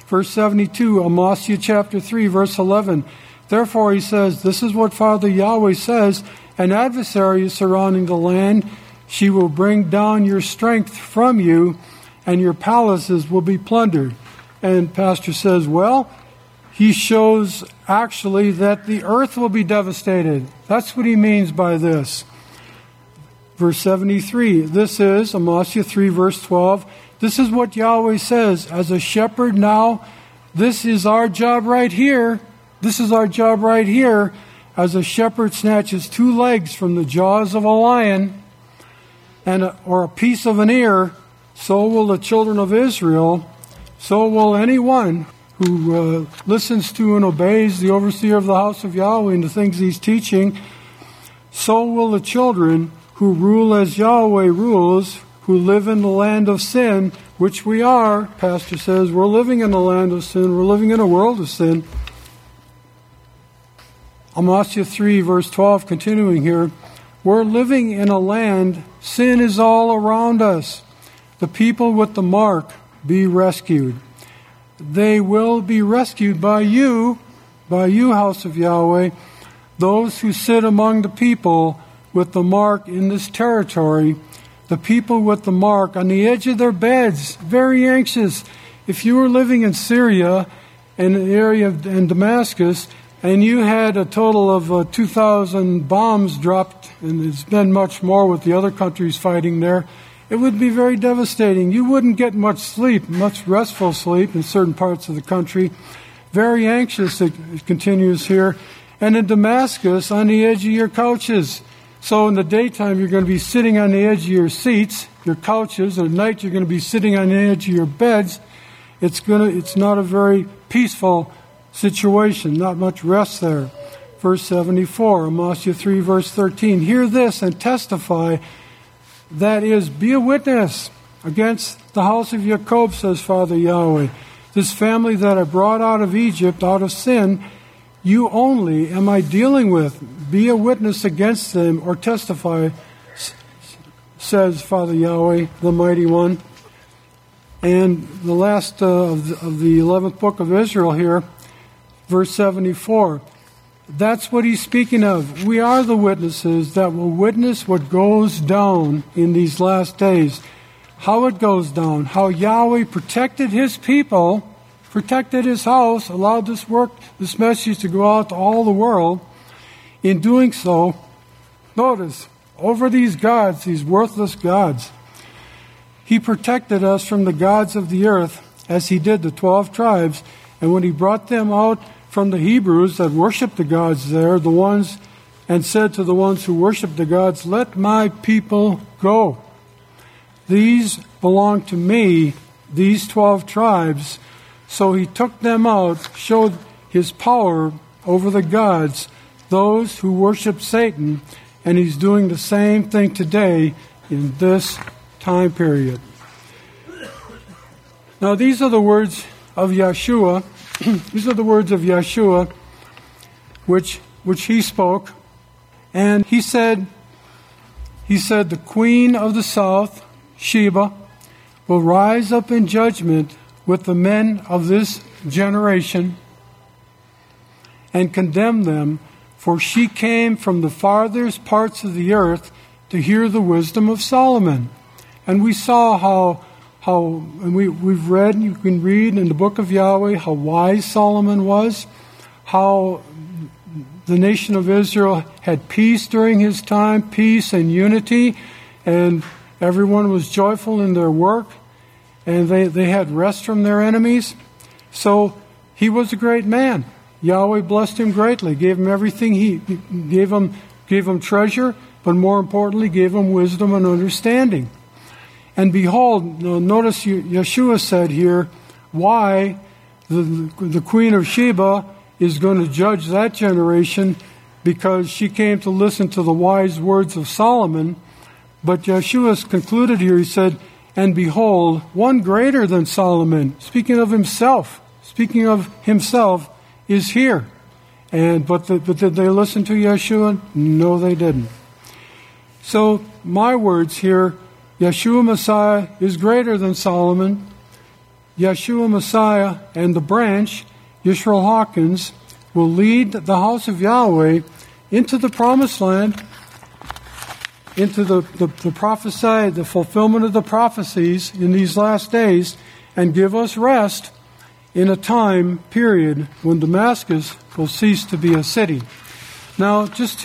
F: Verse 72, Amosia chapter 3, verse 11. Therefore, he says, this is what Father Yahweh says, an adversary is surrounding the land. She will bring down your strength from you, and your palaces will be plundered. And Pastor says, well, he shows actually that the earth will be devastated. That's what he means by this. Verse 73, this is Amosia 3, verse 12. This is what Yahweh says, as a shepherd now, this is our job right here. This is our job right here. As a shepherd snatches 2 legs from the jaws of a lion or a piece of an ear, so will the children of Israel, so will anyone who listens to and obeys the overseer of the house of Yahweh and the things he's teaching, so will the children who rule as Yahweh rules, who live in the land of sin, which we are. Pastor says we're living in the land of sin. We're living in a world of sin. Amosia 3, verse 12, continuing here. We're living in a land, sin is all around us. The people with the mark be rescued. They will be rescued by you, house of Yahweh, those who sit among the people with the mark in this territory, the people with the mark on the edge of their beds, very anxious. If you were living in Syria, in the area in Damascus, and you had a total of 2,000 bombs dropped, and it's been much more with the other countries fighting there, it would be very devastating. You wouldn't get much sleep, much restful sleep in certain parts of the country. Very anxious, it continues here. And in Damascus, on the edge of your couches. So in the daytime, you're going to be sitting on the edge of your seats, your couches. At night, you're going to be sitting on the edge of your beds. It's not a very peaceful situation, not much rest there. Verse 74, Amosia 3, verse 13. Hear this and testify, that is, be a witness against the house of Jacob, says Father Yahweh. This family that I brought out of Egypt, out of sin, you only am I dealing with. Be a witness against them or testify, says Father Yahweh, the Mighty One. And the last of the 11th book of Israel here, verse 74. That's what he's speaking of. We are the witnesses that will witness what goes down in these last days. How it goes down. How Yahweh protected his people, protected his house, allowed this message to go out to all the world. In doing so, notice, over these gods, these worthless gods, he protected us from the gods of the earth as he did the 12 tribes. And when he brought them out from the Hebrews that worshiped the gods there, and said to the ones who worshiped the gods, let my people go. These belong to me, these 12 tribes. So he took them out, showed his power over the gods, those who worship Satan, and he's doing the same thing today in this time period. Now these are the words of Yeshua. These are the words of Yeshua, which he spoke. And he said, the queen of the south, Sheba, will rise up in judgment with the men of this generation and condemn them, for she came from the farthest parts of the earth to hear the wisdom of Solomon. And we saw how and we've read, you can read in the book of Yahweh, how wise Solomon was, how the nation of Israel had peace during his time, peace and unity, and everyone was joyful in their work, and they had rest from their enemies. So he was a great man. Yahweh blessed him greatly, gave him everything. He gave him treasure, but more importantly, gave him wisdom and understanding. And behold, notice Yeshua said here, why the queen of Sheba is going to judge that generation, because she came to listen to the wise words of Solomon. But Yeshua concluded here, he said, and behold, one greater than Solomon, speaking of himself, is here. But did they listen to Yeshua? No, they didn't. So my words here, Yeshua Messiah is greater than Solomon. Yeshua Messiah and the branch, Yisrael Hawkins, will lead the house of Yahweh into the promised land, into the prophesied, the fulfillment of the prophecies in these last days, and give us rest in a time period when Damascus will cease to be a city. Now,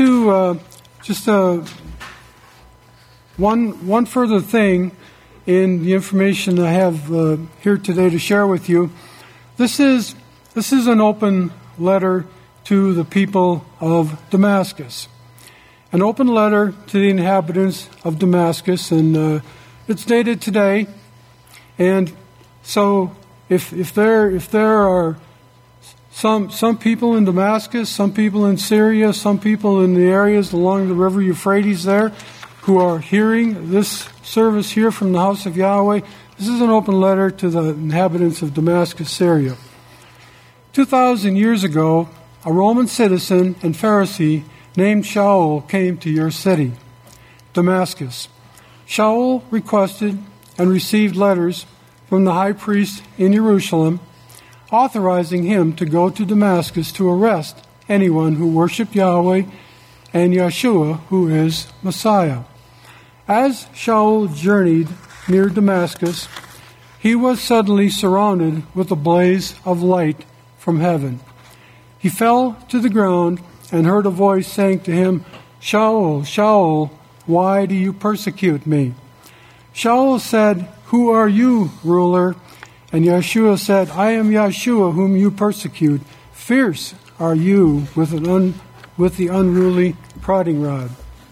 F: one further thing in the information I have here today to share with you. This is an open letter to the people of Damascus. An open letter to the inhabitants of Damascus, and it's dated today. And so, if there are some people in Damascus, some people in Syria, some people in the areas along the river Euphrates there, who are hearing this service here from the house of Yahweh, this is an open letter to the inhabitants of Damascus, Syria. 2,000 years ago, a Roman citizen and Pharisee named Shaul came to your city, Damascus. Shaul requested and received letters from the high priest in Jerusalem, authorizing him to go to Damascus to arrest anyone who worshiped Yahweh and Yeshua, who is Messiah. As Shaul journeyed near Damascus, he was suddenly surrounded with a blaze of light from heaven. He fell to the ground and heard a voice saying to him, "Shaul, Shaul, why do you persecute me?" Shaul said, "Who are you, ruler?" And Yeshua said, "I am Yeshua whom you persecute. Fierce are you with the unruly prodding rod."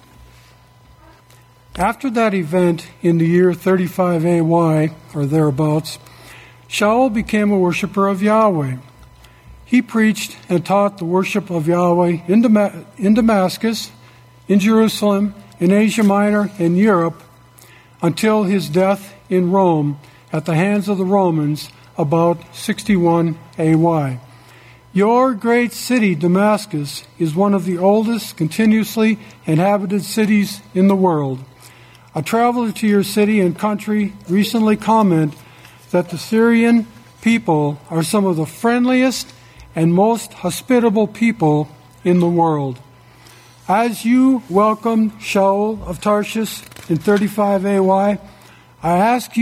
F: After that event in the year 35 AY, or thereabouts, Shaul became a worshiper of Yahweh. He preached and taught the worship of Yahweh in Damascus, in Jerusalem, in Asia Minor, and Europe, until his death in Rome at the hands of the Romans about 61 AY. Your great city, Damascus, is one of the oldest continuously inhabited cities in the world. A traveler to your city and country recently commented that the Syrian people are some of the friendliest and most hospitable people in the world. As you welcomed Shaul of Tarshish in 35 AY, I ask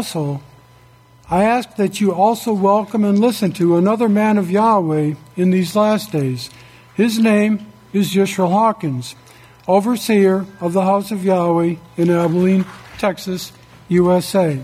F: that you also welcome and listen to another man of Yahweh in these last days. His name is Yisrael Hawkins, overseer of the house of Yahweh in Abilene, Texas, USA.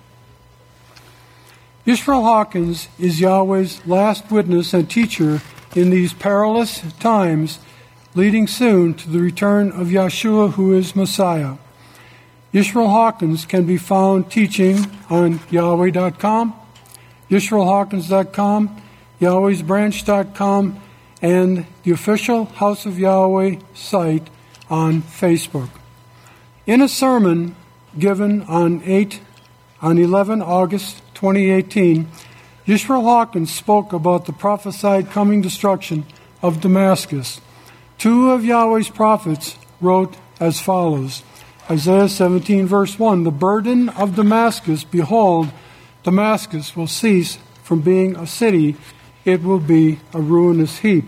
F: Yisrael Hawkins is Yahweh's last witness and teacher in these perilous times, leading soon to the return of Yeshua, who is Messiah. Yisrael Hawkins can be found teaching on Yahweh.com, YisraelHawkins.com, Yahweh'sBranch.com, and the official House of Yahweh site on Facebook. In a sermon given on 11 August 2018, Yisrael Hawkins spoke about the prophesied coming destruction of Damascus. Two of Yahweh's prophets wrote as follows. Isaiah 17 verse 1, "The burden of Damascus, behold, Damascus will cease from being a city, it will be a ruinous heap."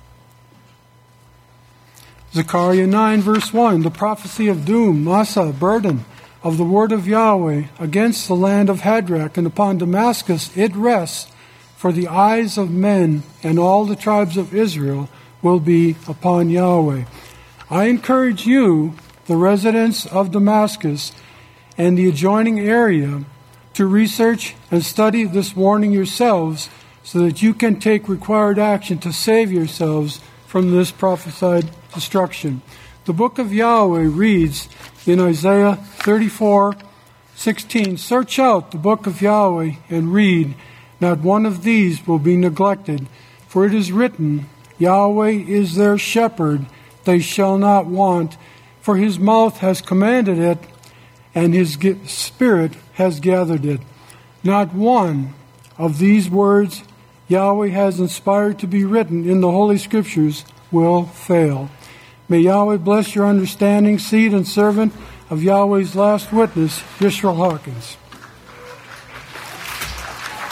F: Zechariah 9 verse 1, "The prophecy of doom, Massa, burden, of the word of Yahweh against the land of Hadrach, and upon Damascus it rests, for the eyes of men and all the tribes of Israel will be upon Yahweh." I encourage you, the residents of Damascus and the adjoining area, to research and study this warning yourselves so that you can take required action to save yourselves from this prophesied destruction. The book of Yahweh reads in Isaiah 34:16, "Search out the book of Yahweh and read, not one of these will be neglected. For it is written, Yahweh is their shepherd, they shall not want. For his mouth has commanded it, and his spirit has gathered it." Not one of these words Yahweh has inspired to be written in the Holy Scriptures will fail. May Yahweh bless your understanding, seed and servant of Yahweh's last witness, Yisrael Hawkins.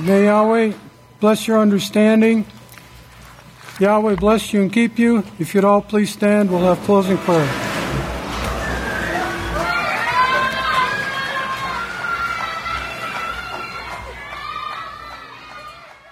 F: May Yahweh bless your understanding. Yahweh bless you and keep you. If you'd all please stand, we'll have closing prayer.